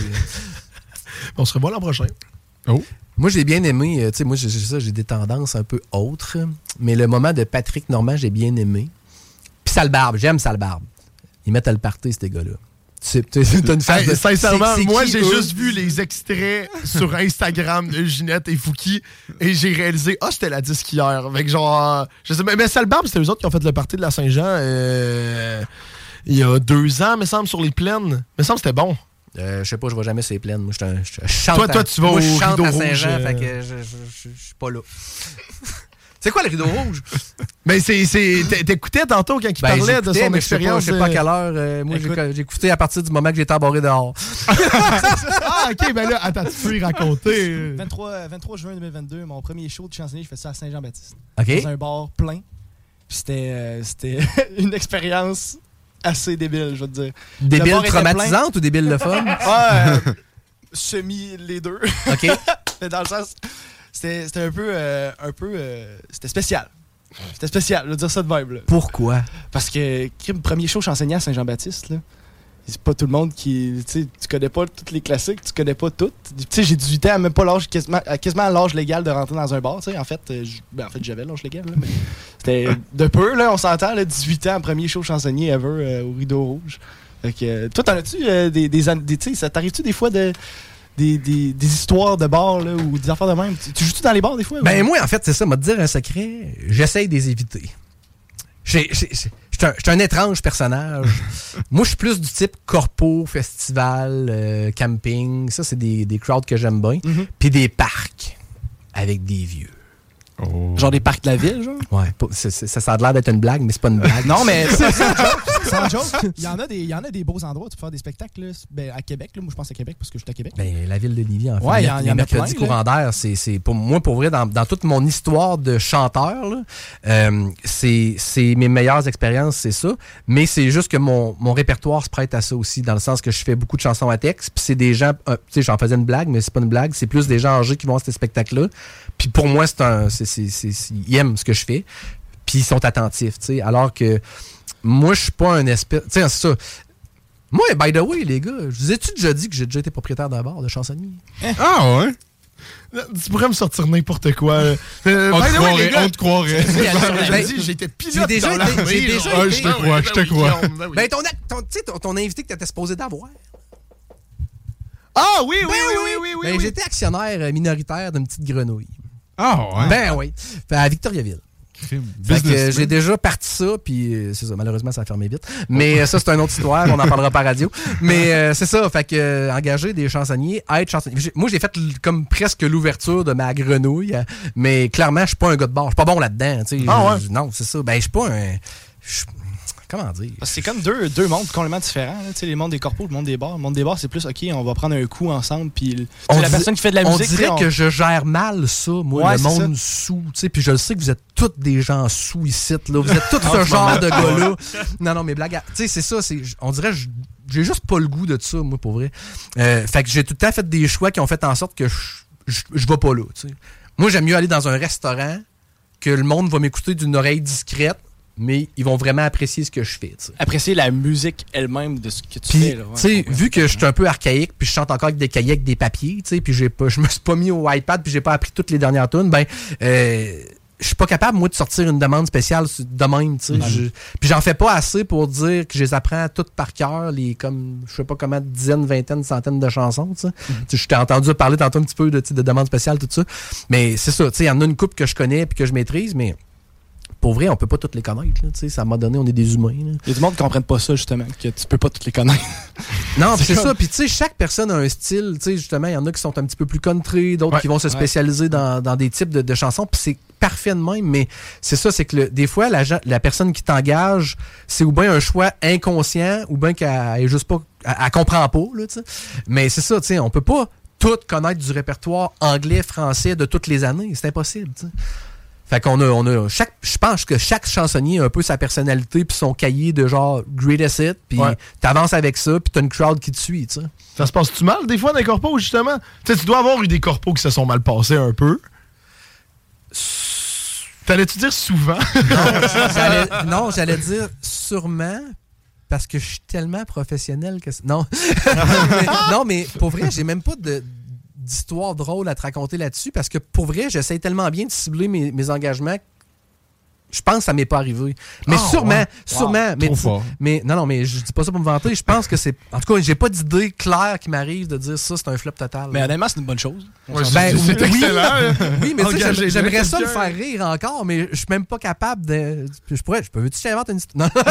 On se revoit l'an prochain. Oh. Moi, j'ai bien aimé, tu sais, moi, j'ai, ça, j'ai des tendances un peu autres, mais le moment de Patrick Normand, j'ai bien aimé. Puis Salbarbe, j'aime Salbarbe. Ils mettent à le party, ces gars-là. Tu sais, t'as une phase hey, de... Sincèrement, c'est, c'est moi, qui, j'ai eux? juste vu les extraits sur Instagram de Ginette et Fouki et j'ai réalisé, ah, oh, c'était la disque hier. Avec genre, je sais, mais, mais Salbarbe, c'était eux autres qui ont fait le party de la Saint-Jean euh, il y a deux ans, me semble, sur les plaines. Me semble que c'était bon. Euh, je sais pas, je vois jamais ces plaines. Moi, je, je, je chante toi, à, toi, tu vas moi, au je chante rideau à Saint-Jean, rouge. Fait que je, je, je, je suis pas là. C'est quoi le rideau rouge? Mais c'est, c'est, t'écoutais tantôt quand il ben, parlait de son expérience. Je sais pas, je sais pas à quelle heure. Euh, moi, Écoute, j'ai, j'ai écouté à partir du moment que j'ai été embarré dehors. Ah, OK, ben là, attends, tu peux y raconter. vingt-trois, vingt-trois juin deux mille vingt-deux, mon premier show de chansonnier, je fais ça à Saint-Jean-Baptiste. OK. Dans un bar plein. Puis c'était, euh, c'était une expérience assez débile, je veux te dire. Débile traumatisante ou débile le fun? Ouais, euh, semi les deux. OK. Dans le sens... C'était, c'était un peu... Euh, un peu euh, c'était spécial. C'était spécial, je veux dire ça de vibe. Là. Pourquoi? Parce que le premier show chansonnier à Saint-Jean-Baptiste, là, c'est pas tout le monde qui... Tu sais, tu connais pas tous les classiques, tu connais pas tout. Tu sais, j'ai dix-huit ans, même pas l'âge, quasiment, quasiment l'âge légal de rentrer dans un bar. Tu sais, en fait, ben, en fait, j'avais l'âge légal, là, mais c'était de peu, là, on s'entend, là, dix-huit ans, premier show chansonnier ever euh, au Rideau Rouge. Fait que, euh, toi, t'en as-tu euh, des... des, des tu sais, ça t'arrive-tu des fois de... Des, des, des histoires de bars là, ou des affaires de même. Tu, tu joues-tu dans les bars des fois? Ben ou? Moi, en fait, c'est ça. M'a te dire un secret, j'essaye de les éviter. J'ai, j'ai, j'ai, j'ai un, j'ai un étrange personnage. Moi, je suis plus du type corpo, festival, euh, camping. Ça, c'est des, des crowds que j'aime bien. Mm-hmm. Puis des parcs avec des vieux. Oh. Genre des parcs de la ville, genre? Ouais, c'est, c'est, ça, ça a l'air d'être une blague, mais c'est pas une blague. Non, mais c'est, c'est un joke. C'est un joke. Il y en a des, il y en a des beaux endroits où tu peux faire des spectacles. Là. Ben, à Québec, là, moi je pense à Québec parce que je suis à Québec. Ben, la ville de Lévis, en fait. Ouais, il y, y, y en a plein. Courant d'air, c'est, c'est pour moi, pour vrai, dans, dans toute mon histoire de chanteur, là, euh, c'est, c'est mes meilleures expériences, c'est ça. Mais c'est juste que mon, mon répertoire se prête à ça aussi, dans le sens que je fais beaucoup de chansons à texte. Puis c'est des gens, euh, tu sais, j'en faisais une blague, mais c'est pas une blague. C'est plus des gens âgés qui vont à ces spectacles-là. Puis pour moi, c'est un, c'est, c'est, c'est, c'est, ils aiment ce que je fais, puis ils sont attentifs, tu sais. Alors que moi, je suis pas un espèce... Tu sais, c'est ça. Moi, by the way, les gars, je vous ai-tu déjà dit que j'ai déjà été propriétaire d'un bar de chansonnier? Ah ouais? Tu pourrais me sortir n'importe quoi. Euh, on, te croirait, way, gars, on te croirait. J'ai dit, j'étais pilote j'ai déjà dans été, l'armée. J'ai déjà ah, été... Je te crois, je te crois. Ben, ton, ton, ton, ton invité que t'étais supposé d'avoir. Ah oui, oui, ben, oui, oui, oui, oui, ben, oui. J'étais actionnaire minoritaire d'une petite grenouille. Ah ouais? Ben oui. Fait à Victoriaville. Fait que j'ai déjà parti ça, puis euh, c'est ça, malheureusement ça a fermé vite. Mais euh, ça, c'est une autre histoire, on en parlera par radio. Mais euh, c'est ça, fait que euh, engager des chansonniers, être chansonnier. J'ai, moi, j'ai fait l- comme presque l'ouverture de ma grenouille, mais clairement, je suis pas un gars de bar. Je suis pas bon là-dedans. T'sais, ah ouais? Je, non, c'est ça. Ben, je suis pas un... J'suis, comment dire? Parce que c'est comme deux, deux mondes complètement différents. Là. Les mondes des corpos, le monde des bars. Le monde des bars, c'est plus, OK, on va prendre un coup ensemble. Puis la dit, personne qui fait de la musique... On dirait on... que je gère mal ça, moi, ouais, le monde sous. Puis je le sais que vous êtes tous des gens sous ici. Là. Vous êtes tous ce genre de gars-là. Non, non, mais blague. Tu sais, c'est ça. C'est, on dirait que j'ai juste pas le goût de ça, moi, pour vrai. Euh, fait que j'ai tout le temps fait des choix qui ont fait en sorte que je, je, je vais pas là. T'sais. Moi, j'aime mieux aller dans un restaurant que le monde va m'écouter d'une oreille discrète, mais ils vont vraiment apprécier ce que je fais. T'sais. Apprécier la musique elle-même de ce que tu puis, fais. Là, ouais, vu que je suis un peu archaïque, puis je chante encore avec des cahiers, avec des papiers, puis j'ai pas, je me suis pas mis au iPad, puis j'ai pas appris toutes les dernières tunes, ben, euh, je suis pas capable, moi, de sortir une demande spéciale de même. Puis j'en fais pas assez pour dire que je les apprends toutes par cœur, les comme, je sais pas comment, dizaines, vingtaines, centaines de chansons. Mm-hmm. Je t'ai entendu parler tantôt un petit peu de, de demandes spéciales, tout ça. Mais c'est ça, il y en a une couple que je connais puis que je maîtrise, mais pour vrai, on peut pas toutes les connaître. Là, ça m'a donné, on est des humains. Il y a du monde qui ne comprennent pas ça, justement, que tu peux pas toutes les connaître. Non, c'est, c'est ça. Puis, tu sais, chaque personne a un style. Tu sais, justement, il y en a qui sont un petit peu plus country, d'autres ouais, qui vont se spécialiser ouais. dans, dans des types de, de chansons. Puis, c'est parfait de même. Mais c'est ça, c'est que le, des fois, la, la personne qui t'engage, c'est ou bien un choix inconscient, ou bien qu'elle est juste pas. Elle, elle comprend pas, là, tu sais. Mais c'est ça, tu sais, on peut pas tout connaître du répertoire anglais, français de toutes les années. C'est impossible, tu sais. Fait qu'on a, on a chaque, je pense que chaque chansonnier a un peu sa personnalité puis son cahier de genre greatest hit, puis ouais. t'avances avec ça, puis t'as une crowd qui te suit, tu sais. Ça se passe-tu mal des fois dans les corpos, justement? Tu sais, tu dois avoir eu des corpos qui se sont mal passés un peu. T'allais-tu dire souvent? Non, j'allais, non, j'allais dire sûrement, parce que je suis tellement professionnel que... Non. mais, non, mais pour vrai, j'ai même pas de... d'histoire drôle à te raconter là-dessus parce que pour vrai, j'essaie tellement bien de cibler mes, mes engagements. Je pense que ça m'est pas arrivé. Mais oh, sûrement, ouais. sûrement. Wow, mais, fort. mais non, non, mais je dis pas ça pour me vanter. Je pense que c'est. En tout cas, j'ai pas d'idée claire qui m'arrive de dire ça, c'est un flop total. Mais honnêtement, c'est une bonne chose. Ouais, ben, c'est oui, excellent. Oui, mais tu sais, j'aimerais ça me faire rire encore, mais je suis même pas capable de. Je pourrais. Je peux. Tu t'inventes une histoire? Non.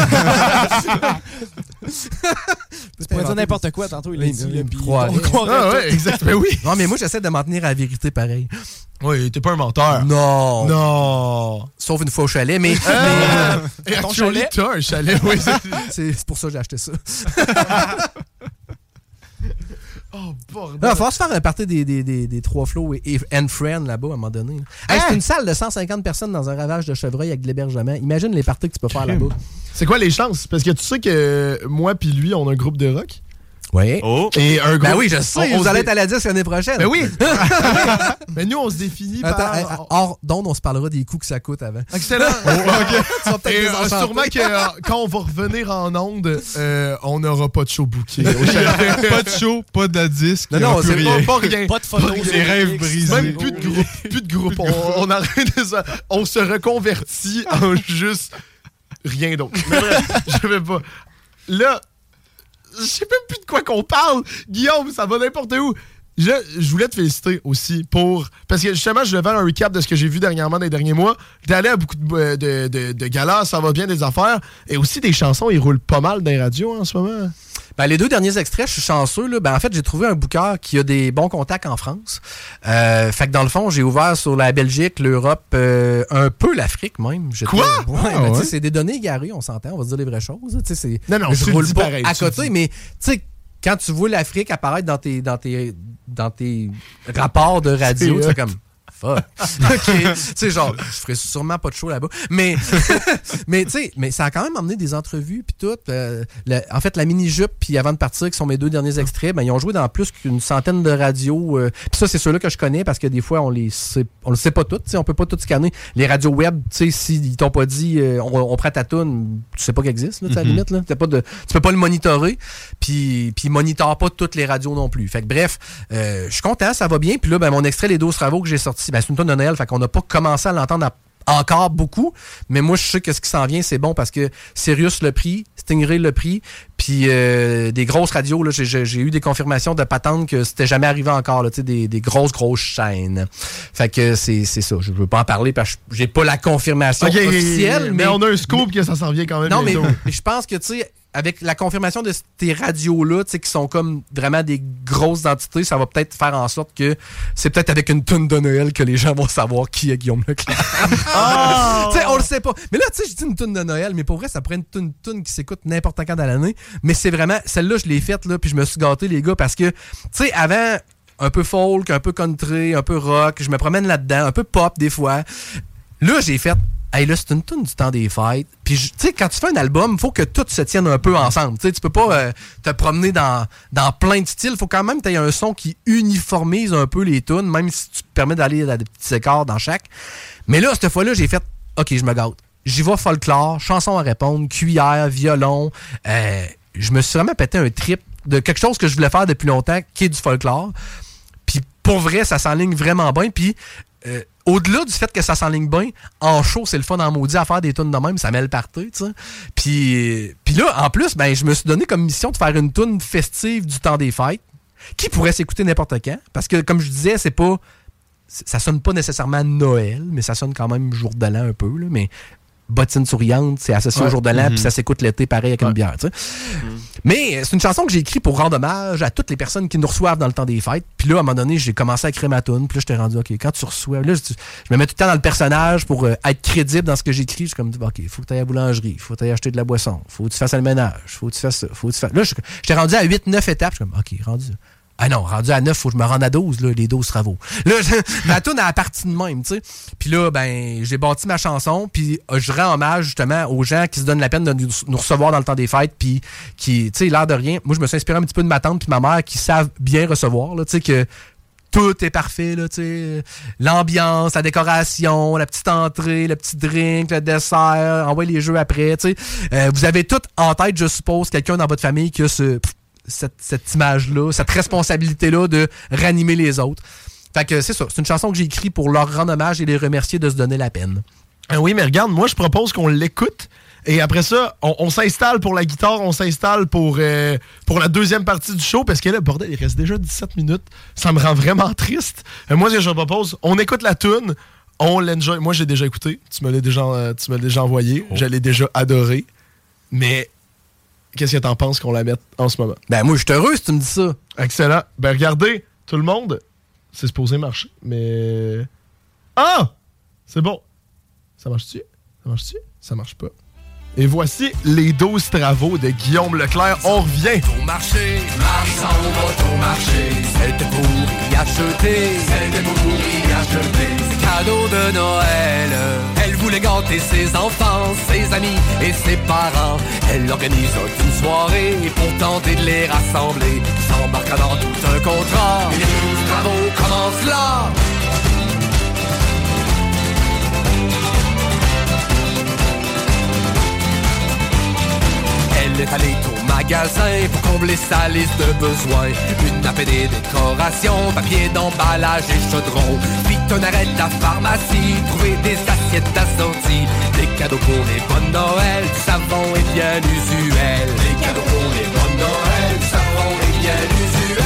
Tu pourrais dire n'importe quoi tantôt, il a dit. Il croirait. Ah ouais, exactement. Oui. Non, mais moi, j'essaie de m'en tenir à la vérité pareil. Oui, t'es pas un menteur. Non. Non. Sauf une fois au chalet, mais... Euh, mais ton chalet? T'as un chalet, oui. c'est, c'est pour ça que j'ai acheté ça. Oh, bordel. Il va falloir se faire un party des, des, des, des trois flots et, et and Friends là-bas à un moment donné. Hey, hey, c'est une salle de cent cinquante personnes dans un ravage de chevreuil avec de l'hébergement. Imagine les parties que tu peux faire là-bas. C'est quoi les chances? Parce que tu sais que moi puis lui, on a un groupe de rock. Oui. Oh. Et un groupe. Ben oui, je sais, on, vous on allez dé... être à la disque l'année prochaine. Ben oui. Mais nous, on se définit Attends, par... Hey, hors d'onde, on se parlera des coûts que ça coûte avant. Excellent. Oh, okay. Et euh, sûrement que euh, quand on va revenir en onde, euh, on n'aura pas de show booké. Pas de show, pas de disque. Non, non, c'est rien. Pas, pas rien. Pas de photos. Les rêves brisés. Même plus de groupe. Plus de groupe. On, on arrête de ça. On se reconvertit en juste rien d'autre. Mais bref, je vais pas. Là, je sais même plus de quoi qu'on parle. Guillaume, ça va n'importe où. Je, je voulais te féliciter aussi pour... Parce que justement, je vais faire un recap de ce que j'ai vu dernièrement dans les derniers mois. T'es allé à beaucoup de, de, de, de galas, ça va bien, des affaires. Et aussi des chansons, ils roulent pas mal dans les radios en ce moment. Ben, les deux derniers extraits, je suis chanceux. Là. Ben, en fait, j'ai trouvé un booker qui a des bons contacts en France. Euh, fait que dans le fond, j'ai ouvert sur la Belgique, l'Europe, euh, un peu l'Afrique même. J'étais... Quoi? Ouais, ah, mais ouais. c'est des données égarées, on s'entend, on va se dire les vraies choses. C'est... Non, non, je tu roule dis pas pareil, à tu côté, dis. mais tu sais, quand tu vois l'Afrique apparaître dans tes, dans tes, dans tes rapports de radio, tu fais comme... Fuck. OK. Tu sais, genre, je ferais sûrement pas de show là-bas. Mais, mais tu sais, mais ça a quand même emmené des entrevues, puis tout. Euh, le, en fait, la mini-jupe, puis avant de partir, qui sont mes deux derniers extraits, ben, ils ont joué dans plus qu'une centaine de radios. Euh, puis ça, c'est ceux-là que je connais, parce que des fois, on les sait, on le sait pas toutes. On peut pas tout scanner. Les radios web, tu sais, s'ils t'ont pas dit, euh, on, on prend ta toune, tu sais pas qu'elle existe, là, mm-hmm. à la limite. Là. T'as pas de, tu peux pas le monitorer, puis ils monitorent pas toutes les radios non plus. Fait que bref, euh, je suis content, ça va bien. Puis là, ben, mon extrait Les douze travaux que j'ai sorti, ben, c'est une tonne de Noël, fait qu'on n'a pas commencé à l'entendre à, encore beaucoup, mais moi je sais que ce qui s'en vient c'est bon parce que Sirius l'a pris, Stingray l'a pris, puis euh, des grosses radios, là, j'ai, j'ai eu des confirmations de patentes que c'était jamais arrivé encore, là, des, des grosses grosses chaînes. Fait que c'est, c'est ça, je veux pas en parler parce que j'ai pas la confirmation okay, officielle, mais, mais on a un scoop mais, que ça s'en vient quand même. Non, bientôt. mais, mais je pense que tu sais, avec la confirmation de ces radios-là, tu sais, qui sont comme vraiment des grosses entités, ça va peut-être faire en sorte que c'est peut-être avec une toune de Noël que les gens vont savoir qui est Guillaume Leclerc. Oh! Tu sais, on le sait pas. Mais là, tu sais, je dis une toune de Noël, mais pour vrai, ça pourrait être une toune qui s'écoute n'importe quand dans l'année. Mais c'est vraiment, celle-là, je l'ai faite, là, puis je me suis gâté, les gars, parce que, tu sais, avant, un peu folk, un peu country, un peu rock, je me promène là-dedans, un peu pop des fois. Là, j'ai fait hey, là, c'est une toune du temps des fêtes. Puis, tu sais, quand tu fais un album, il faut que tout se tienne un peu ensemble. Tu sais, tu peux pas euh, te promener dans, dans plein de styles. Il faut quand même que tu aies un son qui uniformise un peu les tunes, même si tu te permets d'aller à des petits écarts dans chaque. Mais là, cette fois-là, j'ai fait, OK, je me gâte. J'y vais folklore, chanson à répondre, cuillère, violon. Euh, je me suis vraiment pété un trip de quelque chose que je voulais faire depuis longtemps, qui est du folklore. Puis, pour vrai, ça s'enligne vraiment bien. Puis, euh, au-delà du fait que ça s'enligne bien, en show, c'est le fun en maudit à faire des tunes de même, ça met le party, tu sais. Puis, puis là, en plus, ben, je me suis donné comme mission de faire une tune festive du temps des fêtes, qui pourrait s'écouter n'importe quand. Parce que, comme je disais, c'est pas... ça sonne pas nécessairement Noël, mais ça sonne quand même jour de l'an un peu, là, mais... Bottine souriante, c'est associé ouais. au jour de l'an, mm-hmm. puis ça s'écoute l'été pareil avec ouais. une bière. Tu sais. Mm-hmm. Mais c'est une chanson que j'ai écrite pour rendre hommage à toutes les personnes qui nous reçoivent dans le temps des fêtes. Puis là, à un moment donné, j'ai commencé à créer ma toune. Puis là, j'étais rendu, OK, quand tu reçois... Là, je, je me mets tout le temps dans le personnage pour euh, être crédible dans ce que j'écris. Je suis comme, OK, il faut que tu ailles à la boulangerie, il faut que tu ailles acheter de la boisson, il faut que tu fasses le ménage, il faut que tu fasses ça, faut que tu fasses... Là, j'étais rendu à huit neuf étapes. Je suis comme, OK, rendu... Ah non, rendu à neuf, faut que je me rende à douze, là, les douze travaux. Là, je, ma toune a la partie de même, tu sais. Puis là, ben, j'ai bâti ma chanson, puis euh, je rends hommage, justement, aux gens qui se donnent la peine de nous, nous recevoir dans le temps des fêtes, puis qui, tu sais, l'air de rien. Moi, je me suis inspiré un petit peu de ma tante puis ma mère qui savent bien recevoir, là, tu sais, que tout est parfait, là, tu sais. L'ambiance, la décoration, la petite entrée, le petit drink, le dessert, envoyez les jeux après, tu sais. Euh, vous avez tout en tête, je suppose, quelqu'un dans votre famille qui a ce... Pff, Cette, cette image-là, cette responsabilité-là de ranimer les autres. Fait que c'est ça, c'est une chanson que j'ai écrite pour leur rendre hommage et les remercier de se donner la peine. Euh, oui, mais regarde, moi je propose qu'on l'écoute et après ça, on, on s'installe pour la guitare, on s'installe pour, euh, pour la deuxième partie du show parce que là, bordel, il reste déjà dix-sept minutes. Ça me rend vraiment triste. Euh, moi, ce que je propose, on écoute la toune, on l'enjoy. Moi, j'ai déjà écouté, tu me l'as déjà, euh, tu me l'as déjà envoyé, oh. Je l'ai déjà adoré, mais... Qu'est-ce que t'en penses qu'on la mette en ce moment? Ben moi, je suis heureux si tu me dis ça. Excellent. Ben regardez, tout le monde, c'est supposé marcher, mais... Ah! C'est bon. Ça marche-tu? Ça marche-tu? Ça marche pas. Et voici les douze travaux de Guillaume Leclerc. On revient. Au marché, Marie-San va au marché. C'était pour y acheter. C'était pour y acheter. Cadeau de Noël. Elle voulait gâter ses enfants, ses amis et ses parents. Elle organise une soirée pour tenter de les rassembler. S'embarque dans tout un contrat. Les douze travaux commencent là. Elle est allée au magasin pour combler sa liste de besoins. Une nappe et des décorations, papier d'emballage et chaudron. Puis un arrêt de la pharmacie, trouver des assiettes assorties. Des cadeaux pour les bonnes Noël, du savon est bien usuel. Des cadeaux pour les bonnes Noël, du savon est bien usuel.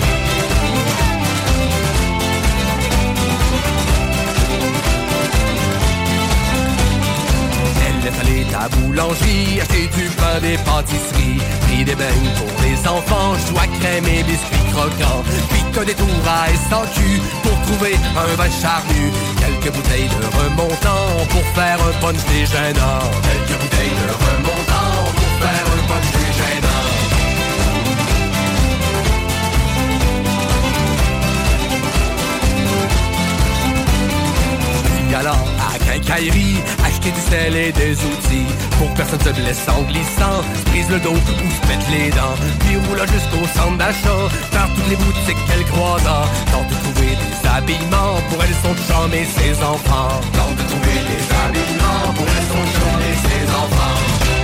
Elle est allée à la boulangerie, acheter du pain, des pâtisseries. Pris des beignes pour les enfants, choux à crème et biscuits croquants. Puis un détour à S A Q pour trouver un vin charnu. Quelques bouteilles de remontant pour faire un punch dégênant. Quelques bouteilles de remontant pour faire un punch dégênant. Alors à quincaillerie, acheter du sel et des outils pour que personne se blesse en glissant, se brise le dos ou se pète les dents. Puis roule jusqu'au centre d'achat, par toutes les boutiques qu'elle croisa. Tente de trouver des habillements pour elle, son chum et ses enfants. Tente de trouver des habillements pour elle, son chum et ses enfants.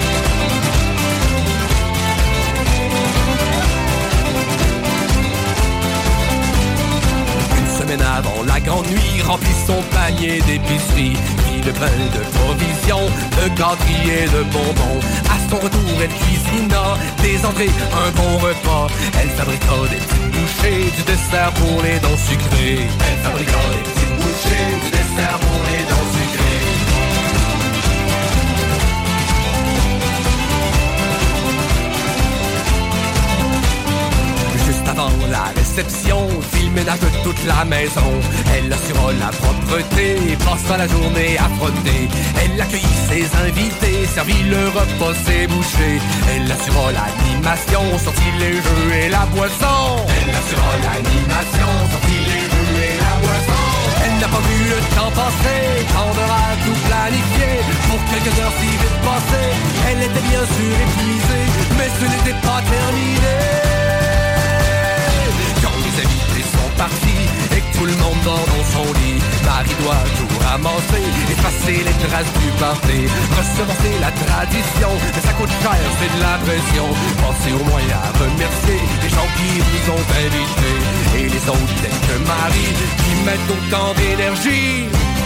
Semaine avant la grande nuit, remplit son panier d'épicerie. Puis de pain, de provisions, de gâteries et de bonbons. À son retour, elle cuisina des entrées, un bon repas. Elle fabriqua des petites bouchées, du dessert pour les dents sucrées. Elle fabriqua des petites bouchées, du dessert pour les dents sucrées. Juste avant la réception, fit le ménage de toute la maison. Elle assura la propreté, passa la journée à frotter. Elle accueillit ses invités, servit le repas, ses bouchées. Elle assura l'animation, sortit les jeux et la boisson. Elle assura l'animation, sortit les jeux et la boisson. Elle n'a pas vu le temps passer, tant d'heures à tout planifier, pour quelques heures si vite passées. Elle était bien sûr épuisée, mais ce n'était pas terminé. Quand les invités sont partis et que tout le monde dort dans son lit, Marie doit tout ramasser, effacer les traces du party. Recevoir la tradition, mais ça coûte cher, c'est de la pression. Pensez au moins à remercier les gens qui vous ont invités et les autres tels que Marie qui mettent autant d'énergie.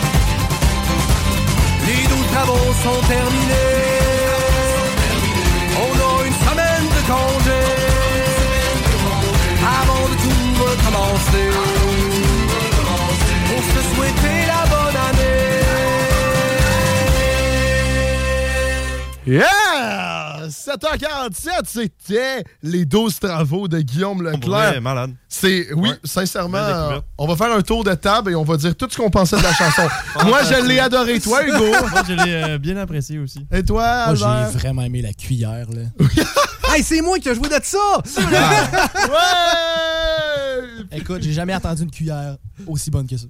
Les douze travaux sont terminés. On a une semaine de congé avant de tout recommencer. Pour se souhaiter la bonne année. Yeah! sept heures quarante-sept, c'était les douze travaux de Guillaume Leclerc. Ouais, malade. C'est, oui, ouais, sincèrement, on va faire un tour de table et on va dire tout ce qu'on pensait de la chanson. Moi, je l'ai adoré. Toi, Hugo? Moi, je l'ai euh, bien apprécié aussi. Et toi, Albert? Moi, j'ai vraiment aimé la cuillère, là. Hey, c'est moi qui ai joué de ça! Ouais! Écoute, j'ai jamais entendu une cuillère aussi bonne que ça.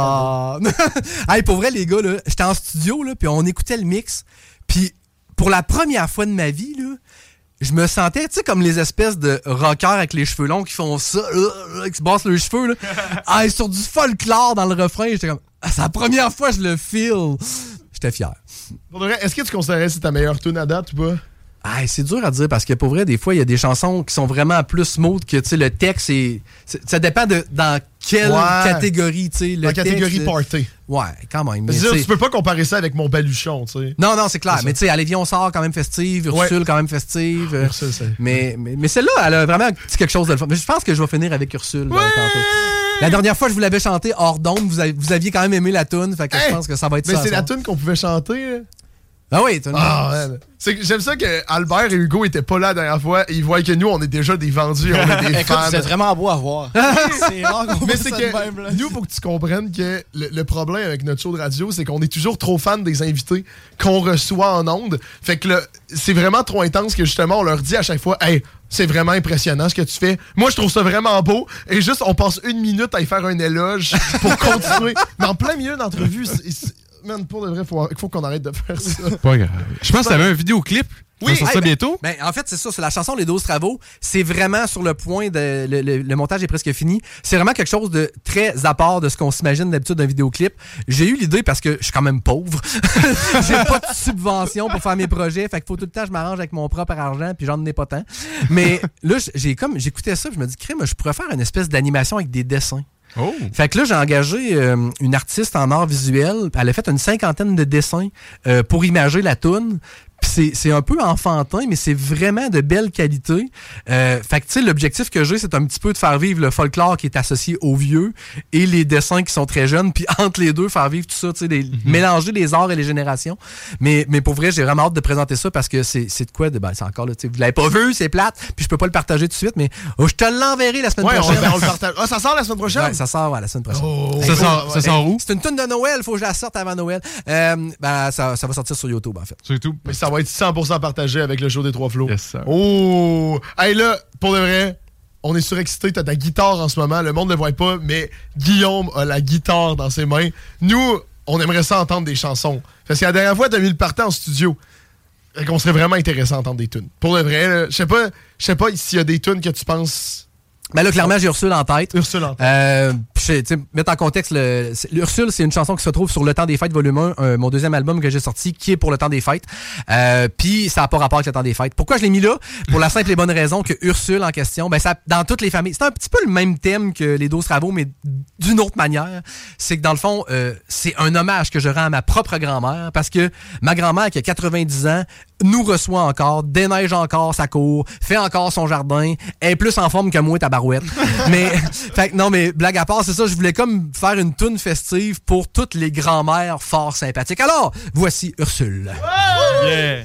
Ah! Hey, pour vrai, les gars, là, j'étais en studio, là, puis on écoutait le mix, puis pour la première fois de ma vie, là, je me sentais, tu sais, comme les espèces de rockers avec les cheveux longs qui font ça, là, là, qui se brassent leurs cheveux, là. Ah, sur du folklore dans le refrain, j'étais comme, ah, c'est la première fois que je le feel. J'étais fier. Pour de vrai, est-ce que tu considérais que c'est ta meilleure tune à date ou pas? Ah, c'est dur à dire parce que pour vrai, des fois, il y a des chansons qui sont vraiment plus smooth que, tu sais, le texte, c'est, c'est, ça dépend de dans quelle ouais. catégorie, tu sais. Dans la catégorie texte, party. Ouais, quand même. Mais tu peux pas comparer ça avec mon baluchon, tu sais. Non, non, c'est clair. C'est mais tu sais, Allez, viens, on sort quand même festive. Ursule, ouais. quand même festive. Ah, Ursule, c'est... Mais, mais, mais celle-là, elle a vraiment quelque chose de le fun. Mais je pense que je vais finir avec Ursule. Ouais! Tantôt. La dernière fois, je vous l'avais chanté hors d'onde. Vous, avez, vous aviez quand même aimé la toune. Fait que hey! je pense que ça va être mais ça. Mais c'est la toune qu'on pouvait chanter, là. Ah oui, t'as ah, ouais. C'est que j'aime ça que Albert et Hugo étaient pas là la dernière fois et ils voient que nous on est déjà des vendus, on est des Écoute, fans. c'est vraiment beau à voir. C'est rare qu'on Mais voit c'est ça que de même, là. Nous, faut que tu comprennes que le, le problème avec notre show de radio, c'est qu'on est toujours trop fans des invités qu'on reçoit en ondes. Fait que le, c'est vraiment trop intense que justement on leur dit à chaque fois, hey, c'est vraiment impressionnant ce que tu fais. Moi, je trouve ça vraiment beau. Et juste, on passe une minute à y faire un éloge pour continuer. Mais en plein milieu d'entrevue, c'est, c'est man, pour de vrai, il faut, faut qu'on arrête de faire ça. Pas grave. Je pense que t'avais un vidéoclip. Oui, ça hey, bientôt. Ben, en fait, c'est ça. C'est la chanson Les douze travaux. C'est vraiment sur le point de. Le, le, le montage est presque fini. C'est vraiment quelque chose de très à part de ce qu'on s'imagine d'habitude d'un vidéoclip. J'ai eu l'idée parce que je suis quand même pauvre. J'ai pas de subvention pour faire mes projets. Fait qu'il faut tout le temps que je m'arrange avec mon propre argent. Puis j'en ai pas tant. Mais là, j'ai comme j'écoutais ça. Je me dis, crème, je pourrais faire une espèce d'animation avec des dessins. Oh. Fait que là, j'ai engagé euh, une artiste en art visuel. Elle a fait une cinquantaine de dessins euh, pour imager la toune. Puis c'est, c'est un peu enfantin, mais c'est vraiment de belle qualité. Euh, fait que, tu sais, l'objectif que j'ai, c'est un petit peu de faire vivre le folklore qui est associé aux vieux et les dessins qui sont très jeunes. Puis entre les deux, faire vivre tout ça, tu sais, mm-hmm. mélanger les arts et les générations. Mais, mais pour vrai, j'ai vraiment hâte de présenter ça parce que c'est, c'est de quoi? De, ben, c'est encore là, tu sais, vous l'avez pas vu, c'est plate. Puis je peux pas le partager tout de suite, mais oh, je te l'enverrai la semaine ouais, prochaine. On, on le partage. Ah, ça sort la semaine prochaine? Ouais, ça sort ouais, la semaine prochaine. Oh, ça, sort, ouais, ça sort où? C'est une toune de Noël, faut que je la sorte avant Noël. Euh, ben, ça, ça va sortir sur YouTube, en fait. Sur YouTube? Mais ça va être cent pour cent partagé avec le show des Trois Flots. Yes, sir. Oh! Hey, là, pour de vrai, on est surexcité. T'as ta guitare en ce moment. Le monde ne le voit pas, mais Guillaume a la guitare dans ses mains. Nous, on aimerait ça entendre des chansons. Parce que la dernière fois, t'as mis le party en studio. Fait qu'on serait vraiment intéressant à entendre des tunes. Pour de vrai, je sais pas, je sais pas s'il y a des tunes que tu penses... Ben là, clairement, j'ai Ursule en tête. Ursule en tête. Euh, tu sais, mettre en contexte, le, Ursule, c'est une chanson qui se trouve sur Le Temps des Fêtes, volume un, euh, mon deuxième album que j'ai sorti, qui est pour Le Temps des Fêtes. Euh, Puis ça n'a pas rapport avec Le Temps des Fêtes. Pourquoi je l'ai mis là? Pour la simple et bonne raison que Ursule en question, ben ça, dans toutes les familles, c'est un petit peu le même thème que les douze travaux, mais d'une autre manière. C'est que dans le fond, euh, c'est un hommage que je rends à ma propre grand-mère, parce que ma grand-mère, qui a quatre-vingt-dix ans, nous reçoit encore, déneige encore sa cour, fait encore son jardin, est plus en forme que moi, tabarouette. mais, fait non, mais blague à part, c'est ça, je voulais comme faire une toune festive pour toutes les grand-mères fort sympathiques. Alors, voici Ursule. Oh! Yeah!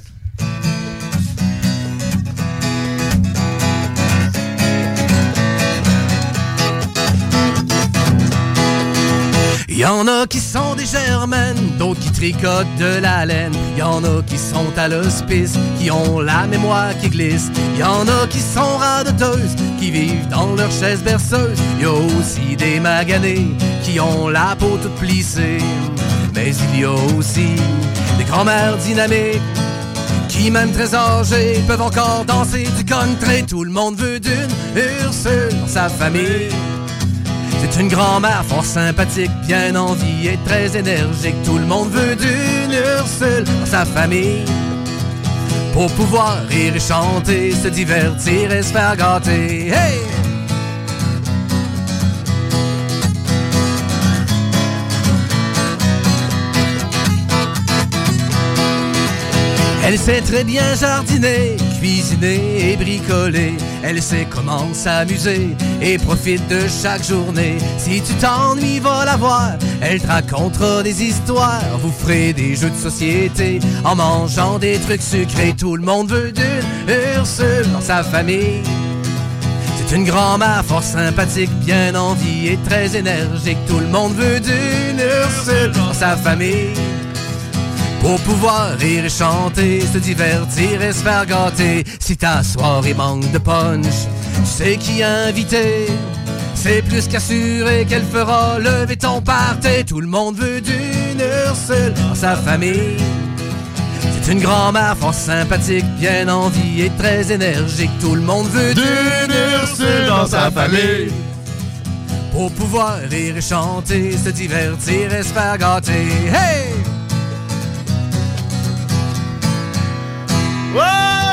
Il Y en a qui sont des germaines, d'autres qui tricotent de la laine. Y en a qui sont à l'hospice, qui ont la mémoire qui glisse. Y en a qui sont radoteuses, qui vivent dans leur chaise berceuse. Y a aussi des maganés qui ont la peau toute plissée. Mais il y a aussi des grand-mères dynamiques qui, même très âgées, peuvent encore danser du country. Tout le monde veut d'une Ursule dans sa famille. C'est une grand-mère fort sympathique, bien en vie et très énergique. Tout le monde veut d'une Ursule dans sa famille. Pour pouvoir rire et chanter, se divertir et se faire gâter. Hey! Elle sait très bien jardiner, cuisiner et bricoler. Elle sait comment s'amuser et profite de chaque journée. Si tu t'ennuies, va la voir, elle te racontera des histoires. Vous ferez des jeux de société en mangeant des trucs sucrés. Tout le monde veut d'une Ursule dans sa famille. C'est une grand-mère fort sympathique, bien en vie et très énergique. Tout le monde veut d'une Ursule dans sa famille. Pour pouvoir rire et chanter, se divertir et se faire gâter. Si ta soirée manque de punch, tu sais qui inviter. C'est plus qu'assuré qu'elle fera lever ton party. Tout le monde veut d'une Ursule dans sa famille. C'est une grand-mère fort sympathique, bien en vie et très énergique. Tout le monde veut d'une Ursule dans sa famille. Pour pouvoir rire et chanter, se divertir et se faire gâter. Hey! Ouais!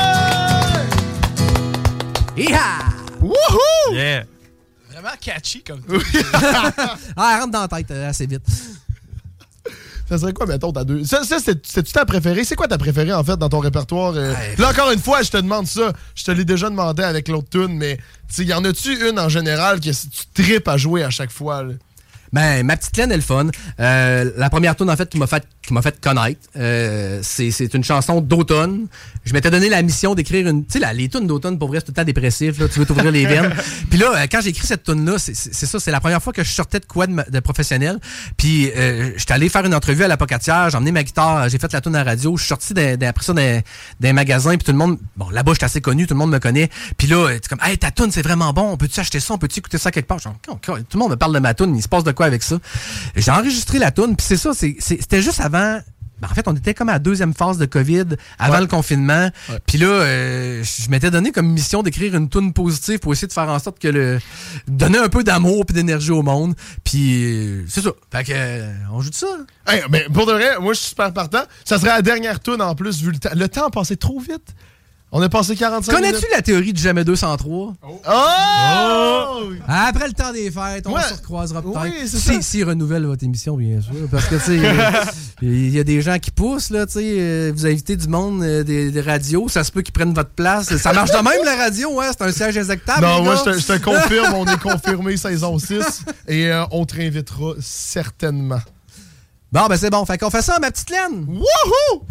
Iha! Wouhou! Yeah! Vraiment catchy comme Ah, elle rentre dans la tête euh, assez vite. Ça serait quoi, mettons, ta deux... Ça, ça c'est, c'est-tu ta préférée? C'est quoi ta préférée, en fait, dans ton répertoire? Euh... Ouais, Là, encore une fois, je te demande ça. Je te l'ai déjà demandé avec l'autre tune, mais y en a-tu une, en général, que tu tripes à jouer à chaque fois, là? Ben, ma petite laine est le fun. Euh, la première tune en fait, qui m'a fait, qui m'a fait connaître, euh, c'est, c'est une chanson d'automne. Je m'étais donné la mission d'écrire une... Tu sais, la, les tunes d'automne, pour vrai, c'est tout le temps dépressif, là, tu veux t'ouvrir les veines. Puis là, euh, quand j'ai écrit cette tune-là, c'est, c'est, c'est ça, c'est la première fois que je sortais de quoi de, ma, de professionnel. Puis euh, j'étais allé faire une entrevue à l'Apocatière, j'ai emmené ma guitare, j'ai fait la tune à la radio, je suis sorti d'un, d'un, après ça d'un, d'un magasin, puis tout le monde... Bon, là-bas, j'étais assez connu, tout le monde me connaît. Puis là, c'est comme, hey, ta tune, c'est vraiment bon, on peut-tu acheter ça, on peut-tu écouter ça quelque part? Genre, tout le monde me parle de ma tune, il se passe de quoi avec ça? J'ai enregistré la toune, puis c'est ça, c'est, c'est, c'était juste avant... Ben en fait, on était comme à la deuxième phase de COVID, avant ouais. le confinement. Ouais. Puis là, euh, je m'étais donné comme mission d'écrire une toune positive pour essayer de faire en sorte que le... donner un peu d'amour et d'énergie au monde. Puis euh, c'est ça. Fait que, euh, on joue de ça. Hey, mais pour de vrai, moi, je suis super partant. Ça serait la dernière toune en plus, vu le temps. Le temps a passé trop vite. On a passé quarante-cinq Connais-tu minutes. la théorie du jamais deux cent trois? Oh! oh! Après le temps des fêtes, on ouais. se recroisera peut-être. Oui, c'est si, ça. si renouvelle votre émission, bien sûr. Parce que, tu sais, il y a des gens qui poussent, là, tu sais. Euh, vous invitez du monde, euh, des, des radios, ça se peut qu'ils prennent votre place. Ça marche de même, la radio, hein? C'est un siège injectable. Non, moi, je te, je te confirme, on est confirmé saison six et euh, on te réinvitera certainement. Bon, ben c'est bon. Fait qu'on fait ça, ma petite laine. Wouhou!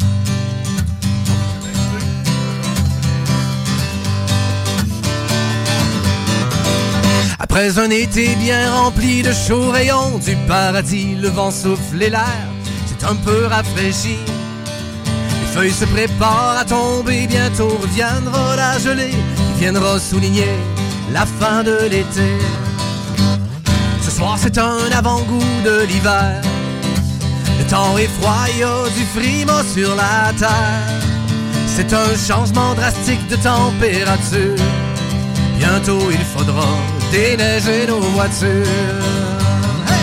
Après un été bien rempli de chauds rayons du paradis, le vent souffle et l'air s'est un peu rafraîchi. Les feuilles se préparent à tomber, bientôt reviendra la gelée qui viendra souligner la fin de l'été. Ce soir c'est un avant-goût de l'hiver. Le temps est froid, il y a du frima sur la terre. C'est un changement drastique de température. Bientôt il faudra déneiger nos voitures. Hey!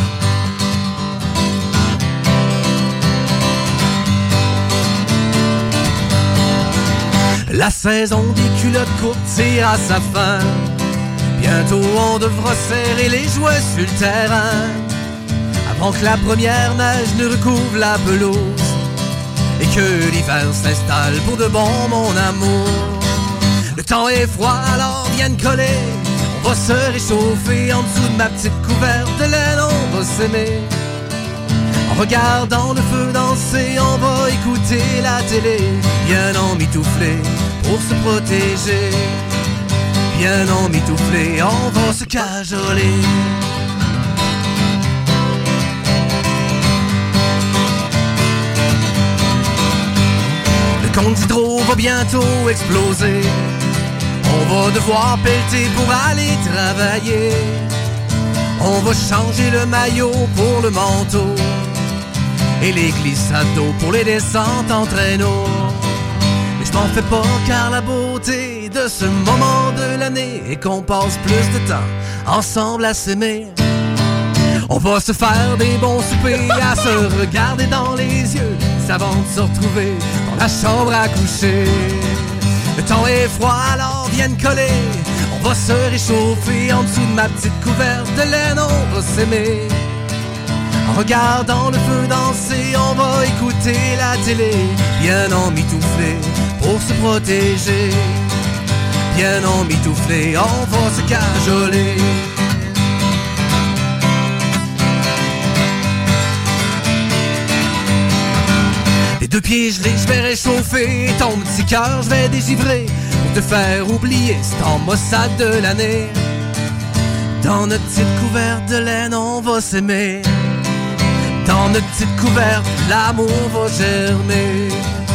La saison des culottes courtes tire à sa fin. Bientôt on devra serrer les jouets sur le terrain, avant que la première neige ne recouvre la pelouse et que l'hiver s'installe pour de bon, mon amour. Le temps est froid, alors viens coller. On va se réchauffer en dessous de ma petite couverte de laine. On va s'aimer en regardant le feu danser. On va écouter la télé, bien emmitouflé pour se protéger. Bien emmitouflé, on va se cajoler. Le compte d'hydro va bientôt exploser. On va devoir pelleter pour aller travailler. On va changer le maillot pour le manteau et les glissades d'eau pour les descentes en traîneau. Mais je m'en fais pas car la beauté de ce moment de l'année est qu'on passe plus de temps ensemble à s'aimer. On va se faire des bons soupers à se regarder dans les yeux avant de se retrouver dans la chambre à coucher. Le temps est froid alors viennent coller. On va se réchauffer en dessous de ma petite couverte de laine. On va s'aimer en regardant le feu danser. On va écouter la télé bien emmitouflé pour se protéger. Bien emmitouflé, on va se cajoler. Les deux pieds gelés, je vais réchauffer ton petit cœur, je vais dégivrer pour te faire oublier ce temps maussade de l'année. Dans notre petite couverte de laine, on va s'aimer. Dans notre petite couverte, l'amour va germer.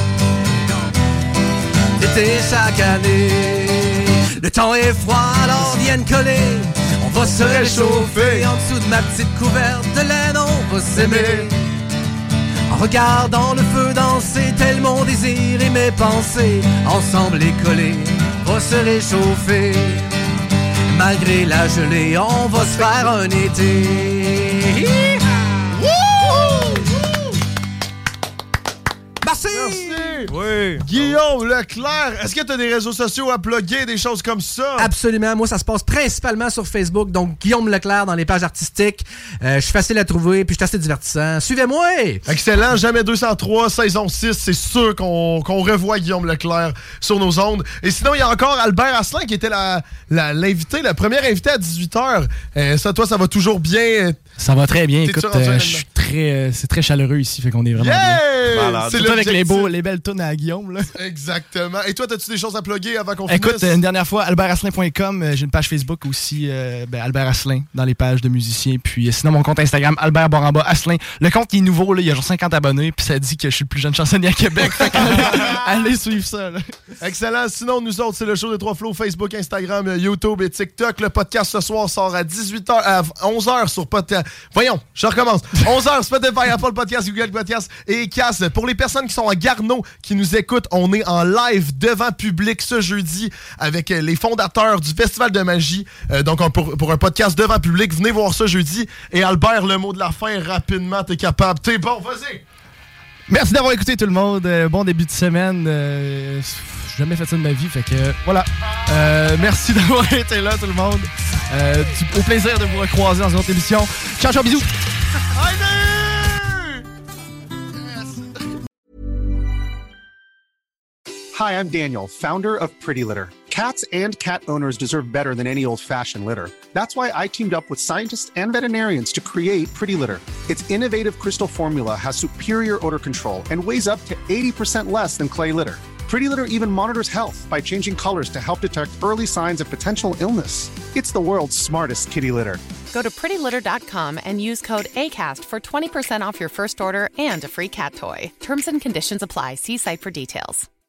L'été chaque année, le temps est froid, alors viennent coller. On va se réchauffer en dessous de ma petite couverte de laine, on va s'aimer. En regardant le feu danser, tel mon désir et mes pensées, ensemble les coller, va se réchauffer. Malgré la gelée, on va se faire un été. Merci! Merci! Oui. Guillaume Leclerc, est-ce que tu as des réseaux sociaux à plugger, des choses comme ça? Absolument. Moi, ça se passe principalement sur Facebook. Donc, Guillaume Leclerc dans les pages artistiques. Euh, je suis facile à trouver, puis je suis assez divertissant. Suivez-moi! Excellent. Jamais deux cent trois, saison six. C'est sûr qu'on qu'on revoit Guillaume Leclerc sur nos ondes. Et sinon, il y a encore Albert Asselin qui était la, la, l'invité, la première invitée à dix-huit heures. Euh, ça, toi, ça va toujours bien? Ça va très bien. T'es Écoute, euh, je suis très, euh, c'est très chaleureux ici, fait qu'on est vraiment yeah! bien. Malade. C'est surtout avec les, l'objectif. beaux, les belles tunes à Guillaume. Là. Exactement. Et toi, as-tu des choses à plugger avant qu'on Écoute, finisse? une dernière fois, albert asselin point com. euh, J'ai une page Facebook aussi, euh, ben, Albert Asselin, dans les pages de musiciens. Puis euh, sinon, mon compte Instagram, Albert Baramba Asselin. Le compte qui est nouveau, là, il y a genre cinquante abonnés, puis ça dit que je suis le plus jeune chansonnier à Québec. Fait que, allez suivre ça. Là. Excellent. Sinon, nous autres, c'est le show des Trois Flots, Facebook, Instagram, YouTube et TikTok. Le podcast ce soir sort à dix-huit heures, à onze heures sur podcast. Voyons, je recommence. onze heures, Spotify, Apple Podcast, Google Podcast et Cass. Pour les personnes qui sont à Garneau, qui nous écoutent, on est en live devant public ce jeudi avec les fondateurs du Festival de Magie. Euh, donc, on, pour, pour un podcast devant public, venez voir ça jeudi. Et Albert, le mot de la fin, rapidement, t'es capable. T'es bon, vas-y! Merci d'avoir écouté tout le monde. Euh, bon début de semaine. Euh, J'ai jamais fait ça de ma vie, fait que euh, voilà. Euh, merci d'avoir été là, tout le monde. Euh, du, au plaisir de vous recroiser dans une autre émission. Ciao, ciao, bisous! Hi, I'm Daniel, founder of Pretty Litter. Cats and cat owners deserve better than any old-fashioned litter. That's why I teamed up with scientists and veterinarians to create Pretty Litter. Its innovative crystal formula has superior odor control and weighs up to eighty percent less than clay litter. Pretty Litter even monitors health by changing colors to help detect early signs of potential illness. It's the world's smartest kitty litter. Go to pretty litter dot com and use code ACAST for twenty percent off your first order and a free cat toy. Terms and conditions apply. See site for details.